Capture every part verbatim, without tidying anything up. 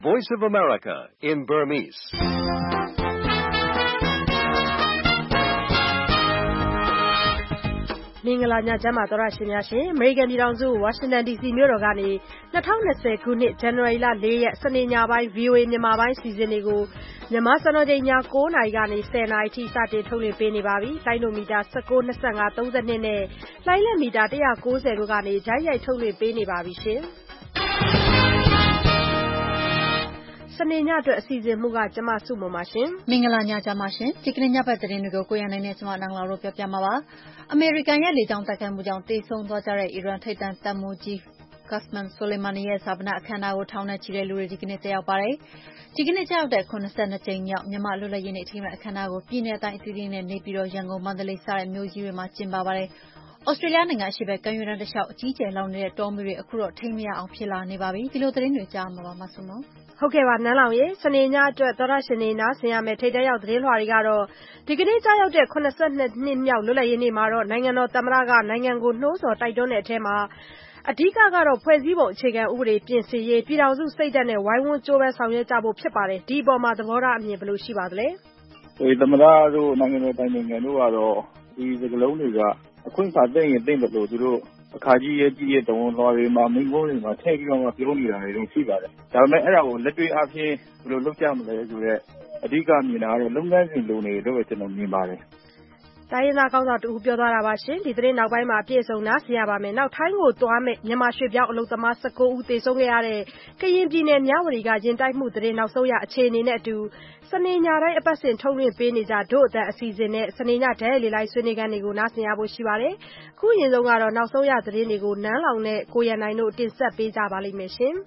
Voice of America in Burmese. မင်္ဂလာညချမ်းပါသောရရှင်များရှင်အမေရိကန်ပြည်ထောင်စုဝါရှင်တန် ဒီစီ မြို့တော်ကနေ၂၀၂၀ခုနှစ်ဇန်နဝါရီလ၄ရက်စနေညပိုင်း ဗွီအိုအေ မြန်မာပိုင်းစီစဉ်တွေကိုမြန်မာစံတော်ချိန်ည၉နာရီကနေ၁၀နာရီထိစတင်ထုတ်လွှင့်ပေးနေပါပြီ။လိုင်းဒိုမီတာ၁၉ ၂၅ ၃၂နဲ့လိုင်းလက်မီတာ၁၉၀တို့ကနေဂျိုင်းရိုက်ထုတ်လွှင့်ပေးနေပါပြီရှင်။စနေညအတွက်အစီအစဉ်မှုကကျမစုမပါရှင်မင်္ဂလာညချမ်းပါရှင်ဒီကနေ့ညဘက်သတင်းတွေကိုကိုရနိုင်နဲ့ကျမနန်းလာတို့ပြောပြမှာပါအမေရိကန်ရဲ့လေကြောင်းတိုက်ခိုက်မှုကြောင့်တေဆုံးသွားကြတဲ့အီရန်ထိပ်တန်းတပ်မှူးကြီးQasem Soleimani ရဲ့ဇာပနအခမ်းအနားကိုထောင်နဲ့ချီတဲ့လူတွေဒီကနေ့တက်ရောက်ပါတယ်ဒီကနေ့ကြောက်တဲ့ခုနှစ်၂ကြိမ်မြောက်မြန်မာလူလက်ရင်းနေအထိမ်းအခမ်းအနားကိုပြည်내တိုင်းအသီးသီးနဲ့နေပြည်တော်ရန်ကုန်မန္တလေးစတဲ့မြို့ကြီးတွေမှာကျင်းပပါတယ်ဩစတြေးလျနိုင်ငံအရှေ့ဘက်ကမ်းရိုးတန်းတစ်လျှောက်အကြီးကျယ်လောင်နေတဲ့တောမီးတွေအခုတော့ထိမ်းမရအောင်ဖြစ်လာနေပါပြီဒီလိုသတင်းတွေကြားမှာပါမဆုမဟုတ်ကဲ့ပါနန်းလောင်ရေစနေညအတွက်သောရရှင်နေနာဆင်ရမယ်ထိတ်တဲရောက်သတင်းလွှာတွေကတော့ဒီကနေ့ကြားရောက်တဲ့ခုနှစ်နှစ်မြောက်လွတ်လပ်ရေးနေ့မှာတော့နိုင်ငံတော်သမ္မတကနိုင်ငံကိုနှိုးဆော်တိုက်တွန်းတဲ့အထက်မှာအဓိကကတော့ဖွဲ့စည်းပုံအခြေခံဥပဒေပြင်ဆင်ရေးပြည်ထောင်စုစိတ်ဓာတ်နဲ့ဝိုင်းဝန်းကြိုးပမ်းဆောင်ရွက်ကြဖို့ဖြစ်ပါတယ်ဒီအပေါ်မှာသဘောထားအမြင်ဘယ်လိုရှိပါသလဲဒီသမ္မတတို့နိုင်ငံတော်တိုင်ပင်ခံတို့ကတော့ဒီစကလုံးတွေကအခွင့်အခါသိရင်သိတယ်လို့သူတို့အခါကြီးရဲ့ကြီးရဲ့တုံးတော်တွေမှာမင်းကုန်းတွေမှာထည့်ပြီးတော့ပြောနေတာတွေတော့ရှိပါတယ်ဒါပေမဲ့အဲ့ဒါကိုလက်တွေ့အဖြစ်ဘယ်လိုလုပ်ကြမလဲဆိုတော့အဓိကမြင်တာကတော့လုပ်ငန်းစဉ်လိုနေလို့ပဲကျွန်တော်မြင်ပါတယ်တိုင်းရင်းသားကောင်းဆောင်တူပြောသွားတာပါရှင်ဒီသတင်းနောက်ပိုင်းမှာအပြည့်အစုံနားဆင်ရပါမယ်နောက်ထိုင်းကိုသွားမယ်မြန်မာရွှေပြောင်းအလုပ်သမား၁၉ဦးသေဆုံးခဲ့ရတဲ့ကရင်ပြည်နယ်မြဝတီကရင်တိုက်မှုသတင်းနောက်ဆုံးရအခြေအနေနဲ့အတူစနေညတိုင်းအပတ်စဉ်ထုတ်လွှင့်ပေးနေကြဒို့အတန်အစီအစဉ်နဲ့စနေညဒဲလေလိုက်ဆွေးနွေးခန်းတွေကိုနားဆင်ရဖို့ရှိပါတယ်အခုရင်ဆုံးကတော့နောက်ဆုံးရသတင်းတွေကိုနန်းလောင်နဲ့ကိုရန်နိုင်တို့တင်ဆက်ပေးကြပါလိမ့်မယ်ရှင်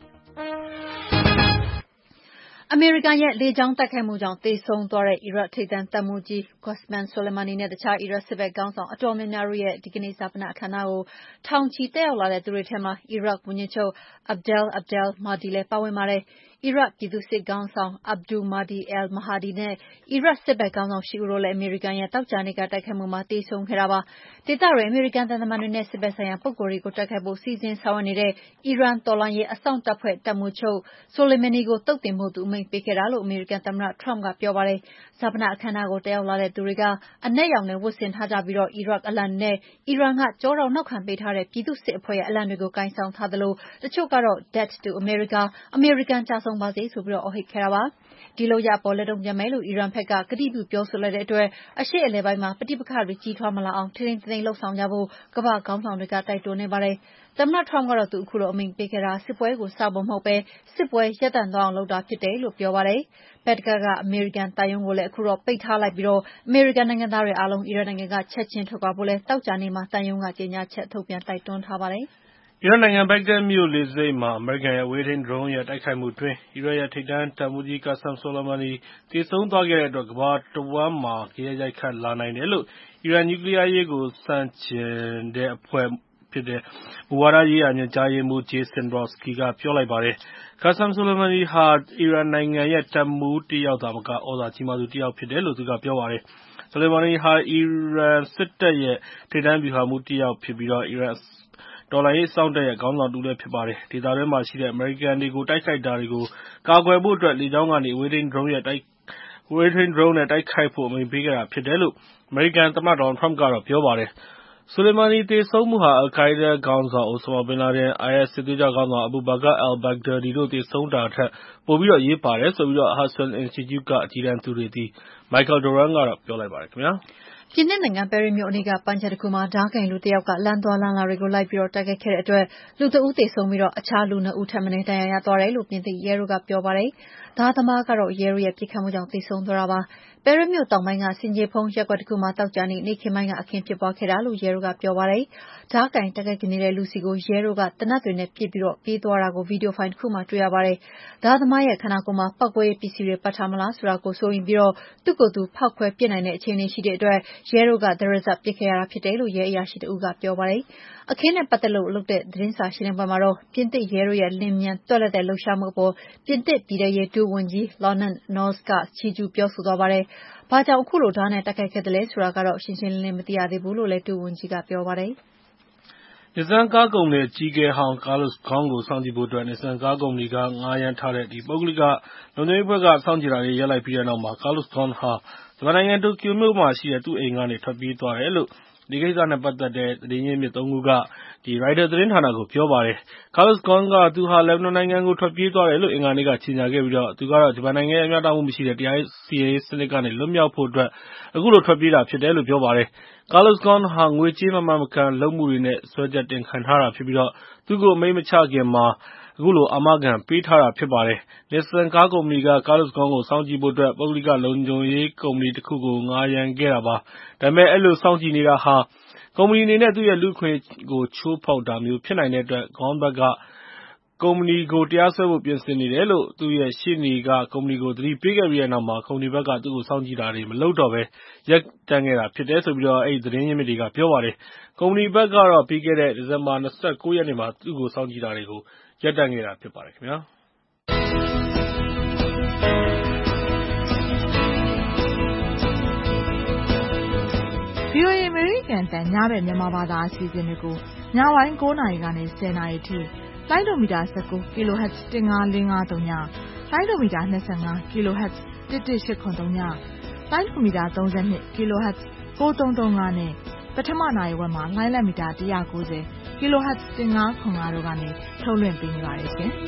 အမေရိကန်ရဲ့လေကြောင်းတိုက်ခိုက်မှုကြောင့်သေဆုံးသွားတဲ့အီရတ်ထိပ်တန်းတပ်မှူးကြီး Qasem Soleimani နဲ့တခြားအီရတ်စစ်ဘက်ခေါင်းဆောင်အတော်များများတို့ရဲ့ဒီကနေ့ဇာပနအခမ်းအနားကိုထောင်ချီတက်ရောက်လာတဲ့သူတွေထဲမှာအီရတ်ဝန်ကြီးချုပ် Abdel Abdel Mahdi လည်းပါဝင်ပါတယ်အီရတ်ပြည်သူ့စစ်ခေါင်းဆောင် Abu Mahdi al-Mahdi နဲ့အီရတ်စစ်ဘက်ခေါင်းဆောင်ရှစ်ဦးတို့လည်းအမေရိကန်ရဲ့တောက်ကြနေကတိုက်ခိုက်မှုမှာတေဆုံးခဲ့တာပါဒေသတွေအမေရိကန်တန်တမန်တွေနဲ့စစ်ဘက်ဆိုင်ရာပုဂ္ဂိုလ်တွေကိုတိုက်ခိုက်ဖို့စီစဉ်ဆောင်ရွက်နေတဲ့အီရန်တော်လှန်ရေးအစောင့်တပ်ဖွဲ့တပ်မှူးချုပ် Soleimani ကိုတုတ်တင်ဖို့သူအမိန့်ပေးခဲ့တာလို့အမေရိကန်သမ္မတ Trump ကပြောပါတယ်ဇာပနအခမ်းအနားကိုတက်ရောက်လာတဲ့သူတွေကအနက်ရောင်နဲ့ဝတ်ဆင်ထားကြပြီးအီရတ်အလံနဲ့အီရန်ကကြောတောင်နောက်ခံပေးထားတဲ့ပြည်သူ့စစ်အဖွဲ့ရဲ့အလံတွေကိုကိုင်ဆောင်ထားသလိုတချို့ကတော့ Death to America အမေရိကန်ကြဆုံးပါစေဆိုပြီးအော်ဟစ်ခဲ့တာပါဒီလိုရပေါ်လက်တုံ့ပြန်မယ်လို့အီရန်ဘက်ကကတိပြုပြောဆိုလိုက်တဲ့အတွက်အရှေ့အလယ်ပိုင်းမှာပဋိပက္ခတွေကြီးထွားမလာအောင်ထိန်းထိန်းသိမ်းသိမ်းလှုပ်ဆောင်ကြဖို့ကမ္ဘာခေါင်းဆောင်တွေကတိုက်တွန်းနေပါတယ်သမ္မတ Trump ကတော့သူအခုလိုအမိန့်ပေးခဲ့တာစစ်ပွဲကိုစဖို့မဟုတ်ပဲစစ်ပွဲရပ်တန့်သွားအောင်လုပ်တာဖြစ်တယ်လို့ပြောပါတယ်ဘက်တကကအမေရိကန်တာရုံးကိုလည်းအခုတော့ပိတ်ထားလိုက်ပြီးတော့အမေရိကန်နိုင်ငံသားတွေအားလုံးအီရတ်နိုင်ငံကချက်ချင်းထွက်သွားဖို့လဲတောက်ကြနေမှာတာရုံးကကြေညာချက်ထုတ်ပြန်တိုက်တွန်းထားပါတယ်အီရတ်နိုင်ငံဘဂ္ဂဒက်မြို့လေဆိပ်မှာအမေရိကန်ရဲ့အဝေးထိန်းဒရုန်းရဲ့တိုက်ခိုက်မှုအတွင်းအီရတ်ရဲ့ထိပ်တန်းတပ်မှူးကြီး Qasem Soleimani သေဆုံးသွားခဲ့တဲ့အတွက်ကမ္ဘာတဝန်းမှာဂယက်ရိုက်ခတ်လာနိုင်တယ်လို့အီရန်နျူကလီးယားရေးကိုဆန့်ကျင်တဲ့အဖွဲ့မူဝါဒရေးရာညွှန်ကြားရေးမှူး Jason Brodsky ကပြောလိုက်ပါတယ်။ Qasem Soleimani ဟာအီရန်နိုင်ငံရဲ့တပ်မှူးတယောက်သာမကသြဇာကြီးမားသူတယောက်ဖြစ်တယ်လို့သူကပြောပါတယ်။ Soleimani ဟာအီရန်စစ်တပ်ရဲ့ထိပ်တန်းဗျူဟာမှူးတယောက်ဖြစ်ပြီးအီရန်တော်လှန်ရေးအစောင့်တပ်ရဲ့ခေါင်းဆောင်တဦးလည်းဖြစ်ပါတယ်။ဒေသတွင်းမှာရှိတဲ့အမေရိကန်တွေကိုတိုက်ခိုက်တာတွေကိုကာကွယ်ဖို့အတွက်လေကြောင်းကနေအဝေးထိန်းဒရုန်းနဲ့တိုက်ခိုက်ဖို့အမိန့်ပေးခဲ့တာဖြစ်တယ်လို့အမေရိကန်သမ္မတ Donald Trump ကပြောပါတယ်။ Soleimani သေဆုံးမှုဟာ al-Qaida ခေါင်းဆောင် Osama bin Laden,အိုင်အက်စ် စစ်သွေးကြွခေါင်းဆောင် Abu Bakr al-Baghdadi တို့သေဆုံးတာထက်ပိုပြီးအရေးပါတယ်လို့ Huston Institute ကအကြီးတန်းသုတေသီ Michael Doran ကပြောလိုက်ပါတယ်။ပြင်သစ်နိုင်ငံပဲရစ်မြို့အနီးကပန်းခြံတစ်ခုမှာဓားကိုင်လူတစ်ယောက်ကလမ်းသွားလမ်းလာတွေကိုလိုက်ပြီးတိုက်ခိုက်ခဲ့တဲ့အတွက်လူတစ်ဦးသေဆုံးပြီးအခြားလူနှစ်ဦးထက်မနည်းဒဏ်ရာရသွားတယ်လို့ပြင်သစ်ရဲတို့ကပြောပါတယ်။ဓားသမားကတော့ရဲတို့ရဲ့ပစ်ခတ်မှုကြောင့်သေဆုံးသွားတာပါ။ပဲရစ်မြို့တောင်ပိုင်းကဆင်ခြေဖုံးရပ်ကွက်တစ်ခုမှာသောကြာနေ့နေ့ခင်းပိုင်းကအခင်းဖြစ်ပွားခဲ့တာလို့ရဲတို့ကပြောပါတယ်။ဓားကိုင်တိုက်ခိုက်နေတဲ့လူစီကိုရဲတို့ကသေနတ်တွေနဲ့ပစ်ပြီးပြေးသွားတာကိုဗီဒီယိုဖိုင်တစ်ခုမှာတွေ့ရပါတယ်။ဓားသမားရဲ့ခန္ဓာကိုယ်မှာပေါက်ကွဲရေးပစ္စည်းတွေပတ်ထားမလားဆိုတာကိုစိုးရိမ်ပြီးသူ့ကိုယ်သူဖောက်ခွဲပစ်နိုင်တဲ့အခြေအနေရှိတဲ့အတွက်ရဲတို့ကတရစပ်ပစ်ခဲ့ရတာဖြစ်တယ်လို့ရဲအရာရှိတဦးကပြောပါတယ်။အခင်းနဲ့ပတ်သက်လို့လုပ်တဲ့သတင်းစာရှင်းလင်းပွဲမှာတော့ပြင်သစ်ရဲတို့ရဲ့လျင်မြန်သွက်လက်တဲ့လှုပ်ရှားမှုအပေါ်ပြင်သစ်ပြည်ထဲရေးဒုဝန်ကြီး Laurent Nunez ကချီးကျူးပြောဆိုသွားပါတယ်။ဘာကြောင့်အခုလိုဓားနဲ့တိုက်ခိုက်ခဲ့သလဲဆိုတာကတော့ရှင်းရှင်းလင်းလင်းမသိရသေးဘူးလို့လည်းဒုဝန်ကြီးကပြောပါတယ်။ Nissan ကားကုမ္ပဏီအကြီးအကဲဟောင်း Carlos Ghosn ကိုစောင့်ကြည့်ဖို့အတွက် Nissan ကားကုမ္ပဏီကငှားရမ်းထားတဲ့ပုဂ္ဂလိကလုံခြုံရေးအဖွဲ့ကစောင့်ကြည့်တာတွေရပ်လိုက်ပြီးတဲ့နောက်မှာ Carlos Ghosn ဟာဂျပန်နိုင်ငံတိုကျိုမြို့မှာရှိတဲ့သူ့အိမ်ကနေထွက်ပြေးသွားတယ်လို့ဒီကိစ္စနဲ့ပတ်သက်တဲ့သတင်းရင်းမြစ်သုံးခုက ရိုက်တာသတင်းဌာနကိုပြောပါတယ်။ Carlos Ghosn ကသူဟာလက်ဘနွန်နိုင်ငံကိုထွက်ပြေးသွားတယ်လို့အင်္ဂါနေ့ကကြေညာခဲ့ပြီးသူကတော့ဂျပန်နိုင်ငံရဲ့မျှတမှုမရှိတဲ့တရားစီရင်ရေးစနစ်ကနေလွတ်မြောက်ဖို့အတွက်အခုလိုထွက်ပြေးတာဖြစ်တယ်လို့ပြောပါတယ်။ Carlos Ghosn ဟာငွေကြေးမမှန်မကန်လုပ်မှုတွေနဲ့စွဲချက်တင်ခံထားရတာဖြစ်ပြီးသူ့ကိုအမိန့်မချခင်မှာအာမခံပေးထားတာဖြစ်ပါတယ်။ Nissan ကားကုမ္ပဏီက Carlos Ghosn ကိုစောင့်ကြည့်ဖို့အတွက်ပုဂ္ဂလိကလုံခြုံရေးကုမ္ပဏီတခုကိုငှားရမ်းခဲ့တာပါ။ ဒါပေမဲ့အဲဒီလိုစောင့်ကြည့်နေတာဟာကုမ္ပဏီအနေနဲ့သူ့ရဲ့လူ့အခွင့်အရေးကိုချိုးဖောက်တာမျိုးဖြစ်နိုင်တဲ့အတွက် Ghosn ဘက်ကကုမ္ပဏီကိုတရားစွဲဖို့ပြင်ဆင်နေတယ်လို့သူ့ရဲ့ရှေ့နေကကုမ္ပဏီကိုသတိပေးခဲ့ပြီးတဲ့နောက်မှာကုမ္ပဏီဘက်ကသူ့ကိုစောင့်ကြည့်တာတွေမလုပ်တော့ဘဲရပ်တန့်ခဲ့တာဖြစ်တယ်လို့အဲဒီသတင်းရင်းမြစ်တွေကပြောပါတယ်။ ကုမ္ပဏီဘက်ကတော့ပြီးခဲ့တဲ့ဒီဇင်ဘာလ ၂၉ ရက်နေ့မှာသူ့ကိုစောင့်ကြည့်တာတွေကိုရပ်တန့်ခဲ့တာဖြစ်ပါတယ်ခင်ဗျာ။ဗွီအိုအေ အမေရိကန်အသံညဘက်မြန်မာဘာသာအစီအစဉ်တွေကိုညပိုင်းကိုးနာရီကနေဆယ်နာရီထိလိုင်းဒိုမီတာ၁၉ kHz တစ်ငါးလေးငါးသုံးညလိုင်းဒိုမီတာ၂၅ kHz တစ်တစ်ရှစ်ခွန်သုံးညလိုင်းဒိုမီတာ၃၂ kHz ကိုးသုံးသုံးငါးနဲ့ပထမနာရီဝက်မှာလိုင်းလက်မီတာ၁၉၀ kHz တစ်ငါးခွန်ငါးတို့ကနေထုတ်လွှင့်ပေးနေပါတယ်ရှင်။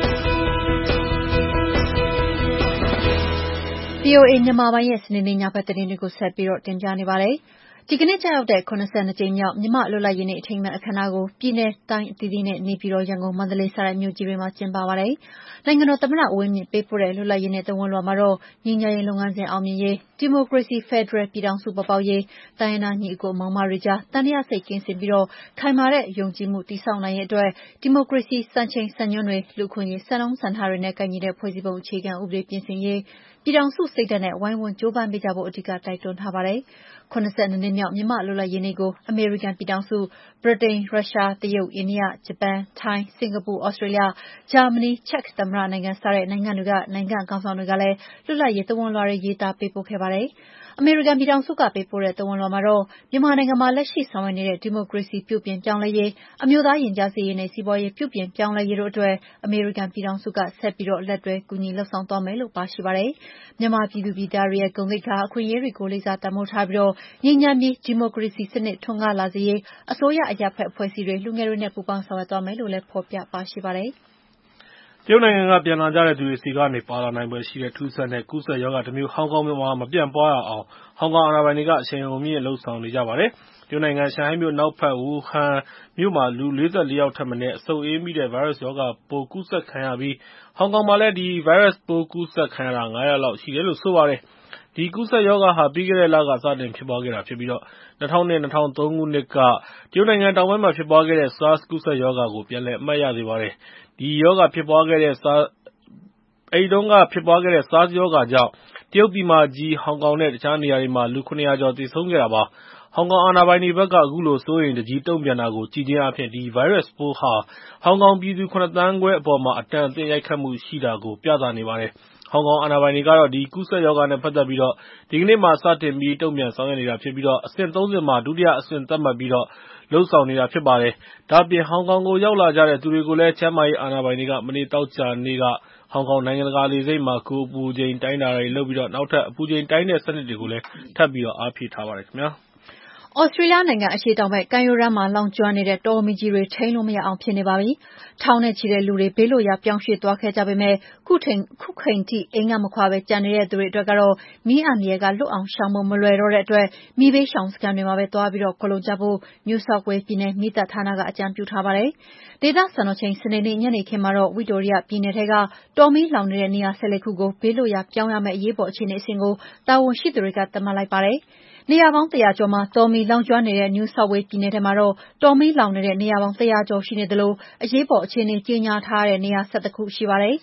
ဗွီအိုအေမြန်မာပိုင်းရဲ့စနေနေ့ညဘက်သတင်းတွေကိုဆက်ပြီးတင်ပြနေပါတယ်။ဒီကနေ့ကျရောက်တဲ့၇၂ကြိမ်မြောက်မြန်မာ့လွတ်လပ်ရေးနေ့အထိမ်းအမှတ်အခမ်းအနားကိုပြည်내တိုင်းအသီးသီးနဲ့နေပြည်တော်၊ရန်ကုန်၊မန္တလေးစတဲ့မြို့ကြီးတွေမှာကျင်းပပါတယ်။နိုင်ငံတော်သမ္မတဦးဝင်းမြင့်ပေးပို့တဲ့လွတ်လပ်ရေးနေ့သဝဏ်လွှာမှာတော့ငြိမ်းချမ်းရေးလုပ်ငန်းစဉ်အောင်မြင်ရေး၊ဒီမိုကရေစီဖယ်ဒရယ်ပြည်ထောင်စုပေါ်ပေါက်ရေး၊တိုင်းရင်းသားညီအကိုမောင်မတွေကြားသံသယစိတ်ကင်းစင်ပြီးခိုင်မာတဲ့ယုံကြည်မှုတည်ဆောက်နိုင်ရေးအတွက်ဒီမိုကရေစီစံချိန်စံညွှန်းတွေ၊လူ့အခွင့်အရေးစံနှုန်းစံထားတွေနဲ့ကိုက်ညီတဲ့ဖွဲ့စည်းပုံအခြေခံဥပဒေပြင်ဆင်ရေးပြည်ထောင်စုစိတ်ဓာတ်နဲ့ဝိုင်းဝန်းကြိုးပမ်းပေးကြဖို့အဓိကတိုက်တွန်းထားပါတယ်။၇၂နှစ်မြောက်မြန်မာ့လွတ်လပ်ရေးနေ့ကိုအမေရိကန်ပြည်ထောင်စု၊ဗြိတိန်၊ရုရှား၊တရုတ်၊အိန္ဒိယ၊ဂျပန်၊ထိုင်း၊စင်္ကာပူ၊သြစတြေးလျ၊ဂျာမနီ၊ချက်သမ္မတနိုင်ငံစတဲ့နိုင်ငံတွေကနိုင်ငံခေါင်းဆောင်တွေကလည်းလွတ်လပ်ရေးသဝဏ်လွှာတွေရေးသားပေးပို့ခဲ့ပါတယ်။အမေရိကန်ပြည်ထောင်စုကပေးပို့တဲ့သဝဏ်လွှာမှာတော့မြန်မာနိုင်ငံမှာလက်ရှိဆောင်ရွက်နေတဲ့ဒီမိုကရေစီပြုပြင်ပြောင်းလဲရေး၊အမျိုးသားရင်ကြားစေ့ရေးနဲ့စီးပွားရေးပြုပြင်ပြောင်းလဲရေးတို့အတွက်အမေရိကန်ပြည်ထောင်စုကဆက်ပြီးလက်တွဲကူညီလုပ်ဆောင်သွားမယ်လို့ပါရှိပါတယ်။မြန်မာပြည်သူပြည်သားတွေရဲ့ဂုဏ်သိက္ခာအခွင့်အရေးတွေကိုလေးစားတန်ဖိုးထားပြီးငြိမ်းချမ်းပြီးဒီမိုကရေစီစနစ်ထွန်းကားလာစေရေးအစိုးရအရပ်ဖက်အဖွဲ့အစည်းတွေလူငယ်တွေနဲ့ပူးပေါင်းဆောင်ရွက်သွားမယ်လို့လည်းဖော်ပြပါရှိပါတယ်။တရုတ်နိုင်ငံကပြန်လာကြတဲ့သူတွေဆီကနေပါလာနိုင်ဖွယ်ရှိတဲ့ထူးဆန်းတဲ့ကူးစက်ရောဂါတမျိုးဟောင်ကောင်မှာမပြန့်ပွားရအောင်ဟောင်ကောင်အာဏာပိုင်တွေကအရှိန်အဟုန်မြှင့်လုပ်ဆောင်နေကြပါတယ်။တရုတ်နိုင်ငံရှန်ဟိုင်းမြို့အနောက်ဘက်ဝူဟန်မြို့မှာလူလေးဆယ့်လေးယောက်ထက်မနည်းအဆုတ်အေးမိတဲ့ဗိုင်းရပ်စ်ရောဂါပိုးကူးစက်ခံရပြီးဟောင်ကောင်မှာလည်းဒီဗိုင်းရပ်စ်ပိုးကူးစက်ခံရတာငါးယောက်လောက်ရှိတယ်လို့ဆိုပါတယ်။ဒီကူးစက်ရောဂါဟာပြီးခဲ့တဲ့လကစတင်ဖြစ်ပွားခဲ့တာဖြစ်ပြီး၂၀၀၂-၂၀၀၃ ခုနှစ်ကတရုတ်နိုင်ငံတောင်ပိုင်းမှာဖြစ်ပွားခဲ့တဲ့ SARS ကူးစက်ရောဂါကိုပြန်လည်အမှတ်ရစေပါတယ်။ ဒီရောဂါဖြစ်ပွားခဲ့တဲ့ SARS ရောဂါကြောင့်တရုတ်ပြည်မကြီး၊ဟောင်ကောင်နဲ့ တခြားနေရာတွေမှာလူ ခုနှစ်ရာကျော်သေဆုံးခဲ့တာပါ။ဟောင်ကောင်အာဏာပိုင်တွေဘက်ကအခုလိုစိုးရိမ်တကြီးတုံ့ပြန်တာကိုကြည့်ခြင်းအားဖြင့်ဒီဗိုင်းရပ်စ်ပိုးဟာဟောင်ကောင်ပြည်သူ ခုနှစ်သန်းခွဲအပေါ်မှာအတန်အသင့်ရိုက်ခတ်မှုရှိတာကိုပြသနေပါတယ်။ဟောင်ကောင်အာဏာပိုင်တွေကတော့ဒီကူးစက်ရောဂါနဲ့ပတ်သက်ပြီးဒီကနေ့မှာစတင်ပြီးတုံ့ပြန်ဆောင်ရွက်နေတာဖြစ်ပြီးအဆင့်သုံးဆင့်မှာဒုတိယအဆင့်သတ်မှတ်ပြီးလုပ်ဆောင်နေတာဖြစ်ပါတယ်။ဒါ့အပြင်ဟောင်ကောင်ကိုရောက်လာကြတဲ့သူတွေကိုလည်းကျန်းမာရေးအာဏာပိုင်တွေကမနေ့သောကြာနေ့ကဟောင်ကောင်နိုင်ငံတကာလေဆိပ်မှာကိုယ်အပူချိန်တိုင်းတာတွေလုပ်ပြီးနောက်ထပ်အပူချိန်တိုင်းတဲ့စနစ်တွေကိုလည်းထပ်ပြီးအားဖြည့်ထားပါတယ်ခင်ဗျာ။သြစတြေးလျနိုင်ငံအရှေ့တောင်ဘက်ကမ်းရိုးတန်းမှာလောင်ကျွမ်းနေတဲ့တောမီးကြီးတွေထိန်းလို့မရအောင်ဖြစ်နေပါပြီ။ထောင်နဲ့ချီတဲ့လူတွေဘေးလွတ်ရာပြောင်းရွှေ့သွားခဲ့ကြပေမယ့်ခုချိန်ထိအိမ်ကမခွာဘဲကျန်နေတဲ့သူတွေအတွက်ကတော့မီးအန္တရာယ်ကလွတ်အောင်ရှောင်ဖို့မလွယ်တော့တဲ့အတွက်မီးဘေးရှောင်စခန်းတွေမှာပဲသွားပြီးခိုလှုံကြဖို့ New South Wales ပြည်နယ်မီးသတ်ဌာနကအကြံပြုထားပါတယ်။ဒေသစံတော်ချိန်စနေနေ့ညနေခင်းမှာတော့ဝိတိုရိယပြည်နယ်ထဲကတောမီးလောင်နေတဲ့နေရာ၁၄ခုကိုဘေးလွတ်ရာပြောင်းရမယ့်အရေးပေါ်အခြေအနေအဆင့်ကိုတာဝန်ရှိသူတွေကသတ်မှတ်လိုက်ပါတယ်။နေရာပေါင်းတရာကျော်မှာတောမီးလောင်ကျွမ်းနေတဲ့ New South Wales ပြည်နယ်ထဲမှာတော့တောမီးလောင်နေတဲ့နေရာပေါင်းတရာကျော်ရှိနေသလိုအရေးပေါ်အခြေအနေကြေညာထားတဲ့နေရာ၁၁ခုရှိပါတယ်။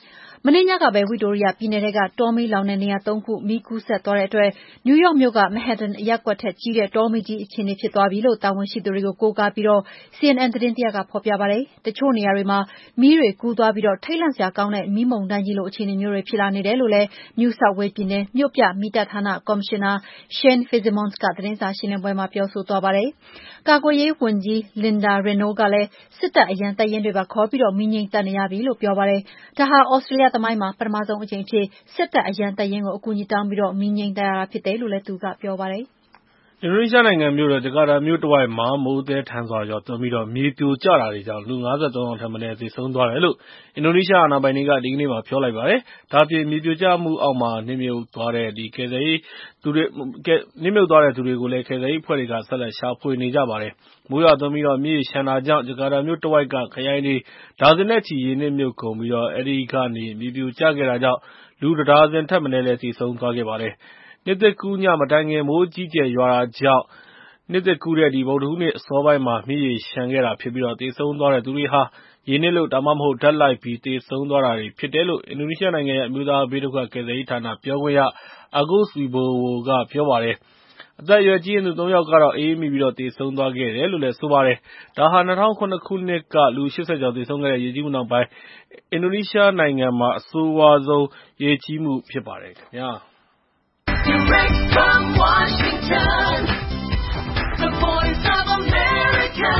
မနေ့ညကပဲဝီတိုရီယာပြည်နယ်ကတောမီးလောင်တဲ့နေရာသုံးခုမီးကူးစက်သွားတဲ့အတွက်နယူးယောက်မြို့က Manhattan အရပ်ကွက်ထက်ကြီးတဲ့တောမီးကြီးအခြေအနေဖြစ်သွားပြီလို့တာဝန်ရှိသူတွေကိုကိုးကားပြီး C N N သတင်းတရပ်ကဖော်ပြပါတယ်။တချို့နေရာတွေမှာမီးတွေကူးသွားပြီးထိတ်လန့်စရာကောင်းတဲ့မီးမုန်တိုင်းကြီးလိုအခြေအနေမျိုးတွေဖြစ်လာနေတယ်လို့လည်း New South Wales ပြည်နယ်မြို့ပြမီးသတ်ဌာနကော်မရှင်နာ Shane Fitzsimmons ကသတင်းစာရှင်းလင်းပွဲမှာပြောဆိုသွားပါတယ်။ကာကွယ်ရေးဝန်ကြီး Linda Renault ကလည်းစစ်တပ်အရန်တပ်ရင်းတွေပါခေါ်ပြီးမီးငြိမ်းသတ်နေရပြီလို့ပြောပါတယ်။ဒါဟာသြစတြေးလျသမိုင်းမှာပထမဆုံးအကြိမ်အဖြစ်စစ်တပ်အရန်တပ်ရင်းကိုအကူအညီတောင်းပြီးမီးငြိမ်းသတ်ရတာဖြစ်တယ်လို့လည်းသူကပြောပါတယ်။အင်ဒိုနီးရှားနိုင်ငံမြို့တော်ဂျကာတာမြို့တဝိုက်မှာမိုးသည်းထန်စွာရွာသွန်းပြီးမြေပြိုကျတာတွေကြောင့်လူ ၅၃ ယောက်ထက်မနည်းသေဆုံးသွားတယ်လို့အင်ဒိုနီးရှားအာဏာပိုင်တွေကဒီကနေ့မှာပြောလိုက်ပါတယ်။ဒါ့အပြင်မြေပြိုကျမှုအောက်မှာနစ်မြုပ်သွားတဲ့ကယ်ဆယ်ရေးသူတွေကိုလည်းကယ်ဆယ်ရေးအဖွဲ့တွေကဆက်လက်ရှာဖွေနေကြပါတယ်။မိုးရွာသွန်းပြီးမြစ်ရေလျှံတာကြောင့်ဂျကာတာမြို့တဝိုက်ကခရိုင်တွေဒါဇင်နဲ့ချီရေနစ်မြုပ်ကုန်ပြီးအဲဒီကနေမြေပြိုကျခဲ့တာကြောင့်လူတဒါဇင်ထက်မနည်းလည်းသေဆုံးသွားခဲ့ပါတယ်။နှစ်သစ်ကူးညမတိုင်ခင်မိုးကြီးကျယ်ရွာတာကြောင့်နှစ်သစ်ကူးတဲ့ဗုဒ္ဓဟူးနေ့အစောပိုင်းမှာမြစ်ရေလျှံခဲ့တာဖြစ်ပြီးသေဆုံးသွားတဲ့သူတွေဟာရေနစ်လို့ဒါမှမဟုတ်ဓာတ်လိုက်ပြီးသေဆုံးသွားတာတွေဖြစ်တယ်လို့အင်ဒိုနီးရှားနိုင်ငံရဲ့အမျိုးသားဘေးဒုက္ခကယ်ဆယ်ရေးဌာနပြောခွင့်ရ Agus Wibowo ကပြောပါတယ်။အသက်အရွယ်ကြီးရင့်သူသုံးယောက်ကတော့အအေးမိပြီးသေဆုံးသွားခဲ့တယ်လို့လည်းဆိုပါတယ်။ဒါဟာ၂၀၀၇ ခုနှစ်ကလူ ၈၀ ကျော်သေဆုံးခဲ့တဲ့ရေကြီးမှုနောက်ပိုင်းအင်ဒိုနီးရှားနိုင်ငံမှာအဆိုးရွားဆုံးရေကြီးမှုဖြစ်ပါတယ်ခင်ဗျာ။ Direct from Washington, the voice of America,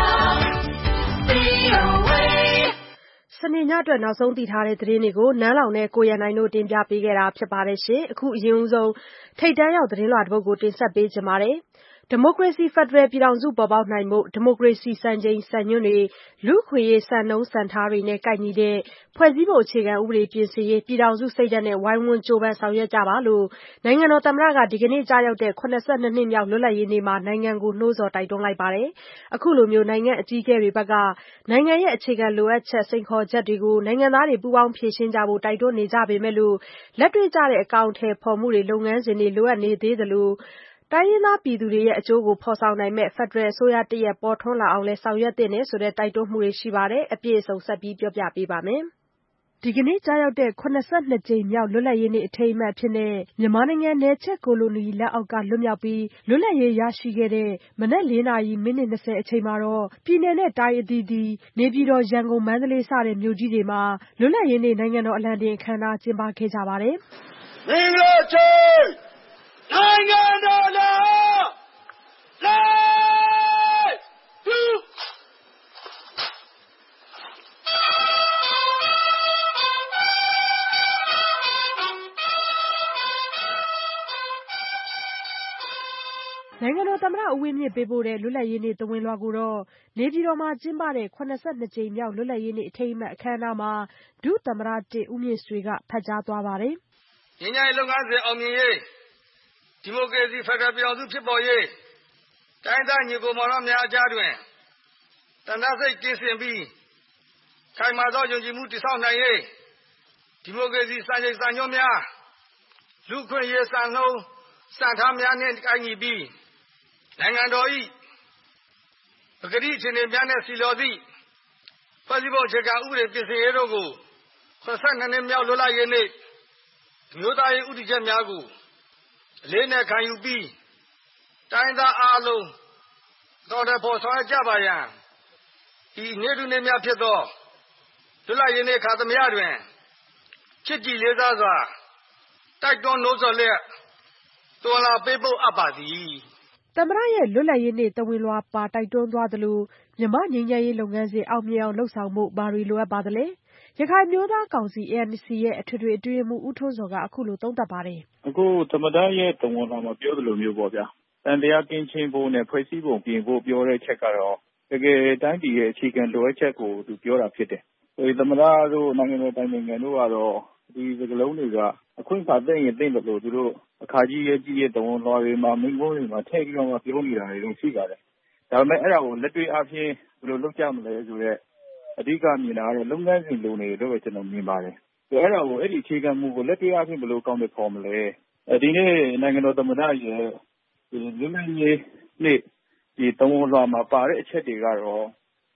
V O A. စနေညအတွက်နောက်ဆုံးသိထားတဲ့သတင်းတွေကိုနန်းလောင်နဲ့ကိုရန်နိုင်တို့တင်ပြပေးခဲ့တာဖြစ်ပါတယ်ရှင်။အခုအရင်ဆုံးထိတ်တန်းရောက်သတင်းလွှာတစ်ပုဒ်ကိုတင်ဆက်ပေးချင်ပါတယ်။ဒီမိုကရေစီဖက်ဒရယ်ပြည်ထောင်စုပေါ်ပေါက်နိုင်ဖို့ဒီမိုကရေစီစံချိန်စံညွှန်းတွေလူ့အခွင့်အရေးစံနှုန်းစံထားတွေနဲ့ကိုက်ညီတဲ့ဖွဲ့စည်းပုံအခြေခံဥပဒေပြင်ဆင်ရေးပြည်ထောင်စုစိတ်ဓာတ်နဲ့ဝိုင်းဝန်းကြိုးပမ်းဆောင်ရွက်ကြပါလို့နိုင်ငံတော်သမ္မတကဒီကနေ့ကြာရောက်တဲ့၇၂နှစ်မြောက်လွတ်လပ်ရေးနေ့မှာနိုင်ငံကိုနှိုးဆော်တိုက်တွန်းလိုက်ပါတယ်။အခုလိုမျိုးနိုင်ငံအကြီးအကဲတွေဘက်ကနိုင်ငံရဲ့အခြေခံလိုအပ်ချက်စိန်ခေါ်ချက်တွေကိုနိုင်ငံသားတွေပူးပေါင်းဖြေရှင်းကြဖို့တိုက်တွန်းနေကြပေမဲ့လို့လက်တွေ့ကျတဲ့အကောင့်အထည်ဖော်မှုတွေလုပ်ငန်းစဉ်တွေလိုအပ်နေသေးသလိုတိုင်းရင်းသားပြည်သူတွေရဲ့အကျိုးကိုဖော်ဆောင်နိုင်မဲ့ဖက်ဒရယ်အစိုးရတရပ်ပေါ်ထွန်းလာအောင်လဲဆောင်ရွက်သင့်တယ်ဆိုတဲ့တိုက်တွန်းမှုတွေရှိပါတယ်။အပြည့်အစုံဆက်ပြီးပြောပြပေးပါမယ်။ဒီကနေ့ကြာရောက်တဲ့၇၂ကြိမ်မြောက်လွတ်လပ်ရေးနေ့အထိမ်းအမှတ်အဖြစ်မြန်မာနိုင်ငံနယ်ချဲ့ကိုလိုနီလက်အောက်ကလွတ်မြောက်ပြီးလွတ်လပ်ရေးရရှိခဲ့တဲ့မနက်လေးနာရီမိနစ်၂၀အချိန်မှာပြည်နယ်နဲ့တိုင်းအသီးသီးနေပြည်တော်ရန်ကုန်မန္တလေးစတဲ့မြို့ကြီးတွေမှာလွတ်လပ်ရေးနေ့နိုင်ငံတော်အလံတင်အခမ်းအနားကျင်းပခဲ့ကြပါတယ်။မင်္ဂလာချိန်နိုင်ငံတော်လားလိုက်သူနိုင်ငံတော်သမ္မတဦးဝင်းမြင့်ပေးပို့တဲ့လွတ်လပ်ရေးနေ့သဝဏ်လွှာကိုတော့နေပြည်တော်မှာကျင်းပတဲ့၇၂ကြိမ်မြောက်လွတ်လပ်ရေးနေ့အထိမ်းအမှတ်အခမ်းအနားမှာဒုသမ္မတဦးမြင့်ဆွေကဖတ်ကြားသွားပါတယ်။ငြိမ်းချမ်းရေးလုပ်ငန်းစဉ်အောင်မြင်ရေးဒီမိုကရေစီဖက်ဒရယ်ပြည်ထောင်စုဖြစ်ပေါ်ရေးတိုင်းသားညီကိုမောင်နှမများအကြားတွင်တဏှာစိတ်ကင်းစင်ပြီးခိုင်မာသောယုံကြည်မှုတည်ဆောက်နိုင်ရေးဒီမိုကရေစီစံချိန်စံညွှန်းများလူ့ခွင့်ရေးစံနှုန်းစံထားများနှင့်ကိုက်ညီပြီးနိုင်ငံတော်၏ပကတိအခြေအနေများနဲ့စီလျော်သည့်ဖွဲ့စည်းပုံအခြေခံဥပဒေပြင်ဆင်ရေးတို့ကို၇၂နှစ်မြောက်လွတ်လပ်ရေးနေ့အမျိုးသားရေးဥတီချက်များကိုအလေးနဲ့ခံယူပြီးတိုင်းသားအားလုံးတော်တဲ့ဖို့ဆောင်ရွက်ကြပါရန်ဤနေ့တွင်များဖြစ်သောလွတ်လပ်ရေးနေ့ခါသမယတွင်ချစ်ကြည်လေးစားစွာတိုက်တွန်းနှိုးဆော်လျက်တော်လာပေးပို့အပ်ပါသည်သမ္မတရဲ့လွတ်လပ်ရေးနေ့သဝဏ်လွှာပါတိုက်တွန်းသွားသလိုမြန်မာငြိမ်းချမ်းရေးလုပ်ငန်းစဉ်အောင်မြင်အောင်လုပ်ဆောင်ဖို့ဘာတွေလိုအပ်ပါသလဲရခိုင်မျိုးသားကောင်စီ A N C ရဲ့အထွေထွေအတွင်းရေးမှူးဦးထွန်းဇော်ကအခုလိုသုံးသပ်ပါတယ်။အခုသမ္မတရဲ့သဝဏ်လွှာမှာပြောသလိုမျိုးပေါ့ဗျာ။တန်တရားကင်းချင်းဖို့နဲ့ဖွဲ့စည်းပုံပြင်ဖို့ပြောတဲ့ချက်ကတော့တကယ်တိုင်းပြည်ရဲ့အခြေခံလိုအပ်ချက်ကိုသူပြောတာဖြစ်တယ်။ဒီသမ္မတတို့နိုင်ငံတော်တိုင်ပင်ခံတို့ကတော့ဒီစကလုံးတွေကအခွင့်အခါသိရင်သိတယ်လို့သူတို့အခါကြီးရဲ့ကြီးရဲ့သဝဏ်လွှာတွေမှာမိန့်ခွန်းတွေမှာထည့်ပြီးတော့မှပြောနေတာတွေတော့ရှိပါတယ်။ဒါပေမဲ့အဲ့ဒါကိုလက်တွေ့အားဖြင့်ဘယ်လိုလုပ်ကြမလဲဆိုတော့အဓိကမြင်တာကတော့လုပ်ငန်းစဉ်လိုနေတယ်လို့ပဲကျွန်တော်မြင်ပါတယ်။ဆိုအဲ့ဒါကိုအဲ့ဒီအခြေခံမူကိုလက်တွေ့အားဖြင့်ဘယ်လိုကောင်းတဲ့ဖော်မလဲ။ဒီနေ့နိုင်ငံတော်သမ္မတရဲ့ဒီလူမျိုးရေးနေ့ဒီသဝဏ်လွှာမှာပါတဲ့အချက်တွေကတော့တ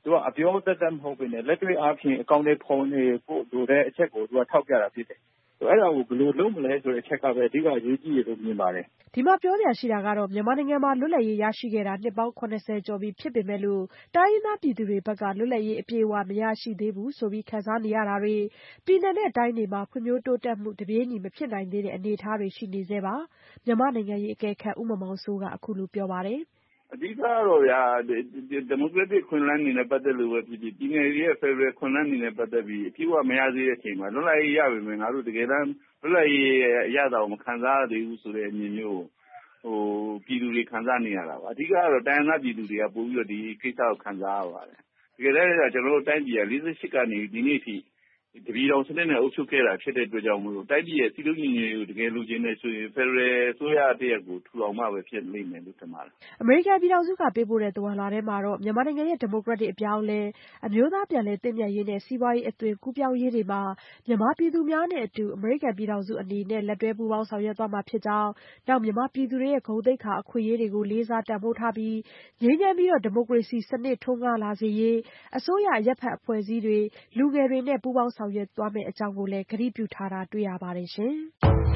သူကအပြောသက်သက်မဟုတ်ဘဲနဲ့လက်တွေ့အားဖြင့်အကောင့်တွေဖော်နေဖို့လိုတဲ့အချက်ကိုသူကထောက်ပြတာဖြစ်တယ်အဲ့ဒါကိုဘယ်လိုလုပ်မလဲဆိုတဲ့အချက်ကပဲအဓိကအရေးကြီးတယ်လို့မြင်ပါတယ်ဒီမှာပြောပြရှိတာကတော့မြန်မာနိုင်ငံမှာလွတ်လပ်ရေးရရှိခဲ့တာနှစ်ပေါင်း၇၀ကျော်ပြီဖြစ်ပေမဲ့လို့တိုင်းရင်းသားပြည်သူတွေဘက်ကလွတ်လပ်ရေးအပြည့်အဝမရရှိသေးဘူးဆိုပြီးခံစားနေရတာတွေပြည်နယ်နဲ့တိုင်းတွေမှာဖွံ့ဖြိုးတိုးတက်မှုတပြေးညီမဖြစ်နိုင်သေးတဲ့အနေအထားတွေရှိနေသေးပါမြန်မာနိုင်ငံရေးအကဲခတ်ဦးမောင်မောင်စိုးကအခုလိုပြောပါတယ်အဓိကတော့ဗျာဒီမိုကရက်တစ်ခွန်လန်းနေနဲ့ပတ်သက်လို့ပဲဖြစ်ဖြစ်ပြည်နယ်ရဲ့ Federal ခွန်လန်းနေနဲ့ပတ်သက်ပြီးအပြည့်အဝမရသေးတဲ့အချိန်မှာလွတ်လပ်ရေးရပြီမယ်ငါတို့တကယ်တမ်းလွတ်လပ်ရေးရတာကိုမခံစားရသေးဘူးဆိုတဲ့အမြင်မျိုးဟိုပြည်သူတွေခံစားနေရတာပါအဓိကတော့တိုင်းရင်းသားပြည်သူတွေကပို့ပြီးတော့ဒီကိစ္စကိုခံစားရပါတယ်တကယ်တမ်းကျွန်တော်တို့တိုင်းပြည်က၄၈ကနေဒီနေ့ထိတပြည်တော်စနစ်နဲ့အုပ်ချုပ်ခဲ့တာဖြစ်တဲ့အတွက်ကြောင့်မလို့တိုက်ပြည်ရဲ့စီးလုံးညီညွတ်ရေးကိုတကယ်လိုချင်နေဆိုရင် Federal ဆိုရတဲ့ရက်ကိုထူထောင်မှပဲဖြစ်လိမ့်မယ်လို့ထင်ပါတယ်အမေရိကန်ပြည်ထောင်စုကပေးပို့တဲ့သဝါလာထဲမှာတော့မြန်မာနိုင်ငံရဲ့ဒီမိုကရက်တစ်အပြောင်းလဲအမျိုးသားပြန်လည်တည်မြဲရေးနဲ့စီးပွားရေးအသွင်ကူးပြောင်းရေးတွေမှာမြန်မာပြည်သူများနဲ့အတူအမေရိကန်ပြည်ထောင်စုအနေနဲ့လက်တွဲပူးပေါင်းဆောင်ရွက်သွားမှာဖြစ်ကြောင်းနောက်မြန်မာပြည်သူတွေရဲ့ဂုဏ်သိက္ခာအခွင့်အရေးတွေကိုလေးစားတန်ဖိုးထားပြီးငြိမ်းချမ်းပြီးတော့ဒီမိုကရေစီစနစ်ထွန်းကားလာစေရေးအစိုးရရပ်ဖက်အဖွဲ့အစည်းတွေလူငယ်တွေနဲ့ပူးပေါင်းဆောင်ရွက်သွားမယ့်အကြောင်းကိုလည်းကတိပြုထားတာတွေ့ရပါတယ်ရှင်။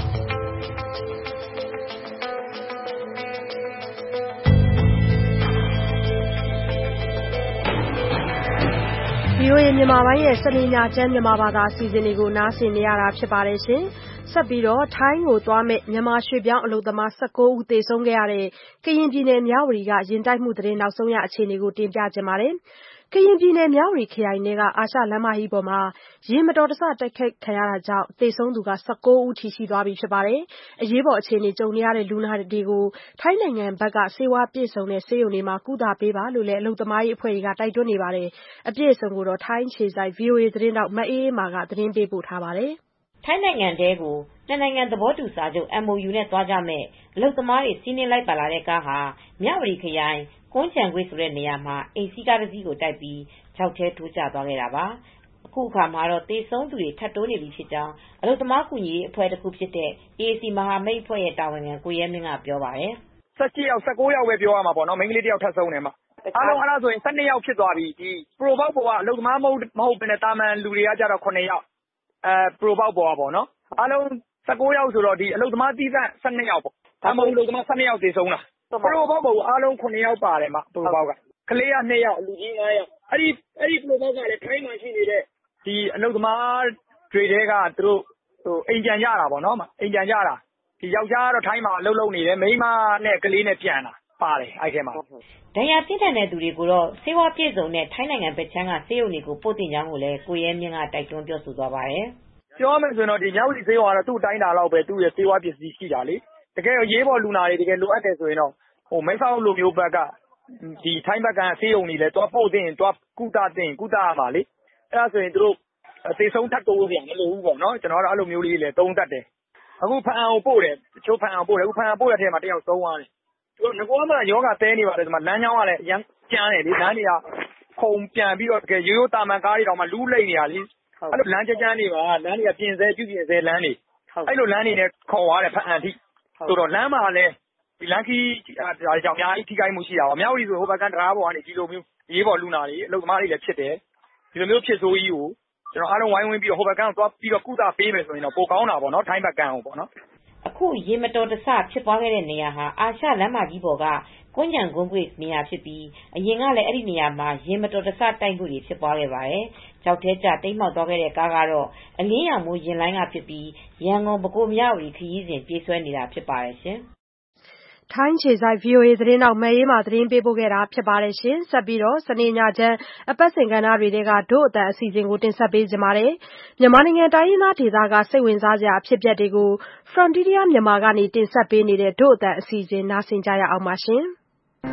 ဗွီအိုအေမြန်မာပိုင်းရဲ့စနေညချမ်းမြန်မာဘာသာအစီအစဉ်တွေကိုနားဆင်နေရတာဖြစ်ပါတယ်ရှင်။ဆက်ပြီးတော့ထိုင်းကိုသွားမဲ့မြန်မာရွှေပြောင်းအလုပ်သမား၁၉ဦးသေဆုံးခဲ့ရတဲ့ကရင်ပြည်နယ်မြဝတီကရင်တိုက်မှုသတင်းနောက်ဆုံးရအခြေအနေကိုတင်ပြကြပါမယ်။ကရင်ပြည်နယ်မြဝတီခရိုင်ထဲကအာရှလမ်းမကြီးပေါ်မှာယာဉ်မတော်တဆတိုက်ခိုက်ခံရတာကြောင့်သေဆုံးသူ၁၉ဦးထိရှိသွားပြီဖြစ်ပါတယ်။အရေးပေါ်အခြေအနေကြုံနေရတဲ့လူနာတွေကိုထိုင်းနိုင်ငံဘက်ကဆေးဝါးပြည့်စုံတဲ့ဆေးရုံတွေမှာကုသပေးပါလို့လည်းအလုပ်သမားရေးအဖွဲ့တွေကတိုက်တွန်းနေပါတယ်။အပြည့်အစုံကိုတော့ထိုင်းအခြေစိုက် ဗွီအိုအေသတင်းထောက်မအေးအေးမာကသတင်းပေးပို့ထားပါတယ်။ထိုင်းနိုင်ငံထဲကိုနှစ်နိုင်ငံသဘောတူစာချုပ် M O U နဲ့သွားကြမယ့်အလုပ်သမားတွေစီးနင်းလိုက်ပါလာတဲ့ကားဟာမြဝတီခရိုင်ကွန်းချံကွေ့ဆိုတဲ့နေရာမှာအိမ်စီးကားတစ်စီးကိုတိုက်ပြီးချောက်ထဲထိုးကျသွားခဲ့တာပါ။အခုအခါမှာတော့သေဆုံးသူတွေထပ်တိုးနေပြီဖြစ်ကြောင်းအလုပ်သမားကူညီရေးအဖွဲ့တစ်ခုဖြစ်တဲ့ အေအေစီ မဟာမိတ်အဖွဲ့ရဲ့တာဝန်ခံကိုရဲမင်းကပြောပါတယ်။၁၈ယောက်၁၉ယောက်ပဲပြောရမှာပေါ့နော်မိန်းကလေးတစ်ယောက်ထပ်ဆုံးတယ်မှာအားလုံးအဲ့ဒါဆိုရင်၁၂ယောက်ဖြစ်သွားပြီဒီ Pro Box ပေါ်ကအလုပ်သမားမဟုတ်မဟုတ်ဘဲနဲ့တာမန်လူတွေကကြတော့ခုနှစ်ယောက်အဲ Pro Box ပေါ်ကပေါ့နော်အားလုံး၁၉ယောက်ဆိုတော့ဒီအလုပ်သမားသီးသန့်၁၂ယောက်ပေါ့ဒါမှမဟုတ်အလုပ်သမား၁၂ယောက်သေဆုံးတာPro Box ပေါ်ကအားလုံးခုနှစ်ယောက်ပါတယ်မှာ Pro Box ကကလေးက၂ယောက်လူကြီး၅ယောက်အဲ့ဒီအဲ့ဒီ Pro Box ကလည်းထိုင်းမှာရှိနေတဲ့ဒီအလုပ်သမားတွေတဲကသူတို့ဟိုအိမ်ပြန်ကြတာပေါ့နော်အိမ်ပြန်ကြတာဒီယောက်ျားကတော့ထိုင်းမှာအလုပ်လုပ်နေတယ်မိန်းမနဲ့ကလေးနဲ့ပြန်တာပါတယ်အဲ့ထဲမှာဒဏ်ရာပြင်းထန်တဲ့သူတွေကိုတော့ဆေးဝါးပြည့်စုံတဲ့ထိုင်းနိုင်ငံဘက်ခြမ်းကဆေးရုံတွေကိုပို့တင်ကြောင်းကိုလည်းကိုရဲမြင့်ကတိုက်တွန်းပြောဆိုသွားပါတယ်ပြောမယ်ဆိုတော့ဒီမြောက်ဒီဆေးရုံကတော့သူ့အတိုင်းတာလောက်ပဲသူ့ရဲ့ဆေးဝါးပစ္စည်းရှိတာလေတကယ်ရေးပေါ်လူနာတွေတကယ်လိုအပ်တယ်ဆိုရင်တော့ဟိုမိတ်ဆောက်လူမျိုးဘက်ကဒီထိုင်းဘက်ကဆေးရုံတွေလည်းတွားပို့တင်တွားကုသတင်ကုသရမှာလေအဲ့ဒါဆိုရင်တို့သေဆုံးထပ်တိုးစရာမလိုဘူးပေါ့နော်ကျွန်တော်တို့အဲ့လိုမျိုးလေးလည်းသုံးတတ်တယ်အခုဖန်အောင်ပို့တယ်တချို့ဖန်အောင်ပို့တယ်အခုဖန်အောင်ပို့တဲ့ထဲမှာတယောက်သုံးသွားတယ်သူကငကောမှယောဂတဲနေပါတယ်ဒီမှာလမ်းကြောင်းကလည်းရမ်းကျန်းတယ်လေလမ်းတွေကခုံပြန်ပြီးတော့တကယ်ရိုးရိုးတာမန်ကားတွေတောင်မှလူးလိမ့်နေရလေအဲ့လိုလမ်းကျကျန်းနေပါလမ်းတွေကပြင်ဆဲပြုပြင်ဆဲလမ်းတွေအဲ့လိုလမ်းတွေနဲ့ခေါ်သွားတယ်ဖန်အန်ထိဆိုတော့လမ်းမှာလည်းဒီလမ်းခီးဒါကြောင့်အများကြီးထိခိုက်မှုရှိတာပါမြောက်ရီဆိုဟိုဘက်ကတရားပေါ်ကနေဒီလိုမျိုးရေးပေါ်လူနာတွေအလုပ်သမားတွေလည်းဖြစ်တယ်ဒီလိုမျိုးဖြစ်ဆိုးကြီးကိုကျွန်တော်အားလုံးဝိုင်းဝန်းပြီးတော့ဟိုဘက်ကသွားပြီးတော့ကုသပေးမယ်ဆိုရင်တော့ပိုကောင်းတာပေါ့နော်ထိုင်းဘက်ကကိုပေါ့နော်အခုရေမတော်တဆဖြစ်ပွားခဲ့တဲ့နေရာဟာအာရှလမ်းမကြီးပေါ်ကကွန်းကြံကွန်းကွေ့နေရာဖြစ်ပြီးအရင်ကလည်းအဲ့ဒီနေရာမှာရေမတော်တဆတိုက်မှုတွေဖြစ်ပွားခဲ့ပါတယ်။ကြောက်ထဲကျတိမ်းမှောက်သွားခဲ့တဲ့ကားကတော့အလင်းရောင်မိုးရင်လိုင်းကဖြစ်ပြီးရန်ကုန်ပဲခူးမြဝတီခရီးစဉ်ပြေးဆွဲနေတာဖြစ်ပါတယ်ရှင်။ထိုင်းခြေဆိုင် ဗွီအိုအေသတင်းတောက်မအေးမာသတင်းပေးပို့ခဲ့တာဖြစ်ပါတယ်ရှင်။ဆက်ပြီးတော့စနေညချမ်းအပတ်စဉ်ကဏ္ဍတွေတဲကဒို့အတန်အစီအစဉ်ကိုတင်ဆက်ပေးကြပါမယ်။မြန်မာနိုင်ငံတိုင်းရင်းသားဒေသကစိတ်ဝင်စားစရာအဖြစ်အပျက်တွေကို Frontier မြန်မာကနေတင်ဆက်ပေးနေတဲ့ဒို့အတန်အစီအစဉ်နားဆင်ကြရအောင်ပါရှင်။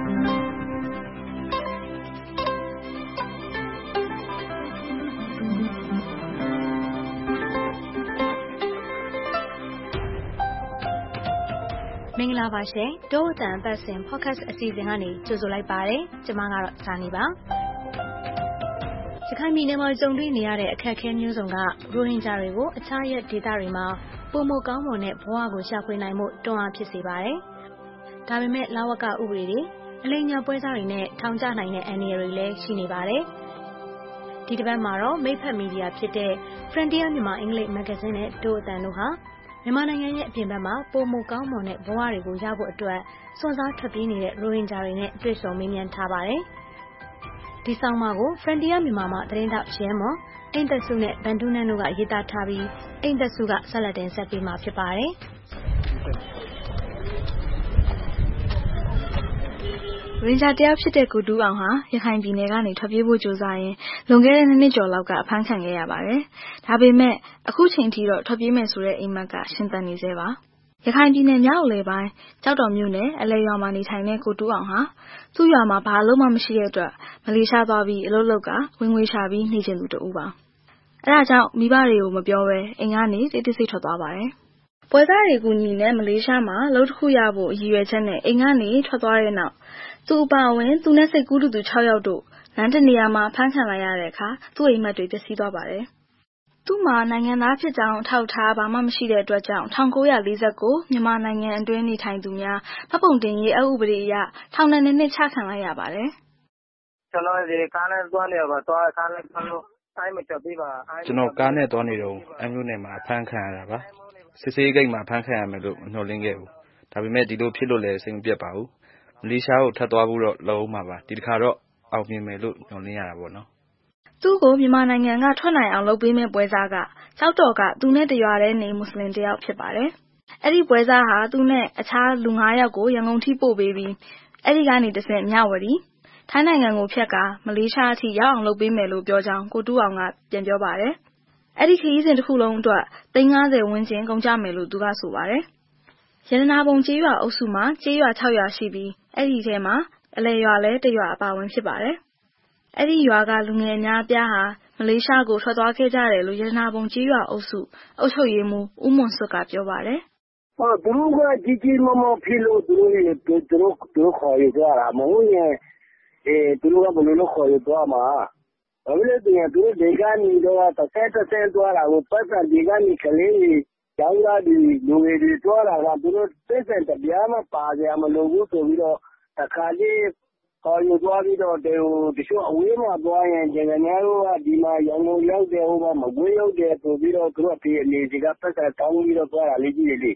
မင်္ဂလာပါရှင်ဒို့အတန်အပတ်စဉ် podcast အစီအစဉ်ကနေကြိုဆိုလိုက်ပါတယ်ကျမကတော့ဇာနီပါရခိုင်ပြည်နယ်မှာကြုံတွေ့နေရတဲ့အခက်အခဲမျိုးစုံကရိုဟင်ဂျာတွေကိုအခြားရဲ့ဒေသတွေမှာပုံမကောင်းမွန်တဲ့ဘဝကိုရှာဖွေနိုင်မှုတွန်းအားဖြစ်စေပါတယ်ဒါပေမဲ့လဝကဥပဒေတွေအလိမ်ညာပွဲစားတွေနဲ့ထောင်ချနိုင်တဲ့အန္တရာယ်တွေလည်းရှိနေပါတယ်ဒီတစ်ပတ်မှာတော့မိတ်ဖက်မီဒီယာဖြစ်တဲ့ Frontier မြန်မာအင်္ဂလိပ်မဂ္ဂဇင်းနဲ့ဒို့အတန်တို့ဟာမြန်မာနိုင်ငံရဲ့အပြင်ဘက်မှာပိုမိုကောင်းမွန်တဲ့ဘဝတွေကိုရဖို့အတွက်စွန့်စားထွက်ပြေးနေတဲ့ရိုဟင်ဂျာတွေနဲ့တွေ့ဆုံမေးမြန်းထားပါတယ်။ဒီဆောင်မကို Frontier မြန်မာမှသတင်းတောက်ရဲမော်အိမ်သက်စုနဲ့ဗန်ဒူးနန်းတို့ကရေးသားထားပြီးအိမ်သက်စုကဆက်လက်တင်ဆက်ပေးမှာဖြစ်ပါတယ်။ရင်ဂျာတယောက်ဖြစ်တဲ့ကိုတူးအောင်ဟာရခိုင်ပြည်နယ်ကနေထွက်ပြေးဖို့ကြိုးစားရင်လွန်ခဲ့တဲ့နှစ်နှစ်ကျော်လောက်ကအဖမ်းခံခဲ့ရပါတယ်။ဒါပေမဲ့အခုချိန်ထိတော့ထွက်ပြေးမယ်ဆိုတဲ့အိမ်မက်ကရှင်သန်နေသေးပါ။ရခိုင်ပြည်နယ်မြောက်အလယ်ပိုင်းကြောက်တော်မြို့နယ်အလဲရွာမှာနေထိုင်တဲ့ကိုတူးအောင်ဟာသူ့ရွာမှာဘာလို့မှမရှိတဲ့အတွက်မလေးရှားသွားပြီးအလုပ်လုပ်ကဝင်ငွေရှာပြီးနေကျင်သူတူပါ။အဲဒါကြောင့်မိဘတွေကိုမပြောဘဲအိမ်ကနေတိတ်တိတ်ဆိတ်ထွက်သွားပါတယ်။ပွဲစားတွေကိုညီနဲ့မလေးရှားမှာလုပ်တစ်ခုရဖို့အရည်ရွယ်ချက်နဲ့အိမ်ကနေထွက်သွားတဲ့နောက်သူ့အပါဝင်သူနဲ့စိတ်ကူးတူသူ၆ယောက်တို့လမ်းတနေရာမှာဖမ်းခံလိုက်ရတဲ့အခါသူ့အိမ်မက်တွေပျက်စီးသွားပါတယ်။သူ့မှာနိုင်ငံသားဖြစ်ကြောင်းထောက်ထားဘာမှမရှိတဲ့အတွက်ကြောင့်၁၉၄၉မြန်မာနိုင်ငံအတွင်းနေထိုင်သူများမှတ်ပုံတင်ရေးအဥပဒေအရထောင်ဒဏ်နှစ်နှစ်ချခံလိုက်ရပါတယ်။ကျွန်တော်ဒီကားနဲ့သွားနေပါသွားကားနဲ့သွားလို့တိုင်းမတက်ပြီးပါကျွန်တော်ကားနဲ့သွားနေတော့အမျိုးနယ်မှာဖမ်းခံရတာပါ။စစ်စေးဂိတ်မှာဖမ်းခံရမယ်လို့ညှော်လင့်ခဲ့ဘူး။ဒါပေမဲ့ဒီလိုဖြစ်လို့လည်းစိတ်မပြတ်ပါဘူး။မလေးရှားကိုထပ်သွားဖို့တော့လုံအောင်ပါပါဒီတစ်ခါတော့အောင်မြင်မယ်လို့ညွှန်လင်းရတာပေါ့နော်သူ့ကိုမြန်မာနိုင်ငံကထွက်နိုင်အောင်လုပ်ပေးမဲ့ပွဲစားကကြောက်တော်ကသူနဲ့တရွာတဲ့နေမွတ်စလင်တယောက်ဖြစ်ပါတယ်အဲ့ဒီပွဲစားဟာသူနဲ့အခြားလူ၅ယောက်ကိုရန်ကုန်ထိပို့ပေးပြီးအဲ့ဒီကနေတဆင့်မြဝတီထိုင်းနိုင်ငံကိုဖြတ်ကာမလေးရှားအထိရောက်အောင်လုပ်ပေးမယ်လို့ပြောကြောင်းကိုတူးအောင်ကပြန်ပြောပါတယ်အဲ့ဒီခရီးစဉ်တစ်ခုလုံးအတွက်သိန်း၅၀ဝန်းကျင်ကုန်ကြမယ်လို့သူကဆိုပါတယ်ရတနာပုံကျေးရွာအုပ်စုမှာကျေးရွာ၆ရွာရှိပြီးအဲ့ဒီထဲမှာအလဲရွာလဲတရွာအပါဝင်ဖြစ်ပါတယ်။အဲ့ဒီရွာကလူငယ်အများအပြားဟာမလေးရှားကိုထွက်သွားခဲ့ကြတယ်လို့ရတနာပုံကျေးရွာအုပ်စုအုပ်ချုပ်ရေးမှူးဦးမွန်စွတ်ကပြောပါတယ်။ဟောသူတို့ကကြီးကြီးမားမားဖြစ်လို့သူတို့သူတို့သူတို့ခေါ်ရကြတာမဟုတ်ရင်အဲသူတို့ကဘယ်လိုလုပ်ခေါ်ရသွားမှာဘာလို့လဲဆိုရင်သူတို့ဒေကနေတော့တစ်ဆက်တစ်ဆက်သွားတာကိုပတ်သက်ဒီကနေကလေးကြီးကျောင်းသားဒီလူငယ်တွေသွားတာကသူတို့သိစံတရားမပါကြမလို့ဘူးဆိုပြီးတော့တခါလေးခေါ်ယူသွားပြီးတော့ဒီတချို့အဝေးမှာသွားရင်ကျန်တဲ့များတို့ကဒီမှာရန်ကုန်ရောက်တယ်ဟိုမှာမကွေးရောက်တယ်ဆိုပြီးတော့သူတို့ဒီအနေဒီကပတ်သက်တောင်းပြီးတော့သွားတာလေးကြီးလေး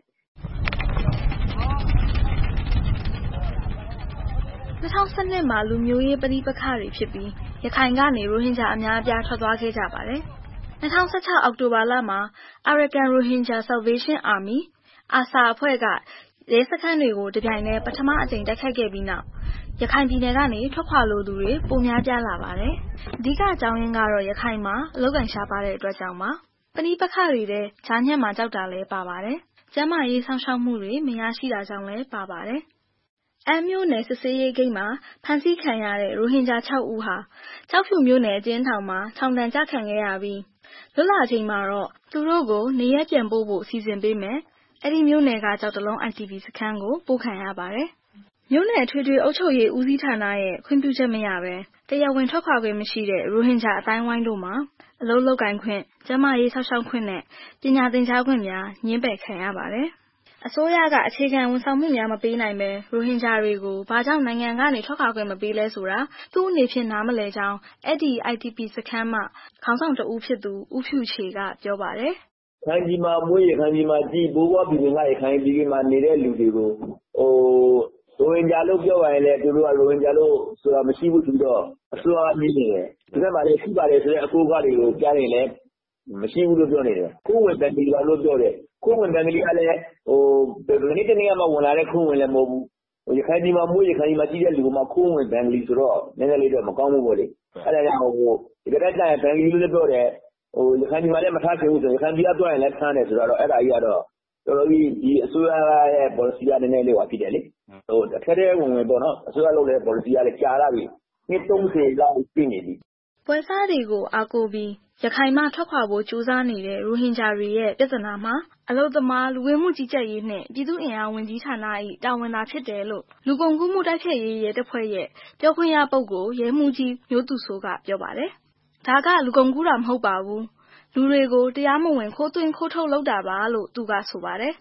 ၂၀၁၂မှာလူမျိုးရေးပဋိပက္ခတွေဖြစ်ပြီးရခိုင်ကနေရိုဟင်ဂျာအများအပြားထွက်သွားခဲ့ကြပါတယ်၂၀၁၆အောက်တိုဘာလမှာ Arakan Rohingya Salvation Army အာဆာအဖွဲ့ကရဲစခန်းတွေကိုတပြိုင်တည်းပထမအကြိမ်တိုက်ခိုက်ခဲ့ပြီးနောက်ရခိုင်ပြည်နယ်ကနေထွက်ခွာလိုသူတွေပိုများပြားလာပါတယ်။အဓိကအကြောင်းရင်းကတော့ရခိုင်မှာအလုပ်ကိုင်ရှားပါတဲ့အတွက်ကြောင့်ပါ။ပဋိပက္ခတွေတဲ့ဂျာညက်မှာကြောက်တာလည်းပါပါတယ်။ကျန်းမာရေးဆောင်ရှောက်မှုတွေမရရှိတာကြောင့်လည်းပါပါတယ်။အမ်းမြို့နယ်စစ်ဆေးရေးဂိတ်မှာဖမ်းဆီးခံရတဲ့ရိုဟင်ဂျာ၆ဦးဟာကျောက်ဖြူမြို့နယ်အကျဉ်းထောင်မှာထောင်ဒဏ်ကျခံခဲ့ရပြီးလွတ်လာချိန်မှာတော့သူတို့ကိုနေရပ်ပြန်ပို့ဖို့စီစဉ်ပေးမယ်။အဲ့ဒီမြို့နယ်ကကြောက်တလုံး I D P စခန်းကိုပို့ခံရပါတယ်။မြို့နယ်ထွေထွေအုပ်ချုပ်ရေးဦးစီးဌာနရဲ့ခွင့်ပြုချက်မရဘဲတရားဝင်ထွက်ခွာခွင့်မရှိတဲ့ရိုဟင်ဂျာအတိုင်းဝိုင်းတို့မှာအလုပ်လုပ်ကိုင်ခွင့်ကျန်းမာရေးဆောက်ရှောက်ခွင့်နဲ့ပညာသင်ကြားခွင့်များညှင်းပယ်ခံရပါတယ်။အစိုးရကအခြေခံဝန်ဆောင်မှုများမပေးနိုင်ပဲရိုဟင်ဂျာတွေကိုဘာကြောင့်နိုင်ငံကနေထွက်ခွာခွင့်မပေးလဲဆိုတာသူ့အနေဖြင့်နားမလည်ကြောင်းအဲ့ဒီ I D P စခန်းမှာခေါင်းဆောင်တဦးဖြစ်သူဦးဖြူချေကပြောပါတယ်။ခိုင်ကြီးမှာမွေးရခိုင်ကြီးမှာကြည်ဘိုးဘွားပြည်ကရခိုင်ပြည်မှာနေတဲ့လူတွေကိုဟိုရိုဟင်ဂျာလို့ပြောပါရင်လည်းသူတို့ကရိုဟင်ဂျာလို့ဆိုတာမရှိဘူးသူတော့အစိုးရမြင်နေတယ်ဒီဘက်မှာလည်းရှိပါတယ်ဆိုတဲ့အကိုကတွေကိုကြားနေလဲမရှိဘူးလို့ပြောနေတယ်ကိုယ်ဝင်တန်ကြီးပါလို့ပြောတယ်ကိုယ်ဝင်တန်ကြီးကလည်းဟိုဒီနေ့တနေ့မှဝင်လာတဲ့ကိုယ်ဝင်လည်းမဟုတ်ဘူးဟိုရခိုင်ပြည်မှာမွေးရခိုင်ပြည်မှာကြီးတဲ့လူကမှကိုယ်ဝင်တန်ကြီးဆိုတော့နည်းနည်းလေးတော့မကောင်းဘူးပေါ့လေအဲ့ဒါကြောင့်ဟိုဒီကနေ့ကျရင်တန်ကြီးလို့ပြောတယ်ဟိုရခိုင်ပြည်မှာလည်းမထားချင်ဘူးဆိုရခိုင်ပြည်ကတွားရင်လည်းဖမ်းတယ်ဆိုတော့အဲ့ဒါကြီးကတော့တော်တော်ကြီးဒီအစိုးရရဲ့ policy ကနည်းနည်းလေးဟောဖြစ်တယ်လေဟိုတစ်ထက်တည်းဝင်ဝင်ပေါ့နော်အစိုးရလုပ်တဲ့ policy ကလည်းကြာလာပြီနှစ်သုံးဆယ်လောက်ပြင်နေပြီပွဲစားတွေကိုအားကိုးပြီးရခိုင်မှထွက်ခွာဖို့ကြိုးစားနေတဲ့ရိုဟင်ဂျာတွေရဲ့ပြဿနာမှာအလုပ်သမားလူဝင်မှုကြီးကြပ်ရေးနဲ့ပြည်သူ့အင်အားဝန်ကြီးဌာန၏တာဝန်သာဖြစ်တယ်လို့လူကုန်ကူးမှုတိုက်ဖျက်ရေးရဲတပ်ဖွဲ့ရဲ့ပြောခွင့်ရပုဂ္ဂိုလ်ရဲမှူးကြီးမျိုးသူစိုးကပြောပါတယ်။ဒါကလူကုန်ကူးတာမဟုတ်ပါဘူး။လူတွေကိုတရားမဝင်ခိုးသွင်းခိုးထုတ်လုပ်တာပါလို့သူကဆိုပါတယ်။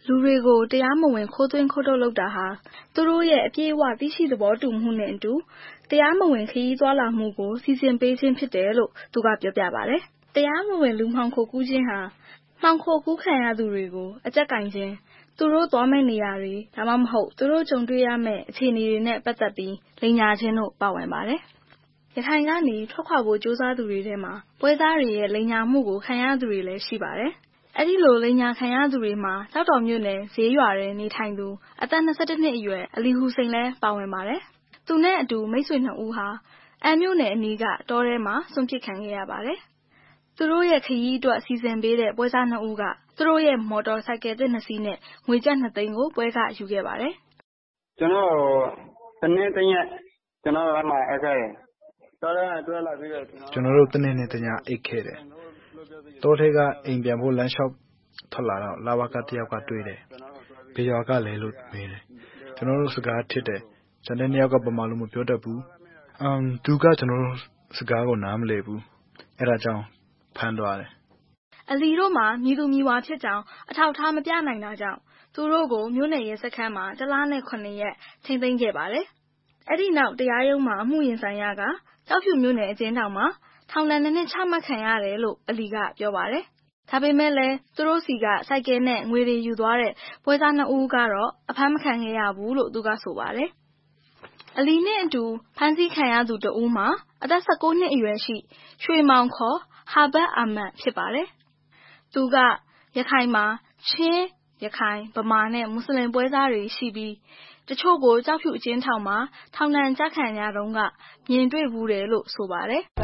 လူတွေကိုတရားမဝင်ခိုးသွင်းခိုးထုတ်လုပ်တာဟာသူတို့ရဲ့အပြည့်အဝသိရှိသဘောတူမှုနဲ့အတူတရားမဝင်ခရီးသွားလာမှုကိုစီစဉ်ပေးခြင်းဖြစ်တယ်လို့သူကပြောပြပါတယ်။တရားမဝင်လူမှောင်ခိုကူးခြင်းဟာမှောင်ခိုကူးခံရသူတွေကိုအကြပ်ကိုင်ခြင်းသူတို့သွားမယ့်နေရာတွေဒါမှမဟုတ်သူတို့ကြုံတွေ့ရမယ့်အခြေအနေတွေနဲ့ပတ်သက်ပြီးလိမ်ညာခြင်းတို့ပါဝင်ပါတယ်။ရခိုင်ကနေထွက်ခွာဖို့ကြိုးစားသူတွေထဲမှာပွဲစားတွေရဲ့လိမ်ညာမှုကိုခံရသူတွေလည်းရှိပါတယ်။အဲ့ဒီလိုလိမ်ညာခံရသူတွေမှာကျောက်တော်မြို့နယ်ဈေးရွာထဲနေထိုင်သူအသက်၂၁နှစ်အရွယ်အလီဟူစိန်လည်းပါဝင်ပါတယ်။သူနဲ့အတူမိတ်ဆွေနှစ်ဦးဟာအမ်းမြို့နယ်အနီးကတောထဲမှာစွန့်ပစ်ခံခဲ့ရပါတယ်။သူတို့ရဲ့ခရီးအတွက်စီစဉ်ပေးတဲ့ပွဲစားနှစ်ဦးကသူတို့ရဲ့မော်တော်ဆိုင်ကယ်သစ်နှစ်စီးနဲ့ငွေကျပ်နှစ်သိန်းကိုပွဲကယူခဲ့ပါတယ်။ကျွန်တော်တနေ့တရက်ကျွန်တော်ကမှအဲ့ခဲ့တယ်။တော်တော်တွေ့လာပြီးတော့ကျွန်တော်တို့တနေ့နဲ့တညအိတ်ခဲ့တယ်။တောထဲကအိမ်ပြန်ဖို့လမ်းလျှောက်ထွက်လာတော့လာဝကတယောက်ကတွေ့တယ်။ဘေးရွာကလည်းလို့မေးတယ်။ကျွန်တော်တို့စကားထစ်တယ်။ဇန်တဲ့နှစ်ယောက်ကပမာလို့မပြောတတ်ဘူး။အမ်သူကကျွန်တော်တို့စကားကိုနားမလည်ဘူး။အဲ့ဒါကြောင့်ဖမ်းသွားတယ်။အလီတို့မှာမြည်သူမြည်ဝါဖြစ်ကြောင်းအထောက်ထားမပြနိုင်တာကြောင့်သူတို့ကိုမြို့နယ်ရဲစခန်းမှာတလားနဲ့ခုနှစ်ရက်ထိန်းသိမ်းခဲ့ပါတယ်။အဲ့ဒီနောက်တရားရုံးမှာအမှုရင်ဆိုင်ရကကျောက်ဖြူမြို့နယ်အကျဉ်းထောင်မှာထောင်ဒဏ်နှစ်နှစ်ချမှတ်ခံရတယ်လို့အလီကပြောပါတယ်။ဒါပေမဲ့လည်းသူတို့စီကစိုက်ကဲနဲ့ငွေတွေယူသွားတဲ့ပွဲစားနှစ်ဦးကတော့အဖမ်းမခံခဲ့ရဘူးလို့သူကဆိုပါတယ်။အလီနဲ့အတူဖမ်းဆီးခံရသူတဦးမှာအသက်၁၉နှစ်အရွယ်ရှိရွှေမောင်ခေါ်ဟာဘတ်အာမတ်ဖြစ်ပါတယ်။သူကရခိုင်မှာချင်းရခိုင်ဗမာနဲ့မွတ်စလင်ပွဲစားတွေရှိပြီးတချို့ကိုကြောက်ဖြူအကျဉ်းထောင်မှာထောင်ဒဏ်ကျခံရတုန်းကမြင်တွေ့ဘူးတယ်လို့ဆိုပါတယ်။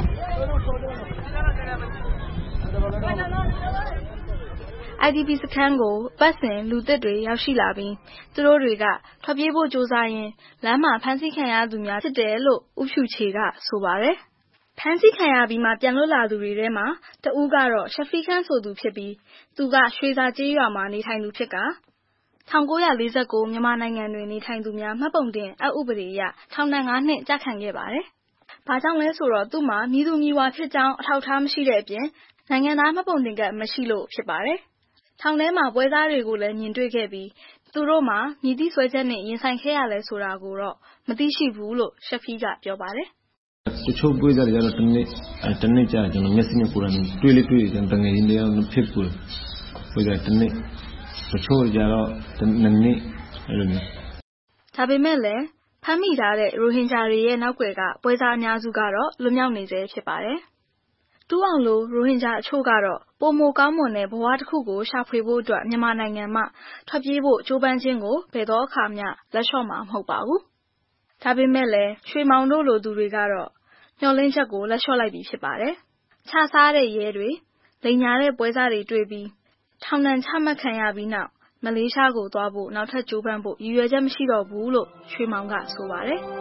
I D P စခန်းကိုပတ်စဉ်လူသစ်တွေရောက်ရှိလာပြီးသူတို့တွေကထွက်ပြေးဖို့ကြိုးစားရင်းလမ်းမှာဖမ်းဆီးခံရသူများဖြစ်တယ်လို့ဦးဖြူချေကဆိုပါတယ်။ဖမ်းဆီးခံရပြီးမှပြန်လွတ်လာသူတွေထဲမှာတဦးကတော့ရှဖီခန်းဆိုသူဖြစ်ပြီးသူကရွှေစာကျေးရွာမှာနေထိုင်သူဖြစ်က၁၉၄၉မြန်မာနိုင်ငံတွင်နေထိုင်သူများမှတ်ပုံတင်အက်ဥပဒေအရထောင်ဒဏ်၅နှစ်ကျခံခဲ့ပါတယ်။ဘာကြောင့်လဲဆိုတော့သူ့မှာမြည်သူမြည်ဝါဖြစ်ကြောင်းအထောက်အထားမရှိတဲ့အပြင်နိုင်ငံသားမှတ်ပုံတင်ကတ်မရှိလို့ဖြစ်ပါတယ်။ထောင်ထဲမှာပွဲစားတွေကိုလည်းမြင်တွေ့ခဲ့ပြီးသူတို့မှာမြည်သည့်ဆွဲချက်နဲ့ရင်ဆိုင်ခဲ့ရလဲဆိုတာကိုတော့မသိရှိဘူးလို့ရှဖီကပြောပါတယ်။တချို့ပွဲစားတွေကတော့တနေ့တနေ့ကြာကျွန်တော်မျက်စိနဲ့ကိုယ်တိုင်တွေ့လေတွေ့တယ်တငယ်ချင်းတွေရောဖြစ်ပွေပွဲစားတနေ့တချို့ကြတော့နှစ်နှစ်အဲ့လိုမျိုးဒါပေမဲ့လည်းဖမ်းမိထားတဲ့ရိုဟင်ဂျာတွေရဲ့နောက်ွယ်ကပွဲစားအများစုကတော့လွတ်မြောက်နေသေးဖြစ်ပါတယ်။တူအောင်လိုရိုဟင်ဂျာအချို့ကတော့ပိုမိုကောင်းမွန်တဲ့ဘဝတစ်ခုကိုရှာဖွေဖို့အတွက်မြန်မာနိုင်ငံမှာထွက်ပြေးဖို့ကြိုးပမ်းခြင်းကိုဘယ်တော့အခါမှလက်လျှော့မှာမဟုတ်ပါဘူး။ဒါပေမဲ့လည်းရွှေမောင်တို့လိုသူတွေကတော့မျှော်လင့်ချက်ကိုလက်လျှော့လိုက်ပြီးဖြစ်ပါတယ်။ခြားစားတဲ့ရဲတွေလိမ်ညာတဲ့ပွဲစားတွေတွေ့ပြီးထောင်ဒဏ်ချမှတ်ခံရပြီးနောက်မလေးရှားကိုသွားဖို့နောက်ထပ်ကြိုးပမ်းဖို့ရည်ရွယ်ချက်မရှိတော့ဘူးလို့ရွှေမောင်ကဆိုပါတယ်။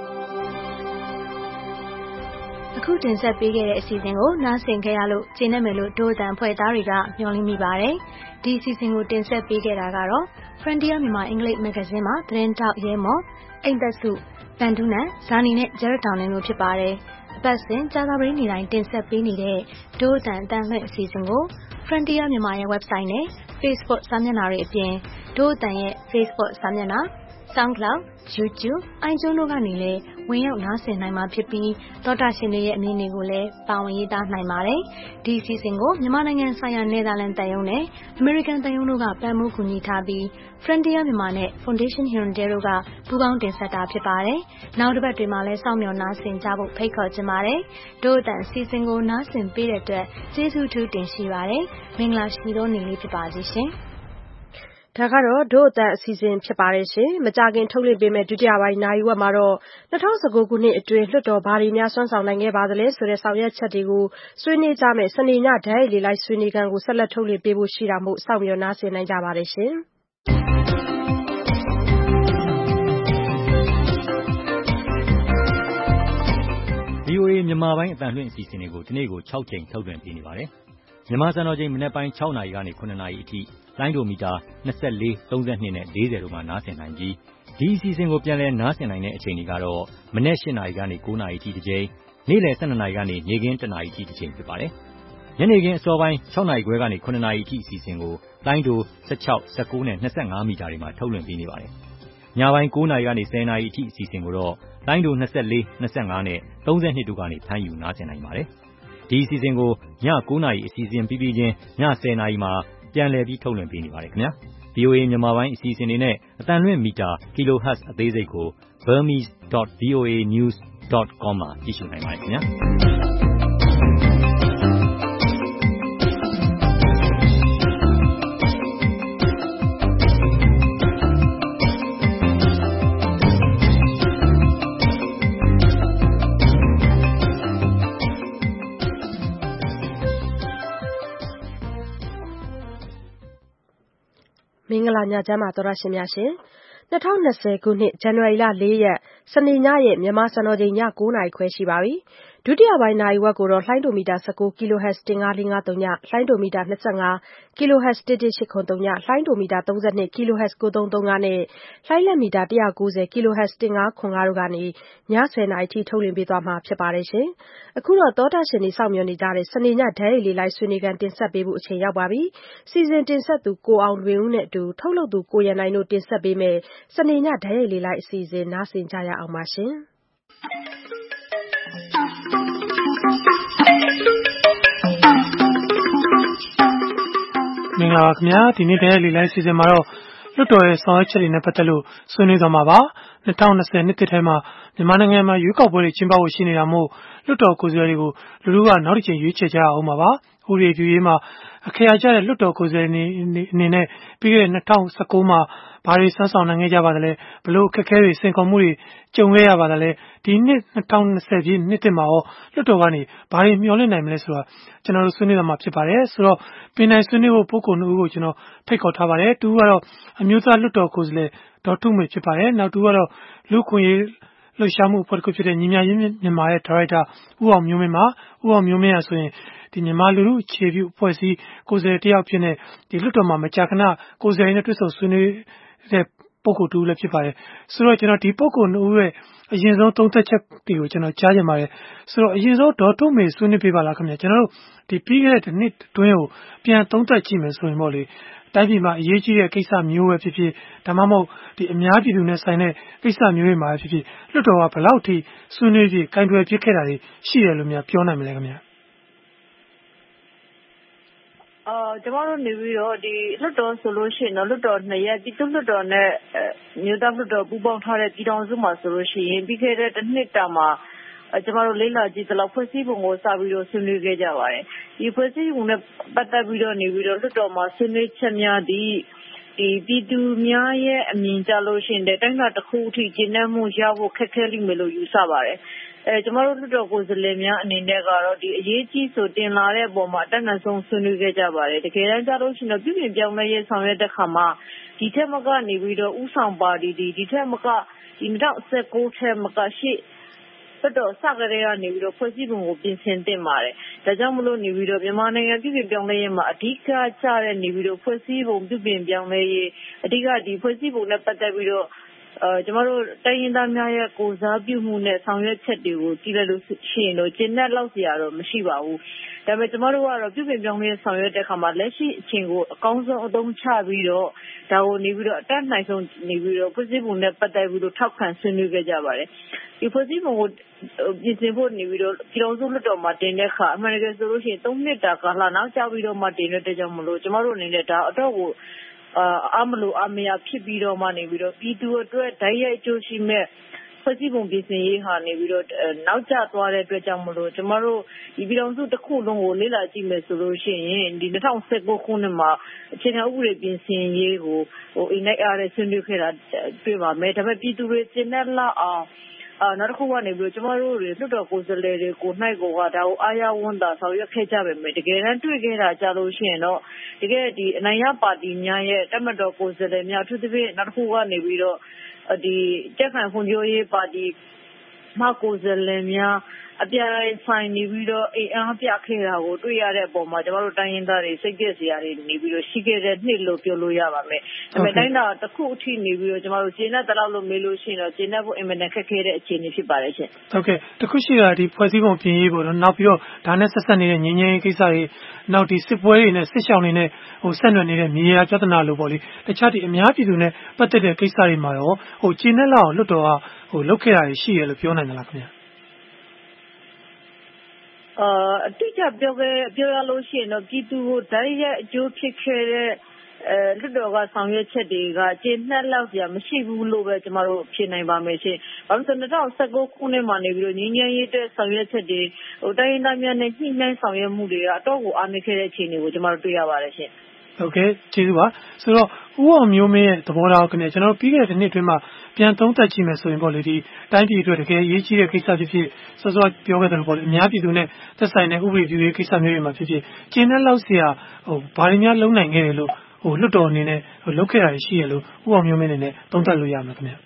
အခုတင်ဆက်ပေးခဲ့တဲ့အစီအစဉ်ကိုနားဆင်ကြရလို့ကျေနပ်မယ်လို့ဒို့အတန်ဖွဲ့သားတွေကမျှော်လင့်မိပါတယ်။ဒီအစီအစဉ်ကိုတင်ဆက်ပေးခဲ့တာကတော့ Frontier မြန်မာအင်္ဂလိပ်မဂ္ဂဇင်းမှာသတင်းတောက်ရဲမော်အိမ်သက်စုပန်ဒူးနန်ဇာနီနဲ့ဂျရက်တောင်လင်းတို့ဖြစ်ပါတယ်။အပတ်စဉ်ကြာသပတေးနေ့တိုင်းတင်ဆက်ပေးနေတဲ့ဒို့အတန်အတန်လွှင့်အစီအစဉ်ကို Frontier မြန်မာရဲ့ website နဲ့ Facebook စာမျက်နှာတွေအပြင်ဒို့အတန်ရဲ့ Facebook စာမျက်နှာ SoundCloud, YouTube, iTunes တို့ကနေလည်းဝင်ရောက်နားဆင်နိုင်မှာဖြစ်ပြီးသောတာရှင်တွေရဲ့အမည်တွေကိုလည်းပါဝင်ရေးသားနိုင်ပါတယ်။ဒီအစီအစဉ်ကိုမြန်မာနိုင်ငံဆိုင်ရာနယ်သာလန်တန်ယုံနဲ့အမေရိကန်တန်ယုံတို့ကပံ့ပိုးကူညီထားပြီး Frontier မြန်မာနဲ့ Foundation Hyundai တို့ကပူးပေါင်းတင်ဆက်တာဖြစ်ပါတယ်။နောက်တစ်ပတ်တွေမှာလည်းစောင့်မျှော်နားဆင်ကြဖို့ဖိတ်ခေါ်ချင်ပါတယ်။ဒို့အတန်အစီအစဉ်ကိုနားဆင်ပေးတဲ့အတွက်ကျေးဇူးထူးတင်ရှိပါတယ်။မင်္ဂလာရှိသောနေ့လေးဖြစ်ပါစေရှင်။ဒါကတော့ဒို့အတန်အစီအစဉ်ဖြစ်ပါတယ်ရှင်။မကြခင်ထုတ်လွှင့်ပေးမယ့်ဒုတိယပိုင်းနာရီဝက်မှာတော့၂၀၁၉ခုနှစ်အတွင်းလွှတ်တော်ဘာတွေများစွမ်းဆောင်နိုင်ခဲ့ပါသလဲဆိုတဲ့ဆောင်ရွက်ချက်တွေကိုဆွေးနွေးကြမယ့်စနေညဓာတ်ရိုက်လေလိုက်ဆွေးနွေးခန်းကိုဆက်လက်ထုတ်လွှင့်ပေးဖို့ရှိတာမို့စောင့်မျှော်နားဆင်နိုင်ကြပါတယ်ရှင်။ V O A မြန်မာပိုင်းအသံလွှင့်အစီအစဉ်တွေကိုဒီနေ့ကို၆ကြိမ်ထုတ်လွှင့်ပေးနေပါတယ်။မြန်မာစံတော်ချိန်မနက်ပိုင်း၆နာရီကနေ၇နာရီအထိလိုင်းဒိုမီတာ၂၄၊၃၂နဲ့၄၀တို့မှာနားဆင်နိုင်ပြီးဒီအစီအစဉ်ကိုပြန်လည်နားဆင်နိုင်တဲ့အချိန်တွေကတော့မနက်၈နာရီကနေ၉နာရီအထိတစ်ကြိမ်နေ့လယ်၁၂နာရီကနေညခင်း၁နာရီအထိတစ်ကြိမ်ဖြစ်ပါတယ်။ညနေခင်းအစောပိုင်း၆နာရီခွဲကနေ၇နာရီအထိအစီအစဉ်ကိုလိုင်းတို၁၆ ၁၉နဲ့၂၅မီတာတွေမှာထုတ်လွှင့်ပေးနေပါတယ်။ညပိုင်း၉နာရီကနေ၁၀နာရီအထိအစီအစဉ်ကိုတော့လိုင်းတို၂၄ ၂၅နဲ့၃၂တို့ကနေဖမ်းယူနားဆင်နိုင်ပါတယ်။ဒီအစီအစဉ်ကိုည၉နာရီအစီအစဉ်ပြီးပြီးချင်းည၁၀နာရီမှာပြန်လည်ပြီးထုတ်လွှင့်ပေးနေပါတယ်ခင်ဗျာ။ ဗွီအိုအေ မြန်မာပိုင်းအစီအစဉ်တွေနဲ့အသံလွှင့်မီတာ kilohertz အသေးစိတ်ကို burmese dot v o a news dot com မှာကြည့်ရှုနိုင်ပါတယ်ခင်ဗျာ။မင်္ဂလာညချမ်းပါသောရရှင်များရှင်၂၀၂၀ခုနှစ်ဇန်နဝါရီလ၄ရက်စနေညရဲ့မြန်မာစံတော်ချိန်ည၉နာရီခွဲရှိပါပြီဒုတိယပိုင်းနာရီဝက်ကိုတော့လှိုင်းဒိုမီတာ၁၉ kHz ၁၅၄၅၃ညလှိုင်းဒိုမီတာ၂၅ kHz ၁၁၈၇၃ညလှိုင်းဒိုမီတာ၃၂ kHz ၉၃၃၅နဲ့လှိုင်းလက်မီတာ၁၉၀ kHz ၁၅၇၅တို့ကနေည၁၀နာရီထိထုတ်လွှင့်ပေးသွားမှာဖြစ်ပါတယ်ရှင်အခုတော့သောတာရှင်တွေစောင့်မျှော်နေကြတဲ့စနေညဓာတ်ရိုက်လေးလိုက်ဆွေးနွေးခန်းတင်ဆက်ပေးဖို့အချိန်ရောက်ပါပြီစီစဉ်တင်ဆက်သူကိုအောင်လွင်ဦးနဲ့အတူထုတ်လုပ်သူကိုရန်နိုင်တို့တင်ဆက်ပေးမယ်စနေညဓာတ်ရိုက်လေးလိုက်အစီအစဉ်နားဆင်ကြရအောင်ပါရှင်မင်္ဂလာပါခင်ဗျာဒီနေ့ဓာတ်ရိုက်လေးလိုက်စီစဉ်မှာတော့လွှတ်တော်ရဲ့ဆောင်ရွက်ချက်တွေနဲ့ပတ်သက်လို့ဆွေးနွေးသွားမှာပါ၂၀၂၀နှစ်တစ်ထဲမှာမြန်မာနိုင်ငံမှာရွေးကောက်ပွဲတွေကျင်းပဖို့ရှိနေတာမို့လွှတ်တော်ကိုယ်စားလှယ်တွေကိုလူလူကနောက်တစ်ချိန်ရွေးချယ်ကြအောင်ပါပါဥပဒေပြုရေးမှာအခရာကျတဲ့လွှတ်တော်ကိုယ်စားလှယ်အနေနဲ့ပြီးခဲ့တဲ့၂၀၁၉မှာဘာတွေစမ်းဆောင်နိုင်ခဲ့ကြပါသလဲဘလို့အခက်အခဲတွေစိန်ခေါ်မှုတွေကြုံခဲ့ရပါသလဲဒီနှစ်၂၀၂၀ပြည့်နှစ်တစ်မှာရောလွှတ်တော်ကနေဘာတွေမျှော်လင့်နိုင်မလဲဆိုတာကျွန်တော်တို့ဆွေးနွေးရမှာဖြစ်ပါတယ်ဆိုတော့ပြည်နယ်ဆွေးနွေးဖို့ပုဂ္ဂိုလ်နှစ်ဦးကိုကျွန်တော်ဖိတ်ခေါ်ထားပါတယ်တူကတော့အမျိုးသားလွှတ်တော်ကိုယ်စားလှယ်ဒေါ်ထုမေဖြစ်ပါတယ်နောက်တူကတော့လူခွင့်ရေးလှုပ်ရှားမှုအဖွဲ့တစ်ခုဖြစ်တဲ့ညီမရင်းမြန်မာရဲ့ဒါရိုက်တာဦးအောင်မျိုးမင်းပါဦးအောင်မျိုးမင်းရဆိုရင်ဒီမြန်မာလူထုအခြေပြုအဖွဲ့အစည်းကိုယ်စားလှယ်တယောက်ဖြစ်နေဒီလွှတ်တော်မှာမကြာခဏကိုယ်စားလှယ်နဲ့တွေ့ဆုံဆွေးနွေးတဲ့ပုဂ္ဂိုလ်တူလည်းဖြစ်ပါတယ်ဆိုတော့ကျွန်တော်ဒီပုဂ္ဂိုလ်နှစ်ဦးရဲ့အရင်ဆုံးသုံးသက်ချက်တွေကိုကျွန်တော်ကြားချင်ပါတယ်ဆိုတော့အရင်ဆုံးဒေါ်ထုမေဆွေးနွေးပေးပါလားခင်ဗျာကျွန်တော်တို့ဒီပြီးခဲ့တဲ့နှစ်တွင်းကိုပြန်သုံးသက်ကြည့်မယ်ဆိုရင်ပေါ့လေတိုင်းပြည်မှာအရေးကြီးတဲ့ကိစ္စမျိုးပဲဖြစ်ဖြစ်ဒါမှမဟုတ်ဒီအများပြည်သူနဲ့ဆိုင်တဲ့ကိစ္စမျိုးတွေမှာဖြစ်ဖြစ်လွှတ်တော်ကဘယ်လောက်ထိဆွေးနွေးပြီးကင်တွယ်ဖြစ်ခဲ့တာတွေရှိတယ်လို့များပြောနိုင်မလဲခင်ဗျာအော်ကျမတို့နေပြီးတော့ဒီလွှတ်တော်ဆိုလို့ရှိရင်တော့လွှတ်တော်နှစ်ရက်ပြည်သူ့လွှတ်တော်နဲ့မြို့သားလွှတ်တော်ပူးပေါင်းထားတဲ့ပြည်ထောင်စုမှာဆိုလို့ရှိရင်ပြီးခဲ့တဲ့တစ်နှစ်တာမှာကျမတို့လေးလာကြည့်သလောက်ဖွဲ့စည်းပုံကိုစပြီးတော့ဆွေးနွေးခဲ့ကြပါတယ်ဒီဖွဲ့စည်းပုံနဲ့ပတ်သက်ပြီးတော့နေပြီးတော့လွှတ်တော်မှာဆွေးနွေးချက်များဒီဒီပြည်သူများရဲ့အမြင်ကြလို့ရှိရင်တိုင်းကတစ်ခုအထိကျင်းနှံမှုရဖို့ခက်ခဲလိမ့်မယ်လို့ယူဆပါတယ်အဲကျမတို့လွှတ်တော်ကိုယ်စားလှယ်များအနေနဲ့ကတော့ဒီအရေးကြီးဆိုတင်လာတဲ့အပေါ်မှာအတက်အဆုံးဆွေးနွေးခဲ့ကြပါတယ်တကယ်တမ်းကြလို့ရှိရင်တော့ပြည်ပြင်ပြောင်းလဲရေးဆောင်ရွက်တဲ့ခါမှာဒီထက်မကနေပြီးတော့ဥဆောင်ပါတီဒီဒီထက်မကဒီ၂၀၁၉ထက်မကရှိလွှတ်တော်စကရေကနေပြီးတော့ဖွဲ့စည်းပုံကိုပြင်ဆင်တင်ပါတယ်ဒါကြောင့်မလို့နေပြီးတော့မြန်မာနိုင်ငံပြည်ပြင်ပြောင်းလဲရေးမှာအဓိကကျတဲ့နေပြီးတော့ဖွဲ့စည်းပုံပြည်ပြင်ပြောင်းလဲရေးအဓိကဒီဖွဲ့စည်းပုံနဲ့ပတ်သက်ပြီးတော့အဲကျမတို့တိုင်းရင်းသားများရဲ့ကိုစားပြုမှုနဲ့ဆောင်ရွက်ချက်တွေကိုကြည့်လိုက်လို့ရှိရင်တော့ကျင်းတဲ့လောက်စရာတော့မရှိပါဘူးဒါပေမဲ့ကျမတို့ကတော့ပြည်ပြင်ပြောင်းလဲဆောင်ရွက်တဲ့အခါမှာလက်ရှိအချိန်ကိုအကောင်းဆုံးအသုံးချပြီးတော့ဒါကိုနေပြီးတော့အတက်နိုင်ဆုံးနေပြီးတော့ဖွဲ့စည်းပုံနဲ့ပတ်သက်ပြီးတော့ထောက်ခံဆွေးနွေးခဲ့ကြပါတယ်ဒီဖွဲ့စည်းပုံကိုပြင်ဆင်ဖို့နေပြီးတော့ပြည်တော်စုလွှတ်တော်မှာတင်တဲ့အခါအမှန်တကယ်ဆိုလို့ရှိရင်သုံးနှစ်တာကာလနောက်ကျပြီးတော့မှတင်တဲ့ကြောင့်မလို့ကျမတို့အနေနဲ့ဒါအတော့ကိုအာမလို့အမရဖြစ်ပြီးတော့မှနေပြီးတော့ပြည်သူအတွက်ဓာတ်ရိုက်အကျိုးရှိမဲ့ဖွဲ့စည်းပုံပြင်ဆင်ရေးဟာနေပြီးတော့နောက်ကျသွားတဲ့အတွက်ကြောင့်မလို့ကျမတို့ဒီပြည်တော်စုတစ်ခုလုံးကိုလေ့လာကြည့်မယ်ဆိုလို့ရှိရင်ဒီ၂၀၁၉ခုနှစ်မှာအခြေခံဥပဒေပြင်ဆင်ရေးကိုဟိုအိမ်လိုက်အားနဲ့ဆွေးနွေးခဲ့တာတွေ့ပါမယ်ဒါပေမဲ့ပြည်သူတွေကျင့်တဲ့လောက်အောင်အာနောက်တစ်ခုကနေပြီးတော့ကျမတို့တွေလွှတ်တော်ကိုယ်စားလှယ်တွေကိုနှိုက်ကိုကဒါကိုအားရဝန်တာဆောင်ရွက်ခဲ့ကြပါမယ်တကယ်တမ်းတွေ့ခဲ့တာကြလို့ရှိရင်တော့တကယ်ဒီအနိုင်ရပါတီများရဲ့တက်မတော်ကိုယ်စားလှယ်များအထူးသဖြင့်နောက်တစ်ခုကနေပြီးတော့ဒီတက်ခံဖွံ့ဖြိုးရေးပါတီမှကိုယ်စားလှယ်များအပြိုင်ဆိုင်နေပြီးတော့အင်အားပြခဲ့တာကိုတွေ့ရတဲ့အပေါ်မှာကျမတို့တိုင်းရင်းသားတွေစိတ်ပြည့်စရာတွေနေပြီးတော့ရှိခဲ့တဲ့နှစ်လို့ပြောလို့ရပါမယ်။ဒါပေမဲ့တိုင်းတာတစ်ခုအထိနေပြီးတော့ကျမတို့ကျင်းတဲ့တလောက်လို့မေးလို့ရှိရင်တော့ကျင်းတဲ့ဖို့အင်မတန်ခက်ခဲတဲ့အခြေအနေဖြစ်ပါတယ်ရှင်။ဟုတ်ကဲ့တခုရှိတာဒီဖွဲ့စည်းပုံပြင်ရေးပေါ့နော်နောက်ပြီးတော့ဒါနဲ့ဆက်ဆက်နေတဲ့ငြင်းငြင်းကိစ္စတွေနောက်ဒီစစ်ပွဲတွေနဲ့စစ်ရှောင်တွေနဲ့ဟိုဆက်နွယ်နေတဲ့မြေယာပြဿနာလို့ပေါ့လေတခြားဒီအများပြည်သူနဲ့ပတ်သက်တဲ့ကိစ္စတွေမှာရောဟိုကျင်းတဲ့လောက်လွတ်တော်ကဟိုလောက်ခဲ့တာရှိရလို့ပြောနိုင်မလားခင်ဗျာအာအတိအကျပြောခဲ့ပြောရလို့ရှိရင်တော့ပြည်သူကိုဓာတ်ရိုက်အကျိုးဖြစ်ခဲ့တဲ့အဲလွတ်တော်ကဆောင်ရွက်ချက်တွေကကျင်းနှက်လောက်ပြမရှိဘူးလို့ပဲကျမတို့ဖြေနိုင်ပါမယ်ရှင်။ဘာလို့ဆိုတော့၂၀၁၉ခုနှစ်မှာနေပြီးတော့ငင်းငင်းရေးတဲ့ဆောင်ရွက်ချက်တွေဟိုတိုင်းရင်းသားများနဲ့ညှိနှိုင်းဆောင်ရွက်မှုတွေကအတော့ကိုအားနည်းခဲ့တဲ့အခြေအနေကိုကျမတို့တွေ့ရပါတယ်ရှင်။ဟုတ်ကဲ့ကျေးဇူးပါဆိုတော့ဦးအောင်မျိုးမင်းရဲ့သဘောထားကနေကျွန်တော်ပြီးခဲ့တဲ့နှစ်အတွင်းမှာပြန်သုံးသပ်ကြည့်မယ်ဆိုရင်ပေါ့လေဒီတိုင်းပြည်အတွက်တကယ်အရေးကြီးတဲ့ကိစ္စဖြစ်ဖြစ်စောစောပြောခဲ့တယ်ပေါ့လေအများပြည်သူနဲ့သက်ဆိုင်တဲ့ဥပဒေပြုရေးကိစ္စမျိုးတွေမှာဖြစ်ဖြစ်ကျင်းတဲ့လောက်ဆရာဟိုဘာတွေများလုံးနိုင်ခဲ့တယ်လို့ဟိုလွတ်တော်အနေနဲ့ဟိုလုတ်ခဲ့တာရှိရလို့ဦးအောင်မျိုးမင်းအနေနဲ့သုံးသပ်လို့ရမှာခင်ဗျ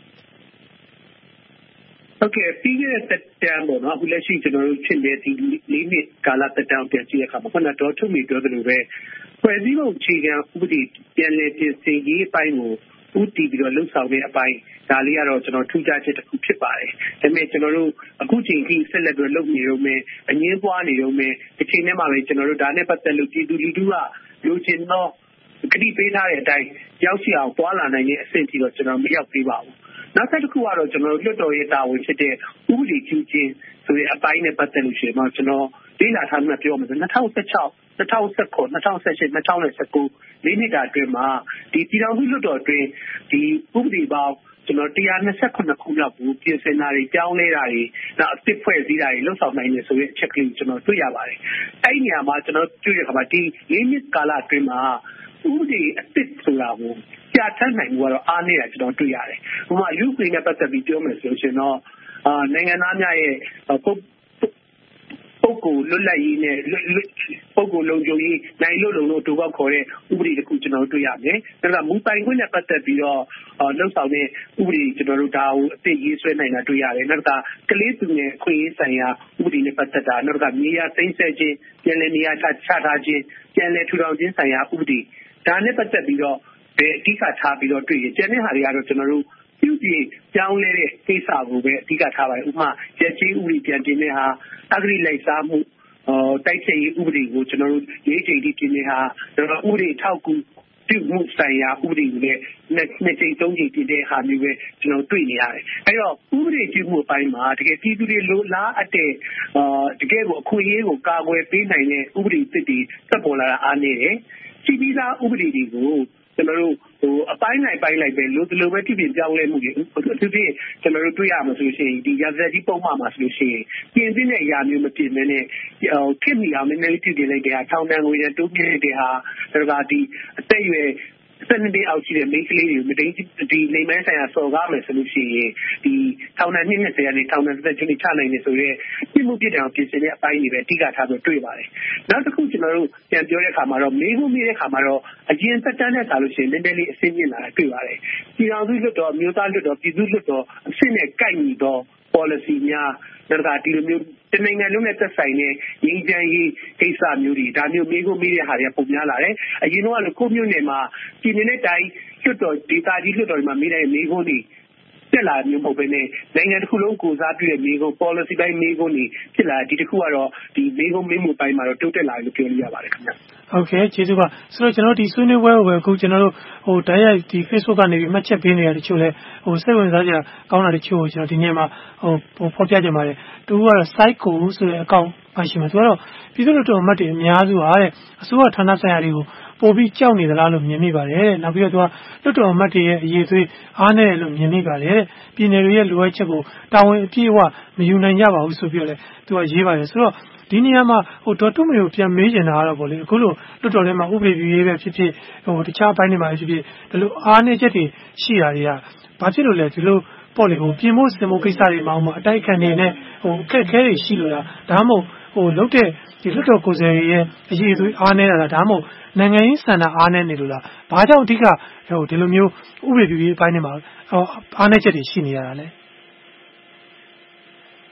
ဟုတ်ကဲ့ပြီးခဲ့တဲ့တက်တန်းပေါ့နော်အခုလက်ရှိကျွန်တော်တို့ဖြစ်နေတဲ့ဒီလေးနှစ်ကာလတက်တန်းပြန်ကြည့်ရခါမှာခုနကတော့ထုတ်မိပြောသလိုပဲဖွဲ့စည်းပုံအခြေခံဥပဒေပြန်လည်ပြင်ဆင်ရေးအပိုင်းကိုဦးတည်ပြီးတော့လှုပ်ဆောင်တဲ့အပိုင်းဒါလေးကတော့ကျွန်တော်ထူးခြားချက်တစ်ခုဖြစ်ပါတယ်ဒါပေမဲ့ကျွန်တော်တို့အခုချိန်ထိဆက်လက်ပြီးလုပ်နေတော့မယ်အငင်းပွားနေတော့မယ်ဒီချိန်ထဲမှာပဲကျွန်တော်တို့ဒါနဲ့ပတ်သက်လို့ပြည်သူလူထုကလူချင်းတော့ကတိပေးထားတဲ့အတိုင်းရောက်ရှိအောင်ပွာလာနိုင်တဲ့အဆင့်ထိတော့ကျွန်တော်မရောက်သေးပါဘူးနောက်တစ်ခုကတော့ကျွန်တော်တို့လွှတ်တော်ရဲ့တာဝန်ဖြစ်တဲ့ဥပဒေကျူးချင်းဆိုတဲ့အပိုင်းနဲ့ပတ်သက်လို့ရှိရင်တော့ကျွန်တော်လေ့လာထားမှပြောမှာဆို၂၀၁၆ ၂၀၁၉ ၂၀၁၈ ၂၀၁၉လေးနှစ်တာအတွင်းမှာဒီပြည်ထောင်စုလွှတ်တော်အတွင်းဒီဥပဒေပေါင်းကျွန်တော်one hundred twenty-sevenခုလောက်ကိုပြင်ဆင်တာတွေပြောင်းလဲတာတွေနောက်အသစ်ဖွဲ့စည်းတာတွေလှုပ်ဆောင်နိုင်တယ်ဆိုတဲ့အချက်ကလေးကျွန်တော်တွေ့ရပါတယ်အဲ့ဒီနေရာမှာကျွန်တော်တွေ့ရခါမှာဒီလေးနှစ်ကာလအတွင်းမှာဥပဒေအသစ်ဆိုတာကိုပြဋ္ဌာန်းနိုင်မှုကတော့အားနည်းတာကျွန်တော်တွေ့ရတယ်။ဥပမာလူ့ခွင့်နဲ့ပတ်သက်ပြီးပြောမယ်ဆိုရင်တော့အာနိုင်ငံသားများရဲ့ပုဂ္ဂိုလ်လွတ်လပ်ရေးနဲ့ပုဂ္ဂိုလ်လုံခြုံရေးနိုင်လို့လုံလို့တူပေါက်ခေါ်တဲ့ဥပဒေတစ်ခုကျွန်တော်တို့တွေ့ရမယ်။ဒါကမူပိုင်ခွင့်နဲ့ပတ်သက်ပြီးတော့လှုပ်ဆောင်တဲ့ဥပဒေကျွန်တော်တို့ဒါကိုအသိရေးဆွဲနိုင်တာတွေ့ရတယ်။နောက်ကကလေးသူငယ်အခွင့်အရေးဆိုင်ရာဥပဒေနဲ့ပတ်သက်တာနောက်ကမြေယာသိမ်းဆည်းခြင်းပြည်내နေရာချထားခြင်းပြည်내ထူထောင်ခြင်းဆိုင်ရာဥပဒေဒါနဲ့ပတ်သက်ပြီးတော့အဓိကထားပြီးတော့တွေ့ရကျန်တဲ့ဟာတွေကတော့ကျွန်တော်တို့ပြုပြင်ပြောင်းလဲတဲ့ကိစ္စကိုပဲအဓိကထားပါတယ်ဥပမာရက်ချင်းဥပဒေပြန်တင်တဲ့ဟာအဂရိလိုက်စားမှုတိုက်ချက်ရေးဥပဒေကိုကျွန်တော်တို့ရေးချိန်ဒီပြင်တဲ့ဟာဒါတော့ဥပဒေထောက်ကူပြုမှုဆိုင်ရာဥပဒေကိုလည်းနှစ်ချိန်သုံးချိန်ပြင်တဲ့ဟာမျိုးပဲကျွန်တော်တွေ့နေရတယ်အဲတော့ဥပဒေပြုမှုအပိုင်းမှာတကယ်ပြည်သူတွေလိုလားအပ်တဲ့အာတကယ်ကိုအခွင့်အရေးကိုကာကွယ်ပေးနိုင်တဲ့ဥပဒေသစ်တွေသက်ပေါ်လာတာအားနည်းတယ်စီပီသာဥပဒေတွေကိုကျွန်တော်တို့ဟိုအပိုင်းလိုက်ပိုင်းလိုက်ပဲလို့ဒီလိုပဲပြည်ပြင်ပြောင်းလဲမှုတွေသူတို့ကျွန်တော်တို့တွေ့ရမှာဆိုလို့ရှိရင်ဒီရာဇသတ်ကြီးပုံမှန်မှာဆိုလို့ရှိရင်ပြင်ပြတဲ့အရာမျိုးမပြင်မဲနဲ့ဟိုခင်မီအောင်နည်းနည်းလေးပြည်ပြင်လိုက်တဲ့ဟာထောင်တန်းကိုရတိုးပြတဲ့ဟာဒါကဒီအသက်အရွယ်စနေနေ့အောက်ရှိတဲ့မိန်းကလေးတွေမတိန်ဒီလိမ်မိုင်းဆိုင်ရာစော်ကားမယ်ဆိုလို့ရှိရင်ဒီထောင်တန်းနှစ်နှစ်ဆယ်ရာနေထောင်တန်းတစ်ချက်ချနိုင်နေဆိုရဲပြည်မှုပြည်တော်ပြင်ဆင်တဲ့အပိုင်းတွေပဲအဓိကထားပြီးတွေ့ပါတယ်နောက်တစ်ခုကျွန်တော်တို့ပြန်ပြောတဲ့အခါမှာတော့မေးဖို့မေးတဲ့အခါမှာတော့အရင်စက်တန်းနဲ့ဆိုလို့ရှိရင်နည်းနည်းလေးအဆင့်မြင့်လာတာတွေ့ပါတယ်ပြည်တော်စုလွတ်တော်မျိုးသားလွတ်တော်ပြည်သူလွတ်တော်အဆင့်နဲ့ကိုက်ညီသော policy များဒါကဒီလိုမျိုးတနိုင်ငံလုံးနဲ့သက်ဆိုင်တဲ့ရင်းချမ်းရေးကိစ္စမျိုးတွေဒါမျိုးမေးဖို့မေးတဲ့ဟာတွေကပုံများလာတယ်အရင်တော့လည်းကိုမျိုးနယ်မှာပြည်နယ်တိုင်းလွတ်တော်ဒေသကြီးလွတ်တော်တွေမှာမေးတဲ့မေးခွန်းတွေတက်လာမျိုးမဟုတ်ဘဲနဲ့နိုင်ငံတစ်ခုလုံးကိုစားပြုတဲ့မေးခွန်း policy ပိုင်းမေးခွန်းတွေဖြစ်လာဒီတစ်ခုကတော့ဒီမေးခွန်းမေးမှုပိုင်းမှာတော့တိုးတက်လာတယ်လို့ပြောလို့ရပါတယ်ခင်ဗျဟုတ်ကဲ့ကျေးဇူးပါဆိုတော့ကျွန်တော်ဒီဆွေးနွေးပွဲကိုပဲအခုကျွန်တော်တို့ဟိုဓာတ်ရိုက်ဒီ Facebook ကနေပြီးမှတ်ချက်ပေးနေရတဲ့တချို့လဲဟိုစိတ်ဝင်စားကြကောင်းတာတချို့ကိုကျွန်တော်ဒီနေ့မှာဟိုဖော်ပြကြပါတယ်တူကတော့ site ကိုဆိုတဲ့အကောင့်ပါရှိမှာသူကတော့ပြည်သူ့လွှတ်တော်အမတ်တွေအများစုဟာတဲ့အစိုးရဌာနဆိုင်ရာတွေကိုပို့ပြီးကြောက်နေသလားလို့မြင်မိပါတယ်နောက်ပြီးတော့သူကလွှတ်တော်အမတ်တွေရဲ့အရေးသွေးအားနည်းတယ်လို့မြင်မိပါတယ်ပြည်နယ်တွေရဲ့လိုအပ်ချက်ကိုတာဝန်အပြည့်အဝမယူနိုင်ကြပါဘူးဆိုပြီးတော့လဲသူကရေးပါတယ်ဆိုတော့ဒီနေရာမှာဟိုဒေါ်တုမေကိုပြန်မေးချင်တာကတော့ဗောလေအခုလိုလွှတ်တော်ထဲမှာဥပဒေပြုရေးပဲဖြစ်ဖြစ်ဟိုတခြားအပိုင်းတွေမှာဖြစ်ဖြစ်ဒီလိုအားနည်းချက်တွေရှိတာတွေကဘာဖြစ်လို့လဲဒီလိုပေါ့လေဟိုပြင်ဖို့စင်ဖို့ကိစ္စတွေမှာအတိုက်ခံနေနဲ့ဟိုအခက်အခဲတွေရှိလို့လားဒါမှမဟုတ်ဟိုလုတ်တဲ့ဒီလွှတ်တော်ကိုယ်စားလှယ်ရဲ့အရေးသွေးအားနည်းတာလားဒါမှမဟုတ်နိုင်ငံရေးစံနာအားနည်းနေလို့လားဘာကြောင့်အဓိကဟိုဒီလိုမျိုးဥပဒေပြုရေးအပိုင်းတွေမှာဟိုအားနည်းချက်တွေရှိနေရတာလဲဟ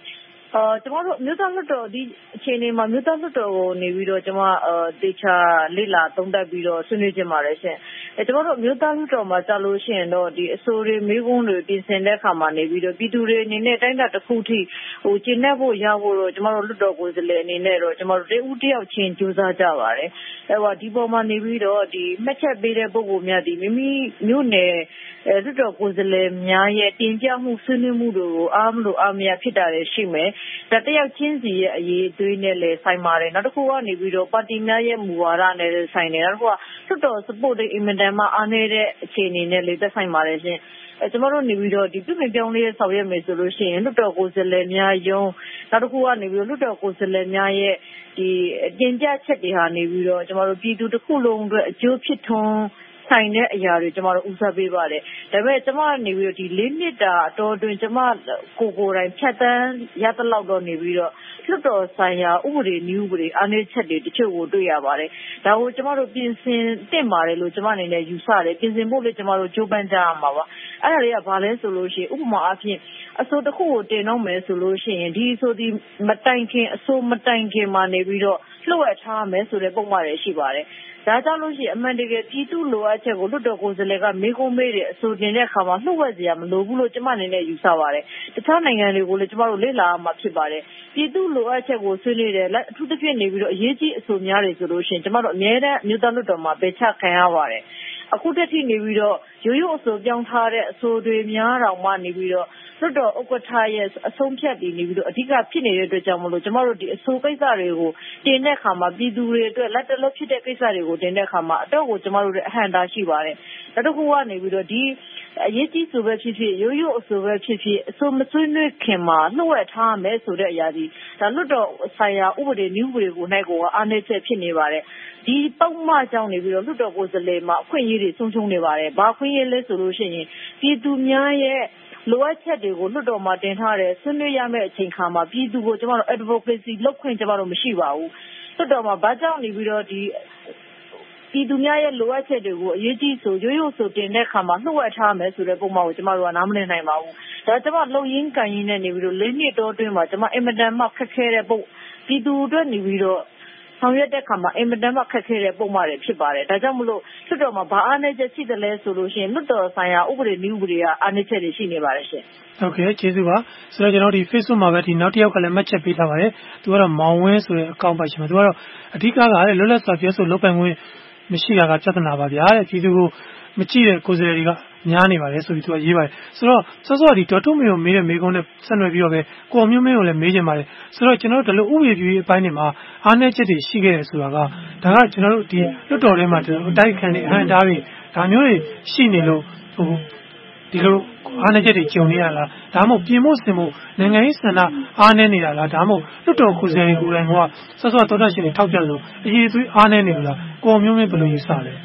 အော်ကျမတို့မြို့သားလွှတ်တော်ဒီအခြေအနေမှာမြို့သားလွှတ်တော်ကိုနေပြီးတော့ကျမအဲတေချာလေ့လာသုံးသပ်ပြီးတော့ဆွေးနွေးခြင်းပါတယ်ရှင်အဲကျမတို့မြို့သားလွှတ်တော်မှာကြာလို့ရှိရင်တော့ဒီအစိုးရမိကုန်းတွေပြင်ဆင်တဲ့အခါမှာနေပြီးတော့ပြည်သူတွေအနေနဲ့တိုင်းတာတစ်ခုထိဟိုကျင့်တဲ့ဖို့ရဖို့တော့ကျမတို့လွှတ်တော်ကိုယ်စားလှယ်အနေနဲ့တော့ကျမတို့တဦးတယောက်ချင်းကြိုးစားကြပါတယ်အဲဟောဒီပေါ်မှာနေပြီးတော့ဒီမှတ်ချက်ပေးတဲ့ပုဂ္ဂိုလ်များဒီမိမိမြို့နယ်အဲလွှတ်တော်ကိုယ်စားလှယ်များရဲ့တင်ပြမှုဆွေးနွေးမှုတွေကိုအားမလို့အားမရဖြစ်တာတွေရှိမယ်ဒါတယောက်ချင်းစီရဲ့အရေးအသွေးနဲ့လည်းဆိုင်ပါတယ်နောက်တစ်ခုကနေပြီးတော့ပါတီများရဲ့မူဝါဒနဲ့လည်းဆိုင်တယ်နောက်တစ်ခုကလွှတ်တော် support တွေအင်မတန်မှအားနည်းတဲ့အခြေအနေနဲ့လည်းသက်ဆိုင်ပါတယ်ရှင်အဲကျမတို့နေပြီးတော့ဒီပြည်ပပြောင်းလဲဆောင်ရွက်မယ်ဆိုလို့ရှိရင်လွှတ်တော်ကိုယ်စားလှယ်များယုံနောက်တစ်ခုကနေပြီးတော့လွှတ်တော်ကိုယ်စားလှယ်များရဲ့ဒီတင်ပြချက်တွေဟာနေပြီးတော့ကျမတို့ပြည်သူတစ်ခုလုံးအတွက်အကျိုးဖြစ်ထွန်းဆိုင်တဲ့အရာတွေကျမတို့ဦးစားပေးပါတယ်ဒါပေမဲ့ကျမနေပြီးတော့ဒီလေးနှစ်တာအတော်အတွင်းကျမကိုကိုယ်တိုင်ဖြတ်တန်းရသလောက်တော့နေပြီးတော့လွှတ်တော်ဆိုင်ရာဥပဒေနည်းဥပဒေအားနည်းချက်တွေတချို့ကိုတွေ့ရပါတယ်ဒါကိုကျမတို့ပြင်ဆင်သင့်ပါတယ်လို့ကျမအနေနဲ့ယူဆတယ်ပြင်ဆင်ဖို့လည်းကျမတို့ကြိုးပမ်းကြရမှာပါအဲ့ဒါတွေကဘာလဲဆိုလို့ရှိရင်ဥပမာအားဖြင့်အစိုးတစ်ခုကိုတင်တော့မယ်ဆိုလို့ရှိရင်ဒီအစိုးဒီမတိုင်ခင်အစိုးမတိုင်ခင်မှာနေပြီးတော့လှုပ်ဝက်ထားမယ်ဆိုတဲ့ပုံမှန်တွေရှိပါတယ်ဒါကြောင့်လို့ရှိရင်အမှန်တကယ်ပြည်သူလိုအပ်ချက်ကိုလွှတ်တော်ကိုယ်စားလှယ်ကမေးခွန်းမေးတဲ့အဆိုတင်တဲ့အခါမှာလှုပ်ဝက်စရာမလိုဘူးလို့ကျမအနေနဲ့ယူဆပါတယ်တခြားနိုင်ငံတွေကိုလည်းကျမတို့လေ့လာမှဖြစ်ပါတယ်ပြည်သူလိုအပ်ချက်ကိုဆွေးနွေးတယ်အထူးသဖြင့်နေပြီးတော့အရေးကြီးအဆိုများတွေဆိုလို့ရှိရင်ကျမတို့အများနဲ့မြို့သားလွှတ်တော်မှာပယ်ချခံရပါတယ်အခုတည်းကနေပြီးတော့ရိုးရိုးအဆိုပြောင်းထားတဲ့အဆိုတွေများတော့မှနေပြီးတော့လွှတ်တော်ဥက္ကဋ္ဌရဲ့အဆုံးဖြတ်တည်နေပြီးတော့အဓိကဖြစ်နေတဲ့အတွက်ကြောင့်မလို့ကျမတို့ဒီအဆိုကိစ္စတွေကိုတင်တဲ့အခါမှာပြည်သူတွေအတွက်လက်တလုံးဖြစ်တဲ့ကိစ္စတွေကိုတင်တဲ့အခါမှာအတော့ကိုကျမတို့ရဲ့အဟန့်တားရှိပါတယ်နောက်တစ်ခုကနေပြီးတော့ဒီအရေးကြီးဆိုပဲဖြစ်ဖြစ်ရိုးရိုးအဆိုပဲဖြစ်ဖြစ်အဆိုမဆွေးနွေးခင်မှာနှုတ်ဝက်ထားမယ်ဆိုတဲ့အရာဒီဒါလွှတ်တော်ဆိုင်ရာဥပဒေနည်းဥပဒေကိုနိုင်ကိုအားနည်းချက်ဖြစ်နေပါတယ်ဒီပုံမှန်ကြောင့်နေပြီးတော့လွှတ်တော်ကိုယ်စားလှယ်မှာအခွင့်အရေးတွေဆုံးရှုံးနေပါတယ်ဘာခွင့်ရလဲဆိုလို့ရှိရင်ပြည်သူများရဲ့လိုအပ်ချက်တွေကိုလွှတ်တော်မှာတင်ထားတယ်ဆွေးနွေးရမယ့်အချိန်ခါမှာပြည်သူကိုကျမတို့ advocacy လုပ်ခွင့်ကျမတို့မရှိပါဘူးလွှတ်တော်မှာဘာကြောင့်နေပြီးတော့ဒီပြည်သူများရဲ့လိုအပ်ချက်တွေကိုအရေးကြီးဆိုရိုးရိုးဆိုတင်တဲ့အခါမှာနှုတ်ဝက်ထားမယ်ဆိုတဲ့ပုံမှန်ကိုကျမတို့ကနားမလည်နိုင်ပါဘူးဒါကျမလုံရင်းကန်ရင်းနဲ့နေပြီးတော့လေးနှစ်တောအတွင်းမှာကျမအင်မတန်မှခက်ခဲတဲ့ပုံပြည်သူအတွက်နေပြီးတော့ဆောင်ရွက်တဲ့ခါမှာအင်မတန်မှခက်ခဲတဲ့ပုံမှန်တွေဖြစ်ပါတယ်ဒါကြောင့်မလို့လွှတ်တော်မှာဘာအားနည်းချက်ရှိတယ်လဲဆိုလို့ရှိရင်လွှတ်တော်ဆိုင်ရာဥပဒေနည်းဥပဒေကအားနည်းချက်တွေရှိနေပါတယ်ရှင်ဟုတ်ကဲ့ကျေးဇူးပါဆိုတော့ကျွန်တော်ဒီ Facebook မှာပဲဒီနောက်တစ်ယောက်ကလည်းမှတ်ချက်ပေးထားပါတယ်သူကတော့မောင်ဝင်းဆိုတဲ့အကောင့်ပါရှင်မှာသူကတော့အဓိကကလည်းလွတ်လပ်စွာပြောဆိုလုပ်ပိုင်ခွင့်မရှိတာကပြဿနာပါဗျာတဲ့ပြည်သူကိုမကြည့်တဲ့ကိုယ်စားလှယ်တွေကများနေပါတယ်ဆိုပြီးသူကရေးပါတယ်ဆိုတော့စောစောဒီဒေါ်ထုမေကိုမေးတဲ့မေးခွန်းနဲ့ဆက်နွယ်ပြီးတော့ပဲကိုမျိုးမင်းကိုလည်းမေးချင်ပါတယ်ဆိုတော့ကျွန်တော်တို့ဒီလိုဥပဒေပြုရေးအပိုင်းတွေမှာအားနည်းချက်တွေရှိခဲ့တယ်ဆိုတာကဒါကကျွန်တော်တို့ဒီလွတ်တော်ထဲမှာတိုက်ခန်းတွေအဟန့်တားတွေဒါမျိုးတွေရှိနေလို့ဟိုဒီလိုအားနည်းချက်တွေကြုံနေရလားဒါမှမဟုတ်ပြင်ဖို့ဆင်ဖို့နိုင်ငံရေးစံနာအားနည်းနေတာလားဒါမှမဟုတ်လွတ်တော်ကိုယ်စားလှယ်ကိုယ်တိုင်ကစောစောတော်တော်ရှင်တွေထောက်ပြလို့အရေးသွေးအားနည်းနေလို့လားကိုမျိုးမင်းဘယ်လိုယူဆလဲ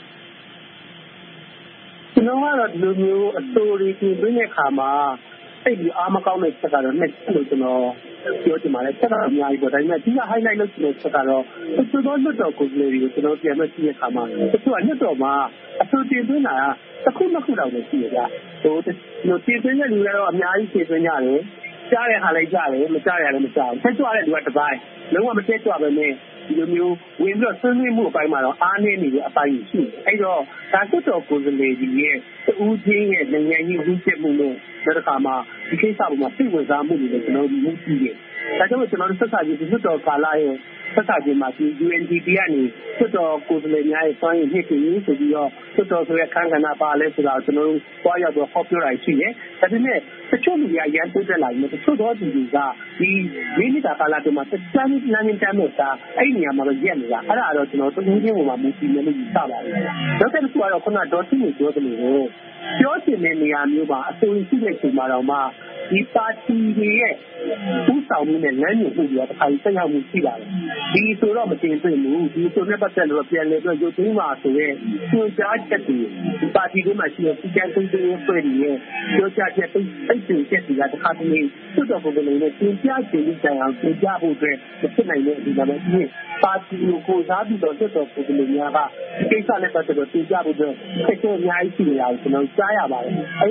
ကျွန်တော်ကတော့ဒီလိုမျိုးအစိုးရကြီးပြင်တဲ့အခါမှာအဲ့ဒီအားမကောင်းတဲ့ချက်ကတော့နှစ်ချက်လို့ကျွန်တော်ပြောချင်ပါတယ်ချက်တော့အများကြီးပေါ့ဒါပေမဲ့ဒီက highlight လုပ်ချင်တဲ့ချက်ကတော့သူတို့လွတ်တော်ကိုယ်စားလှယ်တွေကိုကျွန်တော်ပြန်မကြည့်တဲ့အခါမှာသူကလွတ်တော်မှာအစိုးရပြင်တာကတစ်ခုနှစ်ခုတော့ရှိရကြဟိုဒီပြင်သွင်းတဲ့လူတွေတော့အများကြီးပြင်သွင်းကြတယ်ကြားတဲ့ဟာလည်းကြားတယ်မကြားရလည်းမကြားဘူးဆက်ကြွတဲ့လူကတစ်ပိုင်းလုံးဝမဆက်ကြွပဲနဲ့ဒီလိုမျိုးဝင်ပြီးတော့ဆွေးနွေးမှုအပိုင်းမှာတော့အားနည်းနေတဲ့အပိုင်းရှိတယ်အဲ့တော့ဒါစွတ်တော်ကိုယ်စားလှယ်ကြီးရဲ့ဦးချင်းရဲ့နိုင်ငံကြီးဦးချက်မှုလို့ဒီတစ်ခါမှာဒီကိစ္စပေါ်မှာပြည့်ဝစားမှုတွေလည်းကျွန်တော်တို့မြင်ကြည့်တယ်ဒါကြောင့်ကျွန်တော်တို့ဆက်ဆံရေးဒီစွတ်တော်ကာလရဲ့ဆက်ဆံရေးမှာဒီ ယူ အန် ဒီ ပီ ကနေစွတ်တော်ကိုယ်စားလှယ်များရဲ့စွမ်းရည်မြင့်တင်ရေးဆိုပြီးတော့စွတ်တော်ဆိုတဲ့ခန်းကဏ္ဍပါလဲဆိုတာကျွန်တော်တို့တွားရောက်တော့ဟောပြောတာရှိတယ်ဒါပေမဲ့တချို့လူတွေကရန်တိုးတက်လာပြီးတချို့တော့ဒီလူကဒီလေးနှစ်တာကာလတုန်းမှာစမ်းစမ်းလမ်းကျမ်းမဲ့တာအဲ့ဒီနေရာမှာတော့ရက်နေတာအဲ့ဒါတော့ကျွန်တော်တူးချင်းပုံမှာမူတည်နေလို့ယူဆပါတယ်နောက်တစ်ခုကတော့ခုနဒေါ်ထင်းကိုပြောသလိုပြောချင်တဲ့နေရာမျိုးမှာအစိုးရရှိတဲ့ချိန်မှာတော့မှဒီပါတီတွေရဲ့ဥဆောင်မှုနဲ့လမ်းညွှန်မှုတွေတစ်ခါဆက်ရောက်မှုရှိပါတယ်ဒီဆိုတော့မတင်သွင်းဘူးဒီဆိုနဲ့ပတ်သက်လို့ပြန်လဲပြီးရုပ်သိမ်းပါဆိုရဲညွှန်ကြားချက်တွေဒီပါတီတွေမှာရှိတဲ့စီကံသုံးသွင်းဖွဲ့တွေရဲ့ပြောကြားချက်သိသိတင်ချက်တွေကတစ်ခါတည်းစွတ်တော်ပုံစံနဲ့တင်ပြခြင်းကြံအောင်တင်ပြဖို့အတွက်မဖြစ်နိုင်တဲ့ဒီမှာပဲဒီပါတီကိုစားပြီးတော့စွတ်တော်ပုံစံများကဒီကိစ္စနဲ့ပတ်သက်လို့တင်ပြဖို့အတွက်ခက်ခဲအများကြီးရှိနေတာကိုကျွန်တော်ကြားရပါတယ်အဲ့တော့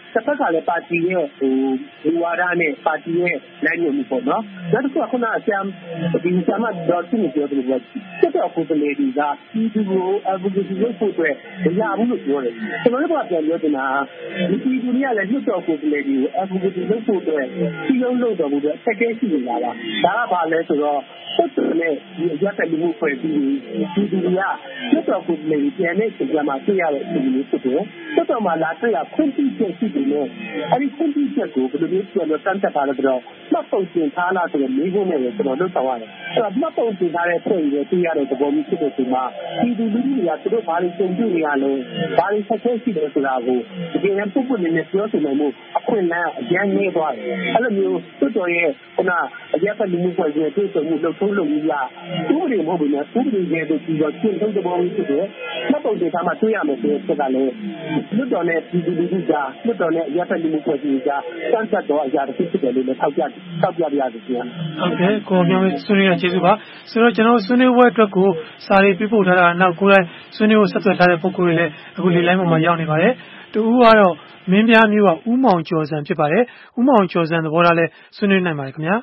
တစ်ဖက်ကလည်းပါတီရဲ့ဟိုလူဝါဒနဲ့ပါတီရဲ့လမ်းညွှန်မှုပေါ့နော်နောက်တစ်ခုကခုနကဆရာဒီဆရာမဒေါ်စုနေပြောတယ်လို့စစ်တော်ကိုယ်စားလှယ်တွေကပြည်သူကို advocacy လုပ်ဖို့အတွက်မရဘူးလို့ပြောတယ်ကျွန်တော်တို့ကပြန်ပြောတင်တာဒီပြည်သူတွေကလည်းလွတ်တော်ကိုယ်စားလှယ်တွေကို advocacy လုပ်ဖို့အတွက်စီလုံးလုပ်တော်မူတဲ့စက်ကဲရှိနေတာပါဒါကဘာလဲဆိုတော့စစ်တော်နဲ့ဒီအရက်တဲ့လူမှုဖွဲ့စည်းပြည်သူတွေကလွတ်တော်ကိုယ်စားလှယ်တွေပြန်တဲ့ချိန်မှာတွေ့ရတဲ့အချိန်မျိုးဖြစ်တယ်စစ်တော်မှာလာတွေ့ရခွင့်ပြုချက်ရှိတယ်လို့အဲဒီခွင့်ပြုချက်ကိုဘယ်လိုမျိုးပြန်လို့တန်းတက်တာလဲဆိုတော့မှတ်ပုံတင်ထားလားဆိုတော့မိဖို့နဲ့ကျွန်တော်လုပ်ဆောင်ရတယ်အဲ့တော့မှတ်ပုံတင်ထားတဲ့ဖွဲ့ရတွေ့ရတဲ့သဘောမျိုးဖြစ်တဲ့ချိန်မှာပြည်သူလူထုတွေကသူတို့ဘာလို့ကြုံတွေ့နေရလဲဘာလို့ဆက်ဆက်ရှိတယ်ဆိုတာကိုဒီကနေ့ပုပ်ပုနေနဲ့ပြောဆိုနိုင်မှုအခွင့်အလမ်းအကျဉ်းနေသွားတယ်အဲ့လိုမျိုးစစ်တော်ရဲ့ခုနအရက်တဲ့လူမှုဖွဲ့စည်းတွေ့ဆုံမှုလုပ်ထုံးလုပ်ရဥပဒေမဟုတ်ဘူးနော်ဥပဒေရဲ့တို့ပြီးတော့ကျင့်သုံးတဲ့ဘောမျိုးဖြစ်တယ်မှတ်ပုံတင်ထားမှတွေ့ရမယ်ဆိုတဲ့ချက်ကလည်းလွတ်တော်နဲ့ပြည်သူလူထုကြားလွတ်တော်နဲ့အရက်တဲ့လူမှုဖွဲ့စည်းကြားစံတက်တော့အရာတစ်ခုဖြစ်တယ်လို့လည်းထောက်ပြထောက်ပြပြရတယ်ခင်ဗျာဟုတ်ကဲ့ကိုမျိုးဆွေးနွေးရကျေးဇူးပါဆိုတော့ကျွန်တော်ဆွေးနွေးပွဲအတွက်ကိုစာရေးပြပို့ထားတာနောက်ကိုယ်တိုင်ဆွေးနွေးဖို့ဆက်သွယ်ထားတဲ့ပုဂ္ဂိုလ်တွေလည်းအခုလေလိုင်းပေါ်မှာရောက်နေပါတယ်တူဦးကတော့မင်းပြားမျိုးကဦးမောင်ကျော်စံဖြစ်ပါတယ်ဦးမောင်ကျော်စံသဘောထားလဲဆွေးနွေးနိုင်ပါတယ်ခင်ဗျာ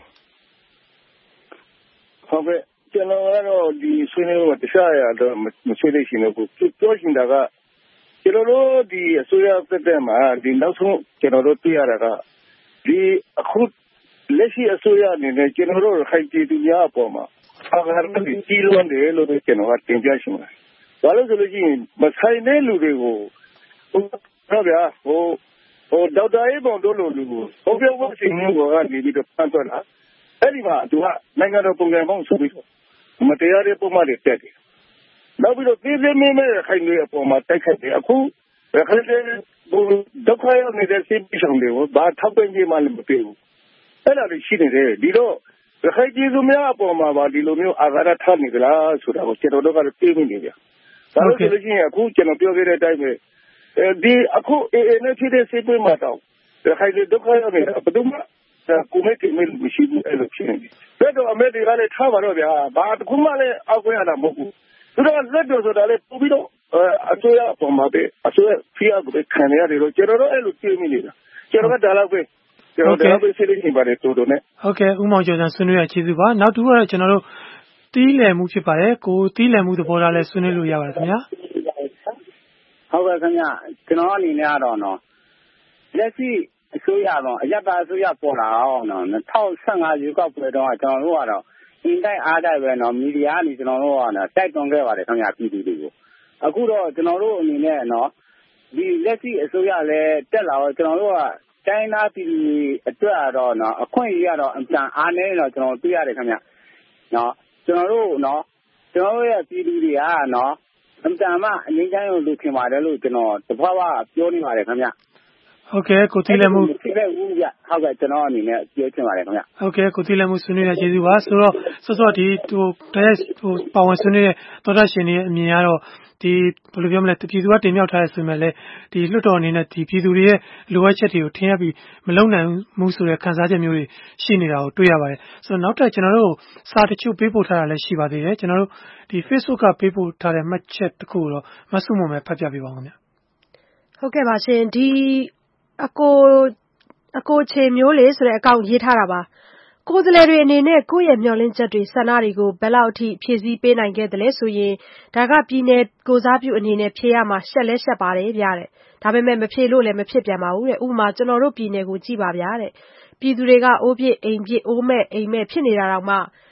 ဟုတ်ကဲ့ကျွန်တော်ကတော့ဒီဆွေးနွေးပွဲတခြားရတော့မဆွေးနွေးရှင်တော့ပြောရှင်တာကကျွန်တော်တို့ဒီအစိုးရသက်သက်မှာဒီနောက်ဆုံးကျွန်တော်တို့တွေ့ရတာကဒီအခုလက်ရှိအစိုးရအနေနဲ့ကျွန်တော်တို့ခိုင်တီတူများအပေါ်မှာအားရတဲ့ကြီးလွန်တယ်လို့ကျွန်တော်ကတင်ပြရှင်ပါတယ်။ဘာလို့ဆိုလို့ရှိရင်မဆိုင်တဲ့လူတွေကိုဟုတ်ဗျာဟိုဟိုဒေါက်တာအေးပုံတို့လိုလူကိုဟိုပြောဖို့စီမျိုးကနေပြီးတော့ဖန်ထွက်လာအဲ့ဒီမှာသူကနိုင်ငံတော်ပုံစံပေါင်းဆိုပြီးတော့မတရားတဲ့ပုံမှန်တွေတက်တယ်နောက်ပြီးတော့ပြည်သူမင်းမဲ့ခိုင်တွေအပေါ်မှာတိုက်ခိုက်တယ်အခုခက်တဲ့ဘုဒုက္ခရောက်နေတဲ့စိတ်ဆောင်တွေကိုဘာထောက်ပံ့ကြမှလည်းမပြေဘူးအဲ့ဒါလေးရှိနေတယ်ဒီတော့ခိုင်ပြည်သူများအပေါ်မှာပါဒီလိုမျိုးအာဃာတထားနေကြလားဆိုတာကိုကျွန်တော်တို့ကတော့သိမိနေကြဒါလို့ဆိုလို့ရှိရင်အခုကျွန်တော်ပြောခဲ့တဲ့အတိုင်းပဲဒီအခုအေးအေးနဲ့ဖြစ်တဲ့စိတ်တွေမှာတော့ခိုင်တွေဒုက္ခရောက်နေတာဘယ်သူမှကိုမဲ့ကိမဲ့မရှိဘူးအဲ့လိုဖြစ်နေတယ်ဒါတော့အမေတွေကလည်းထားပါတော့ဗျာဘာတခုမှလည်းအောက်ခွင့်ရတာမဟုတ်ဘူးသူတို့ကလက်တော်ဆိုတာလည်းပို့ပြီးတော့အစိုးရအပေါ်မှာပဲအစိုးရဖိအားကိုပဲခံရရတယ်လို့ကျွန်တော်တို့အဲ့လိုသိမိနေတာကျွန်တော်ကဒါတော့ပဲကျွန်တော်တို့ပဲစိတ်ရင်းပါတယ်တူတူနဲ့ဟုတ်ကဲ့ဦးမောင်ကျော်စံဆွေးနွေးရကျေးဇူးပါနောက်တူကတော့ကျွန်တော်တို့တီးလည်မှုဖြစ်ပါတယ်ကိုတီးလည်မှုသဘောထားလဲဆွေးနွေးလို့ရပါတယ်ခင်ဗျာဟုတ်ကဲ့ခင်ဗျာကျွန်တော်အနေနဲ့ကတော့နော်လက်ရှိအစိုးရတော့အရတာအစိုးရပေါ်လာအောင်နော်၂၀၁၅ရွေးကောက်ပွဲတော့ကျွန်တော်တို့ကတော့အင်တိုက်အားတိုက်ပဲနော်မီဒီယာကနေကျွန်တော်တို့ကနော်တိုက်တွန်းခဲ့ပါတယ်ခင်ဗျာပြည်သူတွေကိုအခုတော့ကျွန်တော်တို့အနေနဲ့နော်ဒီလက်ရှိအစိုးရလည်းတက်လာတော့ကျွန်တော်တို့ကတိုင်းသားပြည်သူအတွက်တော့နော်အခွင့်အရေးကတော့အမှန်အားနဲ့တော့ကျွန်တော်တွေ့ရတယ်ခင်ဗျာနော်ကျွန်တော်တို့နော်ကျွန်တော်တို့ရဲ့ပြည်သူတွေကနော်အမှန်မှအငြိမ်းချမ်းလို့လူခင်ပါတယ်လို့ကျွန်တော်တပွားပွားပြောနေပါတယ်ခင်ဗျာဟုတ်ကဲ့ကိုတီးလက်မှုတီးလက်မှုပြဟုတ်ကဲ့ကျွန်တော်အနေနဲ့ပြောချင်ပါတယ်ခင်ဗျဟုတ်ကဲ့ကိုတီးလက်မှုဆွေးနွေးရကျေးဇူးပါဆိုတော့စောစောဒီဟိုတိုက်ဟိုပါဝင်ဆွေးနွေးတဲ့သောတာရှင်တွေရဲ့အမြင်ကတော့ဒီဘယ်လိုပြောမလဲပြည်သူကတင်မြှောက်ထားရဆိုမှလည်းဒီလွှတ်တော်အနေနဲ့ဒီပြည်သူတွေရဲ့လိုအပ်ချက်တွေကိုထင်ရပြီးမလုံနိုင်မှုဆိုတဲ့ခံစားချက်မျိုးတွေရှိနေတာကိုတွေ့ရပါတယ်ဆိုတော့နောက်ထပ်ကျွန်တော်တို့စာတချို့ပေးပို့ထားတာလည်းရှိပါသေးတယ်ကျွန်တော်တို့ဒီ Facebook ကပေးပို့ထားတဲ့မှတ်ချက်တစ်ခုတော့မဆုမွန်ပဲဖတ်ပြပေးပါဦးခင်ဗျဟုတ်ကဲ့ပါရှင်ဒီအကိုအကိုချေမျိုးလေးဆိုတဲ့အကောင့်ရေးထားတာပါကိုယ်စားလှယ်တွေအနေနဲ့ကိုယ့်ရဲ့မျှော်လင့်ချက်တွေဆန္ဒတွေကိုဘယ်လောက်အထိဖြည့်ဆည်းပေးနိုင်ခဲ့တယ်လဲဆိုရင်ဒါကပြည်နယ်ကိုစားပြုအနေနဲ့ဖြည့်ရမှာရှက်လဲရှက်ပါတယ်ဗျတဲ့ဒါပေမဲ့မဖြည့်လို့လည်းမဖြစ်ပြန်ပါဘူးတဲ့ဥပမာကျွန်တော်တို့ပြည်နယ်ကိုကြည့်ပါဗျာတဲ့ပြည်သူတွေကအိုးပြစ်အိမ်ပြစ်အိုးမဲ့အိမ်မဲ့ဖြစ်နေတာတော့မှ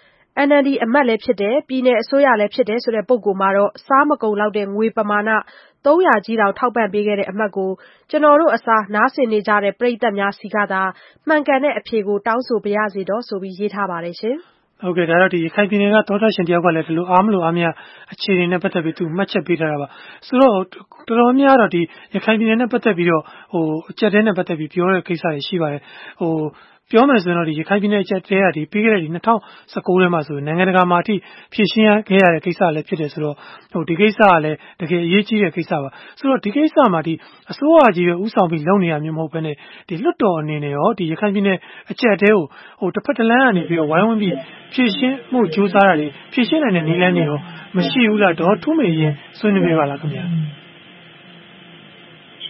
N L D အမတ်လည်းဖြစ်တယ်ပြည်နယ်အစိုးရလည်းဖြစ်တယ်ဆိုတဲ့ပုံကိုမှာတော့စားမကုန်လောက်တဲ့ငွေပမာဏသုံးရာကြီးတောင်ထောက်ပံ့ပေးခဲ့တဲ့အမတ်ကိုကျွန်တော်တို့အစားနားဆင်နေကြတဲ့ပရိသတ်များစီကသာမှန်ကန်တဲ့အဖြေကိုတောင်းဆိုပါရစေတော့ဆိုပြီးရေးထားပါတယ်ရှင်ဟုတ်ကဲ့ဒါတော့ဒီရခိုင်ပြည်နယ်ကသောတာရှင်တယောက်ကလည်းဒီလိုအားမလို့အားမရအခြေအနေနဲ့ပတ်သက်ပြီးသူမှတ်ချက်ပေးထားတာပါဆိုတော့တော်တော်များတော့ဒီရခိုင်ပြည်နယ်နဲ့ပတ်သက်ပြီးတော့ဟိုအကြက်တဲနဲ့ပတ်သက်ပြီးပြောတဲ့ကိစ္စတွေရှိပါတယ်ဟိုပြောမယ်ဆိုရင်တော့ဒီရခိုင်ပြည်နယ်အကြက်တဲကဒီပြီးခဲ့တဲ့ဒီ၂၀၁၉ထဲမှာဆိုရင်နိုင်ငံတကာမှာအထိဖြည့်ရှင်းခဲ့ရတဲ့ကိစ္စလည်းဖြစ်တယ်ဆိုတော့ဟိုဒီကိစ္စကလည်းတကယ်အရေးကြီးတဲ့ကိစ္စပါဆိုတော့ဒီကိစ္စမှာဒီအစိုးရကြီးပဲဥဆောင်ပြီးလုပ်နေရမျိုးမဟုတ်ဘဲနဲ့ဒီလွတ်တော်အနေနဲ့ရောဒီရခိုင်ပြည်နယ်အကြက်တဲကိုဟိုတစ်ဖက်တစ်လမ်းကနေပြီးတော့ဝိုင်းဝန်းပြီးဖြည့်ရှင်းမှုကြိုးစားတာတွေဖြည့်ရှင်းနိုင်တဲ့နည်းလမ်းတွေရောမရှိဘူးလားတော့ထုမေရင်ဆွေးနွေးပြပါလားခင်ဗျာ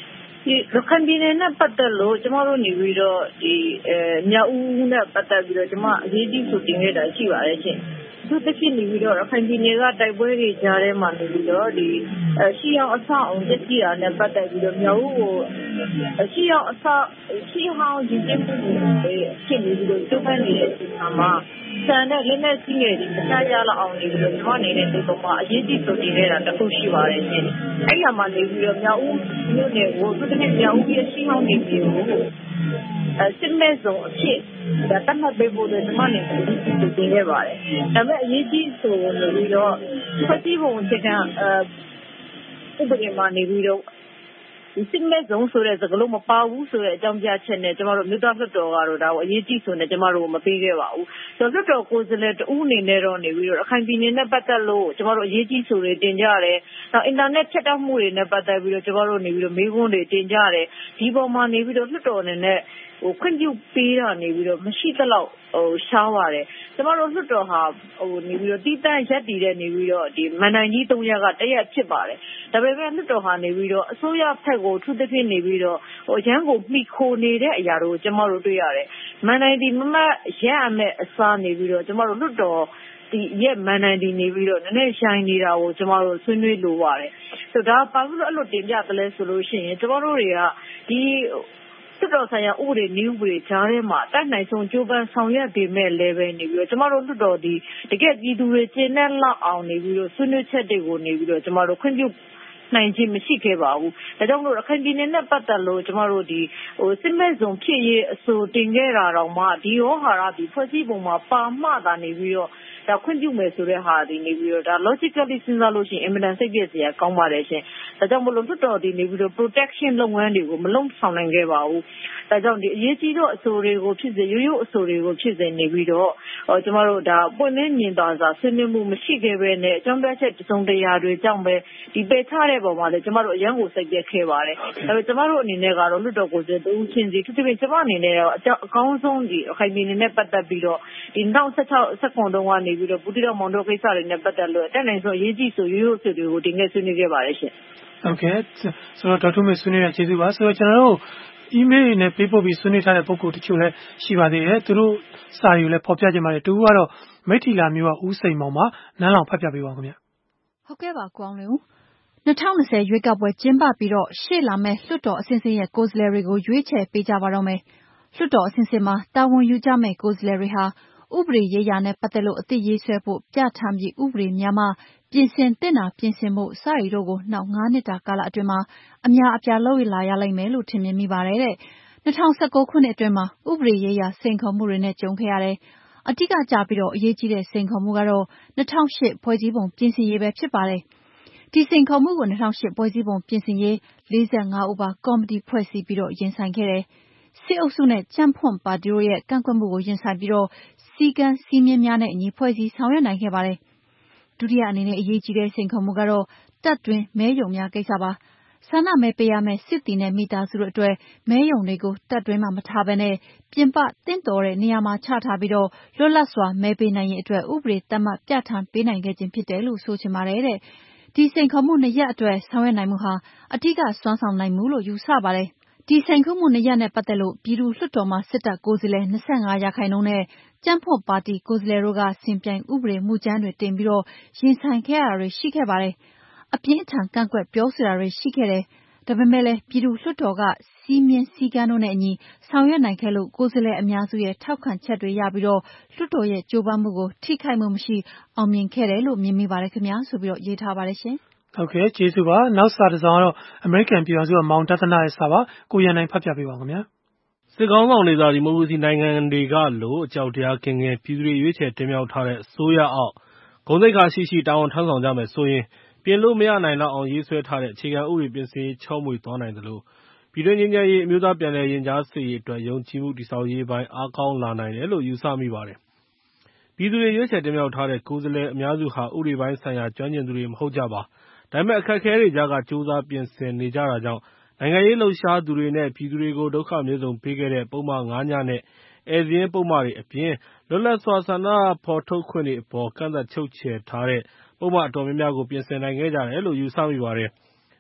ဒီရခိုင်ပြည်နယ်နဲ့ပတ်သက်လို့ကျမတို့နေပြီးတော့ဒီအဲမြောက်ဦးနဲ့ပတ်သက်ပြီးတော့ကျမအရေးကြီးဆိုတင်ခဲ့တာရှိပါတယ်ရှင်သူတစ်ဖြစ်နေပြီးတော့ရခိုင်ပြည်နယ်ကတိုက်ပွဲတွေကြားထဲမှာနေပြီးတော့ဒီအရှိအောင်အဆောက်အုံတည်ကြတာနဲ့ပတ်သက်ပြီးတော့မြောက်ဦးကိုအရှိအောင်အဆောက်ရှိအောင်ဒီကျင်းမှုတွေဖြစ်နေပြီးတော့ကျုပ်ကနေတဲ့အချိန်မှာဆန်တဲ့လက်နဲ့စီးငယ်တွေတခြားရလောက်အောင်နေပြီးတော့ကျမနေတဲ့ဒီပုံမှာအရေးကြီးဆိုတင်နေတာတခုရှိပါတယ်ရှင်အဲ့ရမှာနေပြီးတော့မြောက်ဦးမြို့နယ်ကိုသူတစ်မြောက်ဦးရဲ့ရှိအောင်နေပြီးတော့အဲစစ်မဲ့ဆုံးအဖြစ်ဒါတတ်မှတ်ပေးဖို့လည်းကျမနေပြီးတင်ခဲ့ပါတယ်ဒါပေမဲ့အရေးကြီးဆိုနေပြီးတော့ဖွဲ့စည်းပုံအခြေခံအဲဥပဒေမှာနေပြီးတော့ဒီစစ်မဲ့ဆုံးဆိုတဲ့စကားလုံးမပါဘူးဆိုတဲ့အကြောင်းပြချက်နဲ့ကျမတို့မြို့သားလွှတ်တော်ကတော့ဒါကိုအရေးကြီးဆိုနေကျမတို့မပေးခဲ့ပါဘူးဆိုတော့လွှတ်တော်ကိုယ်စားလှယ်တဦးအနေနဲ့တော့နေပြီးတော့အခိုင်ပြည်နယ်နဲ့ပတ်သက်လို့ကျမတို့အရေးကြီးဆိုတွေတင်ကြရတယ်နောက်အင်တာနက်ဖြတ်တောက်မှုတွေနဲ့ပတ်သက်ပြီးတော့ကျမတို့နေပြီးတော့မေးခွန်းတွေတင်ကြရတယ်ဒီပေါ်မှာနေပြီးတော့လွှတ်တော်အနေနဲ့ဟိုခွင့်ပြုပေးတာနေပြီးတော့မရှိသလောက်ဟိုရှားပါတယ်ကျမတို့လွှတ်တော်ဟာဟိုနေပြီးတော့တီးတန့်ရက်တည်တဲ့နေပြီးတော့ဒီမန်နိုင်ကြီးသုံးရက်ကတရက်ဖြစ်ပါတယ်ဒါပေမဲ့လွှတ်တော်ဟာနေပြီးတော့အစိုးရဖက်ကိုထူးသဖြင့်နေပြီးတော့ဟိုရန်ကိုမိခိုနေတဲ့အရာတွေကိုကျမတို့တွေ့ရတယ်မန်နိုင်ဒီမမရက်အမဲ့အစားနေပြီးတော့ကျမတို့လွှတ်တော်ဒီရက်မန်နိုင်ဒီနေပြီးတော့နည်းနည်းရှိုင်းနေတာကိုကျမတို့ဆွေးနွေးလိုပါတယ်ဆိုတော့ဒါဘာလို့အဲ့လိုတင်ပြတယ်လဲဆိုလို့ရှိရင်ကျမတို့တွေကဒီစစ်တော်ဆိုင်ရာဥပဒေနည်းဥပဒေကြားထဲမှာတိုက်နိုင်ဆုံးကြိုးပမ်းဆောင်ရွက်ပေမဲ့လည်းပဲနေပြီးတော့ကျမတို့လွှတ်တော်ဒီတကယ်ပြည်သူတွေကျင်းတဲ့လောက်အောင်နေပြီးတော့ဆွေးနွေးချက်တွေကိုနေပြီးတော့ကျမတို့ခွင့်ပြုနိုင်ခြင်းမရှိခဲ့ပါဘူး။ဒါကြောင့်မို့ရခိုင်ပြည်နယ်နဲ့ပတ်သက်လို့ကျမတို့ဒီဟိုစစ်မဲ့စုံဖြစ်ရေးအဆိုတင်ခဲ့တာတော့မှဒီရောဟာရဒီဖွဲ့စည်းပုံမှာပါမှသာနေပြီးတော့ဒါခွင့်ပြုမယ်ဆိုတဲ့ဟာဒီနေပြီးတော့ဒါ logically စဉ်းစားလို့ရှိရင် implement စိတ်ပြည့်စရာကောင်းပါတယ်ရှင်။ဒါကြောင့်မလို့လွှတ်တော်ဒီနေပြီးတော့ protection လုပ်ငန်းတွေကိုမလုံဆောင်နိုင်ခဲ့ပါဘူး။ဒါကြောင့်ဒီအရေးကြီးသောအဆိုတွေကိုဖြစ်စေရိုးရိုးအဆိုတွေကိုဖြစ်စေနေပြီးတော့ဟောကျမတို့ဒါပွင့်လင်းမြင်သာစွာဆွေးနွေးမှုမရှိခဲ့ပဲနဲ့အကြောင်းပြချက်တစုံတရာတွေကြောင့်ပဲဒီပယ်ချတဲ့ပုံမှာလည်းကျမတို့အရန်ကိုစိတ်ပြည့်ခဲ့ပါတယ်။ဒါပေမဲ့ကျမတို့အနေနဲ့ကတော့လွှတ်တော်ကိုယ်စားတူချင်းစီသူတပည့်ကျမအနေနဲ့တော့အကြောင်းအကောင်းဆုံးဒီအခိုင်အမာနဲ့ပတ်သက်ပြီးတော့ဒီ၂၀၁၆ ၁၇တုန်းကနေပြီးတော့ဘူးတိတော်မောင်တို့ကိစ္စတွေနဲ့ပတ်သက်လို့တက်နိုင်ဆုံးရေးကြည့်ဆိုရိုးရိုးအဆိုတွေကိုတင်ခဲ့ဆွေးနွေးခဲ့ပါတယ်ရှင်။ Okay ဆိုတော့ဒေါက်တာမေဆွေးနွေးရကျေးဇူးပါဆိုတော့ကျွန်တော်တို့ email တွေနဲ့ပေးပို့ပြီးဆွေးနွေးထားတဲ့ပုံကိုတချို့လည်းရှိပါသေးတယ်သူတို့စာတွေကိုလည်းဖော်ပြကြပါတယ်တူကတော့မိထီလာမျိုးကဦးစိန်မောင်ပါနန်းလောင်ဖတ်ပြပေးပါဦးခင်ဗျဟုတ်ကဲ့ပါကိုအောင်လွင်ဦး၂၀၂၀ရွေးကောက်ပွဲကျင်းပပြီးတော့ရှေ့လာမယ့်လွှတ်တော်အဆင့်ဆင့်ရဲ့ကိုယ်စားလှယ်တွေကိုရွေးချယ်ပေးကြပါတော့မယ်လွှတ်တော်အဆင့်ဆင့်မှာတာဝန်ယူကြမယ့်ကိုယ်စားလှယ်တွေဟာဥပဒေရေးရာနဲ့ပတ်သက်လို့အသိရေးဆွဲဖို့ပြဋ္ဌာန်းပြီးဥပဒေများမှပြင်ဆင်တင်တာပြင်ဆင်ဖို့စရီတို့ကိုနောက်၅နှစ်တာကာလအတွင်းမှာအများအပြားလုပ်လာရလိမ့်မယ်လို့ထင်မြင်မိပါတယ်တဲ့၂၀၁၉ခုနှစ်အတွင်းမှာဥပဒေရေးရာစိန်ခေါ်မှုတွေနဲ့ကြုံခဲ့ရတယ်အဓိကကြပြီးတော့အရေးကြီးတဲ့စိန်ခေါ်မှုကတော့၂၀၀၈ဖွဲ့စည်းပုံပြင်ဆင်ရေးပဲဖြစ်ပါတယ်ဒီစိန်ခေါ်မှုကို၂၀၀၈ဖွဲ့စည်းပုံပြင်ဆင်ရေး၄၅ဦးပါကော်မတီဖွဲ့စည်းပြီးတော့ရင်ဆိုင်ခဲ့တယ်စစ်အုပ်စုနဲ့ကြံ့ဖွံ့ပါတီတို့ရဲ့ကန့်ကွက်မှုကိုရင်ဆိုင်ပြီးတော့စီကံစည်းမျဉ်းများနဲ့အညီဖွဲ့စည်းဆောင်ရွက်နိုင်ခဲ့ပါတယ်ဒုတိယအနေနဲ့အရေးကြီးတဲ့စိန်ခေါ်မှုကတော့တပ်တွင်းမဲယုံများကိစ္စပါဆန္ဒမဲပေးရမယ့်စစ်တီနဲ့မိသားစုတို့အတွက်မဲယုံတွေကိုတပ်တွင်းမှာမထားဘဲနဲ့ပြင်ပတင့်တော်တဲ့နေရာမှာချထားပြီးတော့လွတ်လပ်စွာမဲပေးနိုင်ရေးအတွက်ဥပဒေသတ်မှတ်ပြဋ္ဌာန်းပေးနိုင်ခဲ့ခြင်းဖြစ်တယ်လို့ဆိုချင်ပါတယ်တဲ့ဒီစိန်ခေါ်မှုနှစ်ရပ်အတွက်ဆောင်ရွက်နိုင်မှုဟာအထူးစွမ်းဆောင်နိုင်မှုလို့ယူဆပါတယ်ဒီစိန်ခေါ်မှုနှစ်ရပ်နဲ့ပတ်သက်လို့ပြည်သူ့လွှတ်တော်မှာစစ်တပ်ကိုယ်စားလှယ်၂၅ရာခိုင်နှုန်းနဲ့ကြံ့ဖွံ့ပါတီကိုယ်စားလှယ်တို့ကစင်ပြိုင်ဥပဒေမူကြမ်းတွေတင်ပြီးတော့ရင်ဆိုင်ခဲ့ရတာတွေရှိခဲ့ပါတယ်အပြင်းအထန်ကန့်ကွက်ပြောဆိုတာတွေရှိခဲ့တယ်ဒါပေမဲ့လည်းပြည်သူ့လွှတ်တော်ကစီမင်းစည်းကမ်းတို့နဲ့အညီဆောင်ရွက်နိုင်ခဲ့လို့ကိုယ်စားလှယ်အများစုရဲ့ထောက်ခံချက်တွေရပြီးတော့လွှတ်တော်ရဲ့ကြိုးပမ်းမှုကိုထိခိုက်မှုမရှိအောင်မြင်ခဲ့တယ်လို့မြင်မိပါတယ်ခင်ဗျာဆိုပြီးတော့ရေးထားပါတယ်ရှင်ဟုတ်ကဲ့ကျေးဇူးပါနောက်စာတစ်စောင်ကတော့အမေရိကန်ပြည်ထောင်စုကမောင်တသနာရဲ့စာပါကိုရန်နိုင်ဖတ်ပြပေးပါဦးခင်ဗျာစစ်ကောင်းဆောင်တွေသာဒီမိုကရေစီနိုင်ငံတွေကလို့အကြောက်တရားကင်းကင်းပြည်သူတွေရွေးချယ်တင်မြှောက်ထားတဲ့အစိုးရအောက်ဂုဏ်သိက္ခာရှိရှိတာဝန်ထမ်းဆောင်ကြမယ်ဆိုရင်ပြင်လို့မရနိုင်တော့အောင်ရေးဆွဲထားတဲ့အခြေခံဥပဒေပြင်ဆင်ရေးချောမွေသွားနိုင်သလိုပြည်တွင်းငြိမ်းချမ်းရေးအမျိုးသားပြန်လည်ရင်ကြားစေ့ရေးအတွက်ယုံကြည်မှုတည်ဆောက်ရေးပိုင်းအားကောင်းလာနိုင်တယ်လို့ယူဆမိပါတယ်ပြည်သူတွေရွေးချယ်တင်မြှောက်ထားတဲ့ကိုယ်စားလှယ်အများစုဟာဥပဒေပိုင်းဆိုင်ရာကျွမ်းကျင်သူတွေမဟုတ်ကြပါဒါပေမဲ့အခက်အခဲတွေကြားကစူးစမ်းပြင်ဆင်နေကြတာကြောင့်နိုင်ငံရေးလှုပ်ရှားသူတွေနဲ့ပြည်သူတွေကိုဒုက္ခမျိုးစုံပေးခဲ့တဲ့ပုဒ်မငါးညနဲ့ဧည့်စာရင်းပုဒ်မတွေအပြင်လွတ်လပ်စွာဆန္ဒဖော်ထုတ်ခွင့်တွေအပေါ်ကန့်သတ်ချုပ်ချယ်ထားတဲ့ပုဒ်မအတော်များများကိုပြင်ဆင်နိုင်ခဲ့ကြတယ်လို့ယူဆမိပါတယ်။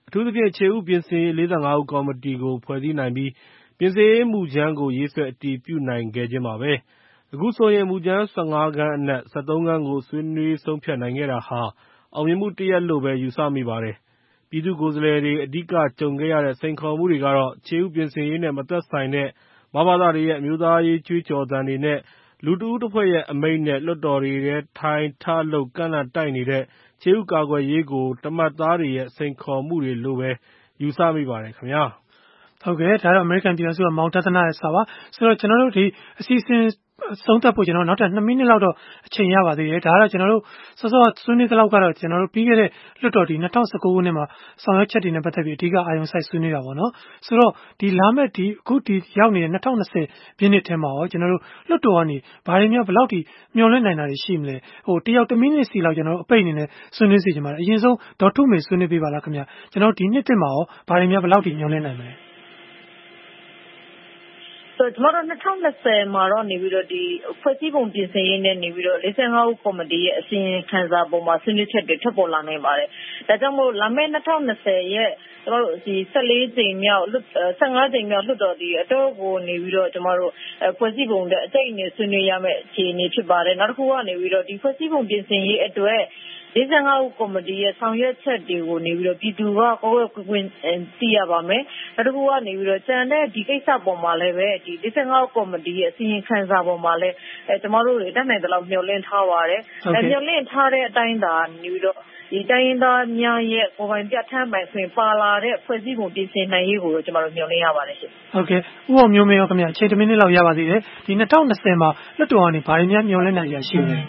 အထူးသဖြင့်ခြေဥပြင်ဆင်ရေးလေးဆယ့်ငါးဦးကော်မတီကိုဖွဲ့စည်းနိုင်ပြီးပြင်ဆင်ရေးမူကြမ်းကိုရေးဆွဲအတည်ပြုနိုင်ခဲ့ခြင်းပါပဲ။ အခုဆိုရင်မူကြမ်း၁၅ခန်းအနက်၁၃ခန်းကိုဆွေးနွေးဆုံးဖြတ်နိုင်ခဲ့တာဟာအောင်မြင်မှုတရပ်လို့ပဲယူဆမိပါတယ်။ ပြည်သူ့ကိုယ်စားလှယ်တွေအဓိကကြုံခဲ့ရတဲ့စိန်ခေါ်မှုတွေကတော့ခြေဥပြင်ဆင်ရေးနဲ့မသက်ဆိုင်တဲ့မဘသတွေရဲ့အမျိုးသားရေးကြွေးကြော်သံတွေနဲ့လူတဦးတဖွဲ့ရဲ့အမိန့်နဲ့လွှတ်တော်တွေထဲထိုင်ထလုပ်ကန့်လန့်တိုက်နေတဲ့ခြေဥကာကွယ်ရေးကိုတမတ်သားတွေရဲ့စိန်ခေါ်မှုတွေလို့ပဲယူဆမိပါတယ်ခင်ဗျာ။ဟုတ်ကဲ့ဒါတော့အမေရိကန်ပြည်ထောင်စုကမောင်တသနာရဲ့စာပါဆိုတော့ကျွန်တော်တို့ဒီအစီအစဉ်ဆုံးသက်ဖို့ကျွန်တော်နောက်ထပ်နှစ်မိနစ်လောက်တော့အချိန်ရပါသေးတယ်ဒါကတော့ကျွန်တော်တို့စောစောဆွေးနွေးသလောက်ကတော့ကျွန်တော်တို့ပြီးခဲ့တဲ့လွှတ်တော်ဒီ၂၀၁၉ခုနှစ်မှာဆောင်ရွက်ချက်တွေနဲ့ပတ်သက်ပြီးအဓိကအာရုံစိုက်ဆွေးနွေးတာပေါ့နော်ဆိုတော့ဒီလာမဲ့ဒီအခုဒီရောက်နေတဲ့၂၀၂၀ပြည့်နှစ်ထဲမှာရောကျွန်တော်တို့လွှတ်တော်ကနေဘာတွေများဘယ်လောက်ထိမျှော်လင့်နိုင်တာတွေရှိမလဲဟိုတယောက်တစ်မိနစ်စီလောက်ကျွန်တော်တို့အပိတ်အနေနဲ့ဆွေးနွေးစီကြပါမယ်အရင်ဆုံးဒေါ်ထုမေဆွေးနွေးပေးပါလားခင်ဗျာကျွန်တော်ဒီနှစ်သစ်မှာရောဘာတွေများဘယ်လောက်ထိမျှော်လင့်နိုင်မလဲဆိုတော့ကျွန်တော်တို့၂၀၂၀မှာတော့နေပြီးတော့ဒီဖွဲ့စည်းပုံပြင်ဆင်ရေးနဲ့နေပြီးတော့လေးဆယ့်ငါးဦးကော်မတီရဲ့အစီရင်ခံစာပုံမှာဆွေးနွေးချက်တွေထွက်ပေါ်လာနိုင်ပါတယ်။ဒါကြောင့်မို့လာမယ့်၂၀၂၀ရဲ့ကျွန်တော်တို့ဒီ၁၄ကြိမ်မြောက်၁၅ကြိမ်မြောက်လွှတ်တော်ဒီအတော့ကိုနေပြီးတော့ကျွန်တော်တို့ဖွဲ့စည်းပုံတဲ့အကျိတ်အနယ်ဆွေးနွေးရမယ့်အခြေအနေဖြစ်ပါတယ်။နောက်တစ်ခုကနေပြီးတော့ဒီဖွဲ့စည်းပုံပြင်ဆင်ရေးအတွက်လေးဆယ့်ငါးဦးကော်မတီရဲ့ဆောင်ရွက်ချက်တွေကိုနေပြီးတော့ပြည်သူကကိုယ်ကိုယ်ကွင်းသိရပါမယ်။နောက်တစ်ခုကနေပြီးတော့ကျန်တဲ့ဒီကိစ္စပေါ်မှာလည်းပဲဒီလေးဆယ့်ငါးဦးကော်မတီရဲ့အစီရင်ခံစာပေါ်မှာလည်းအဲကျွန်တော်တို့တွေတက်နိုင်တဲ့လောက်မျှော်လင့်ထားပါတယ်။အဲမျှော်လင့်ထားတဲ့အတိုင်းသာနေပြီးတော့ဒီတိုင်းရင်းသားများရဲ့ကိုယ်ပိုင်ပြဋ္ဌာန်းပိုင်ခွင့်ပါလာတဲ့ဖွဲ့စည်းပုံပြင်ဆင်နိုင်ရေးကိုကျွန်တော်တို့မျှော်လင့်ရပါတယ်ရှင်။ဟုတ်ကဲ့ဥအောင်မျိုးမင်းရောခင်ဗျာအချိန်တစ်မိနစ်လောက်ရပါသေးတယ်။ဒီ၂၀၂၀မှာလွှတ်တော်ကနေဘာတွေများမျှော်လင့်နိုင်ရရှိလဲ။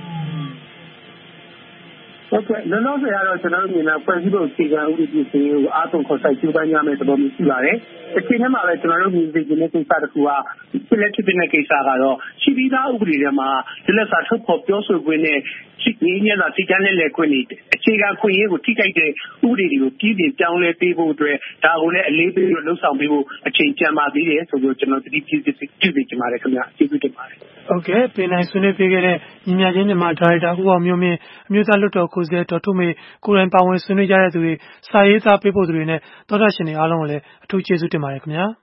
ဟုတ်ကဲ့လောလောဆယ်ကတော့ကျွန်တော်တို့မြင်တာဖွဲ့စည်းပုံအခြေခံဥပဒေပြင်ဆင်ရေးကိုအားသွန်ခေါ်ဆိုင်ကျိုးပမ်းရမယ့်သဘောမျိုးရှိပါတယ်။တစ်ချိန်တည်းမှာပဲကျွန်တော်တို့မြင်သိတဲ့ကိစ္စတစ်ခုကဖြစ်လက်ဖြစ်တဲ့ကိစ္စကတော့ရှိပြီးသားဥပဒေတွေမှာဒီလက်စာထုတ်ဖော်ပြောဆိုခွင့်နဲ့ရှိနေညတာစိတ်တမ်းလဲလဲခွင့်တွေအခြေခံခွင့်ရေးကိုထိခိုက်တဲ့ဥပဒေတွေကိုပြည်ပြင်ပြောင်းလဲပေးဖို့အတွက်ဒါကိုလည်းအလေးပေးလို့လှုံ့ဆော်ပေးဖို့အချိန်ကြံပါသေးတယ်ဆိုတော့ကျွန်တော်တတိပြုပြုပြုကြပါတယ်ခင်ဗျာကျေးဇူးတင်ပါတယ်ဟုတ်ကဲ့ပြည်နိုင်ဆွေးနွေးပေးခဲ့တဲ့ညီမချင်းမြန်မာဒါရိုက်တာဦးအောင်မျိုးမင်းအမျိုးသားလွှတ်တော်ကိုယ်စားလှယ်ဒေါ်ထုမေကိုယ်တိုင်ပါဝင်ဆွေးနွေးကြတဲ့သူတွေစာရေးသားပေးဖို့သူတွေနဲ့သောတာရှင်တွေအားလုံးကိုလည်းအထူးကျေးဇူးတင်ပါတယ်ခင်ဗျာ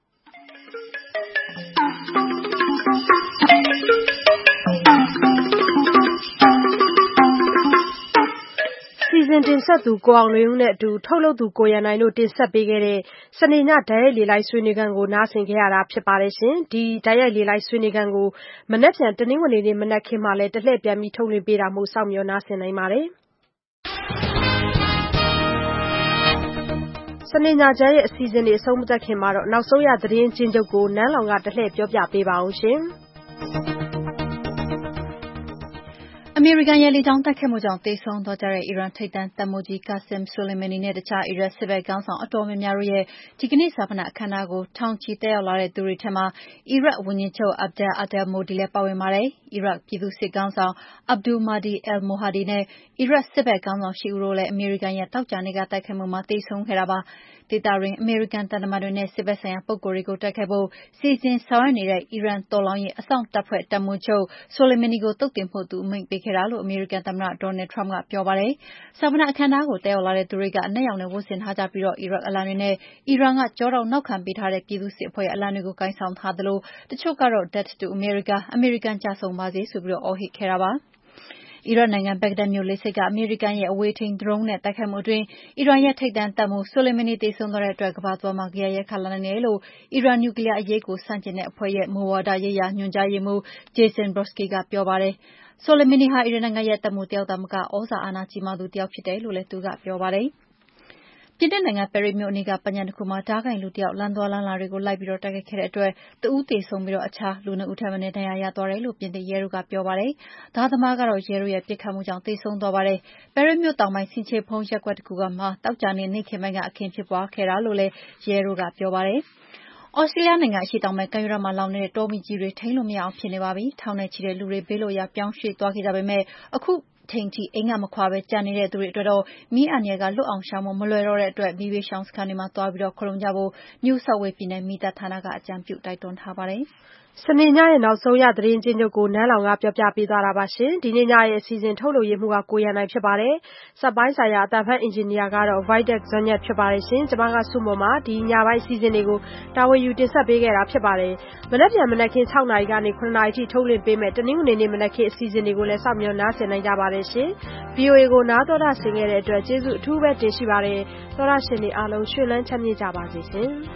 စီစဉ်တင်ဆက်သူကိုအောင်လွင်ဦးနဲ့အတူထုတ်လုပ်သူကိုရန်နိုင်တို့တင်ဆက်ပေးခဲ့တဲ့စနေညဓာတ်ရိုက်လေလိုက်ဆွေးနွေးခန်းကိုနားဆင်ကြရတာဖြစ်ပါတယ်ရှင်ဒီဓာတ်ရိုက်လေလိုက်ဆွေးနွေးခန်းကိုမနက်ဖြန်တနင်္ဂနွေနေ့မနက်ခင်းမှာလည်းတလှည့်ပြန်ပြီးထုတ်လွှင့်ပေးတာမို့စောင့်မျှော်နားဆင်နိုင်ပါတယ်စနေညချမ်းရဲ့အစီအစဉ်တွေအဆုံးမသတ်ခင်မှာတော့နောက်ဆုံးရသတင်းချင်းချုပ်ကိုနန်းလောင်ကတလှည့်ပြောပြပေးပါအောင်ရှင်အမေရိကန်ရဲ့လေကြောင်းတိုက်ခိုက်မှုကြောင့်သေဆုံးသွားကြတဲ့အီရန်ထိပ်တန်းတပ်မှူးကြီး Qasem Soleimani နဲ့တခြားအီရတ်စစ်ဘက်ခေါင်းဆောင်အတော်များများတို့ရဲ့ဒီကနေ့ဈာပနအခမ်းအနားကိုထောင်ချီတက်ရောက်လာတဲ့သူတွေထဲမှာအီရတ်ဝန်ကြီးချုပ် Abdel Abdel-Mahdi လည်းပါဝင်ပါတယ်။အီရတ်ပြည်သူ့စစ်ခေါင်းဆောင် Abdul Mahdi al-Mohadi နဲ့အီရတ်စစ်ဘက်ခေါင်းဆောင်ရှစ်ဦးတို့လည်းအမေရိကန်ရဲ့သောကြာနေ့ကတိုက်ခိုက်မှုမှာသေဆုံးခဲ့တာပါ။ဒေသတွင်းအမေရိကန်တန်တမန်တွေနဲ့စစ်ဘက်ဆိုင်ရာပုဂ္ဂိုလ်တွေကိုတိုက်ခိုက်ဖို့စီစဉ်ဆောင်ရွက်နေတဲ့အီရန်တော်လှန်ရေးအစောင့်တပ်ဖွဲ့တပ်မှူးချုပ် Soleimani ကိုသုတ်သင်ဖို့သူအမိန့်ပေးခဲ့တာလို့အမေရိကန်သမ္မတ Donald Trump ကပြောပါတယ်။ဈာပနအခမ်းအနားကိုတက်ရောက်လာတဲ့သူတွေကအနက်ရောင်တွေဝတ်ဆင်ထားကြပြီးအီရတ်အလံတွေနဲ့အီရန်ကကျောထောက်နောက်ခံပေးထားတဲ့ပြည်သူ့စစ်အဖွဲ့ရဲ့အလံတွေကိုကိုင်ဆောင်ထားသလိုတချို့ကတော့ Death to America အမေရိကန်ကျဆုံးပါစေဆိုပြီးအော်ဟစ်ခဲ့တာပါ။အီရတ်နိုင်ငံဘဂ္ဂဒက်မြို့လေဆိပ်ကအမေရိကန်ရဲ့အဝေးထိန်းဒရုန်းနဲ့တိုက်ခိုက်မှုအတွင်းအီရန်ရဲ့ထိပ်တန်းတပ်မှူး Soleimani သေဆုံးသွားတဲ့အတွက်ကမ္ဘာ့သွားမှာဂယက်ရိုက်ခတ်လာနိုင်တယ်လို့အီရန်နျူကလီးယားအရေးကိုဆန့်ကျင်တဲ့အဖွဲ့ရဲ့မူဝါဒရေးရာညွှန်ကြားရေးမှူး Jason Brodsky ကပြောပါတယ်။ Soleimani ဟာအီရန်နိုင်ငံရဲ့တပ်မှူးတယောက်သာမကသြဇာအာဏာကြီးမားသူတယောက်ဖြစ်တယ်လို့လည်းသူကပြောပါတယ်။ပြင်သစ်နိုင်ငံပဲရစ်မြို့အနီးကပန်းခြံတစ်ခုမှာဓားကိုင်လူတစ်ယောက်လမ်းသွားလမ်းလာတွေကိုလိုက်ပြီးတိုက်ခိုက်ခဲ့တဲ့အတွက်တဦးသေဆုံးပြီးအခြားလူနှစ်ဦးထက်မနည်းဒဏ်ရာရသွားတယ်လို့ပြင်သစ်ရဲတို့ကပြောပါတယ်။ဓားသမားကတော့ရဲတို့ရဲ့ပစ်ခတ်မှုကြောင့်သေဆုံးသွားပါတယ်။ပဲရစ်မြို့တောင်ပိုင်းဆင်ခြေဖုံးရပ်ကွက်တစ်ခုမှာသောကြာနေ့နေ့ခင်းပိုင်းကအခင်းဖြစ်ပွားခဲ့တာလို့လည်းရဲတို့ကပြောပါတယ်။သြစတြေးလျနိုင်ငံအရှေ့တောင်ပိုင်းကမ်းရိုးတန်းမှာလောင်နေတဲ့တောမီးကြီးတွေထိန်းလို့မရအောင်ဖြစ်နေပါပြီ။ထောင်နဲ့ချီတဲ့လူတွေဘေးလွတ်ရာပြောင်းရွှေ့သွားခဲ့ကြပေမဲ့အခုချိန်ထိအိမ်ကမခွာပဲကျန်နေတဲ့သူတွေအတွက်တော့မီးအန္တရာယ်ကလွတ်အောင်ရှောင်ဖို့မလွယ်တော့တဲ့အတွက်မီးဘေးရှောင်စခန်းတွေမှာသွားပြီးခိုလှုံကြဖို့ New South Wales ပြည်နယ်မီးသတ်ဌာနကအကြံပြုတိုက်တွန်းထားပါတယ်။စနေညရဲ့နောက်ဆုံးရသတင်းချင်းချုပ်ကိုနန်းလောင်ကပြောပြပေးသွားတာပါရှင်။ဒီနေ့ညရဲ့အစီအစဉ်ထုတ်လို့ရမှုကကိုရန်နိုင်ဖြစ်ပါတယ်။စက်ပိုင်းဆိုင်ရာအတန်ဖတ်အင်ဂျင်နီယာကတော့ Vitek Zonyat ဖြစ်ပါတယ်ရှင်။ကျွန်မကစုမမှာဒီညပိုင်းအစီအစဉ်တွေကိုတာဝန်ယူတင်ဆက်ပေးခဲ့တာဖြစ်ပါတယ်။မနက်ဖြန်မနက်ခင်း၆နာရီကနေ၇နာရီထိထုတ်လွှင့်ပေးမယ်တနင်္ဂနွေနေ့မနက်ခင်းအစီအစဉ်တွေကိုလည်းစောင့်မျှော်နားဆင်နိုင်ကြပါတယ်ရှင်။ V O A ကိုနားတော်တာဆင်ခဲ့တဲ့အတွက်ကျေးဇူးအထူးပဲတင်ရှိပါတယ်။သောရရှင်တွေအားလုံးရှင်လန်းချမ်းမြေ့ကြပါစေရှင်။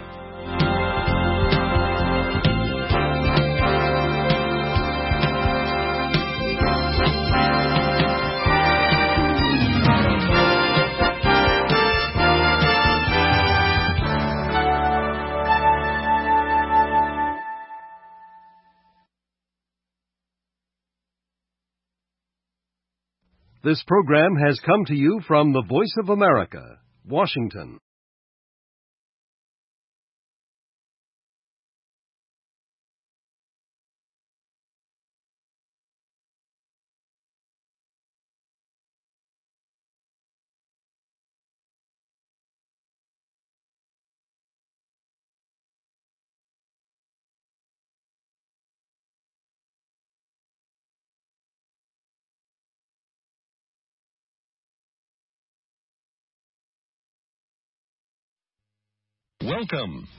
This program has come to you from the Voice of America, Washington. Welcome.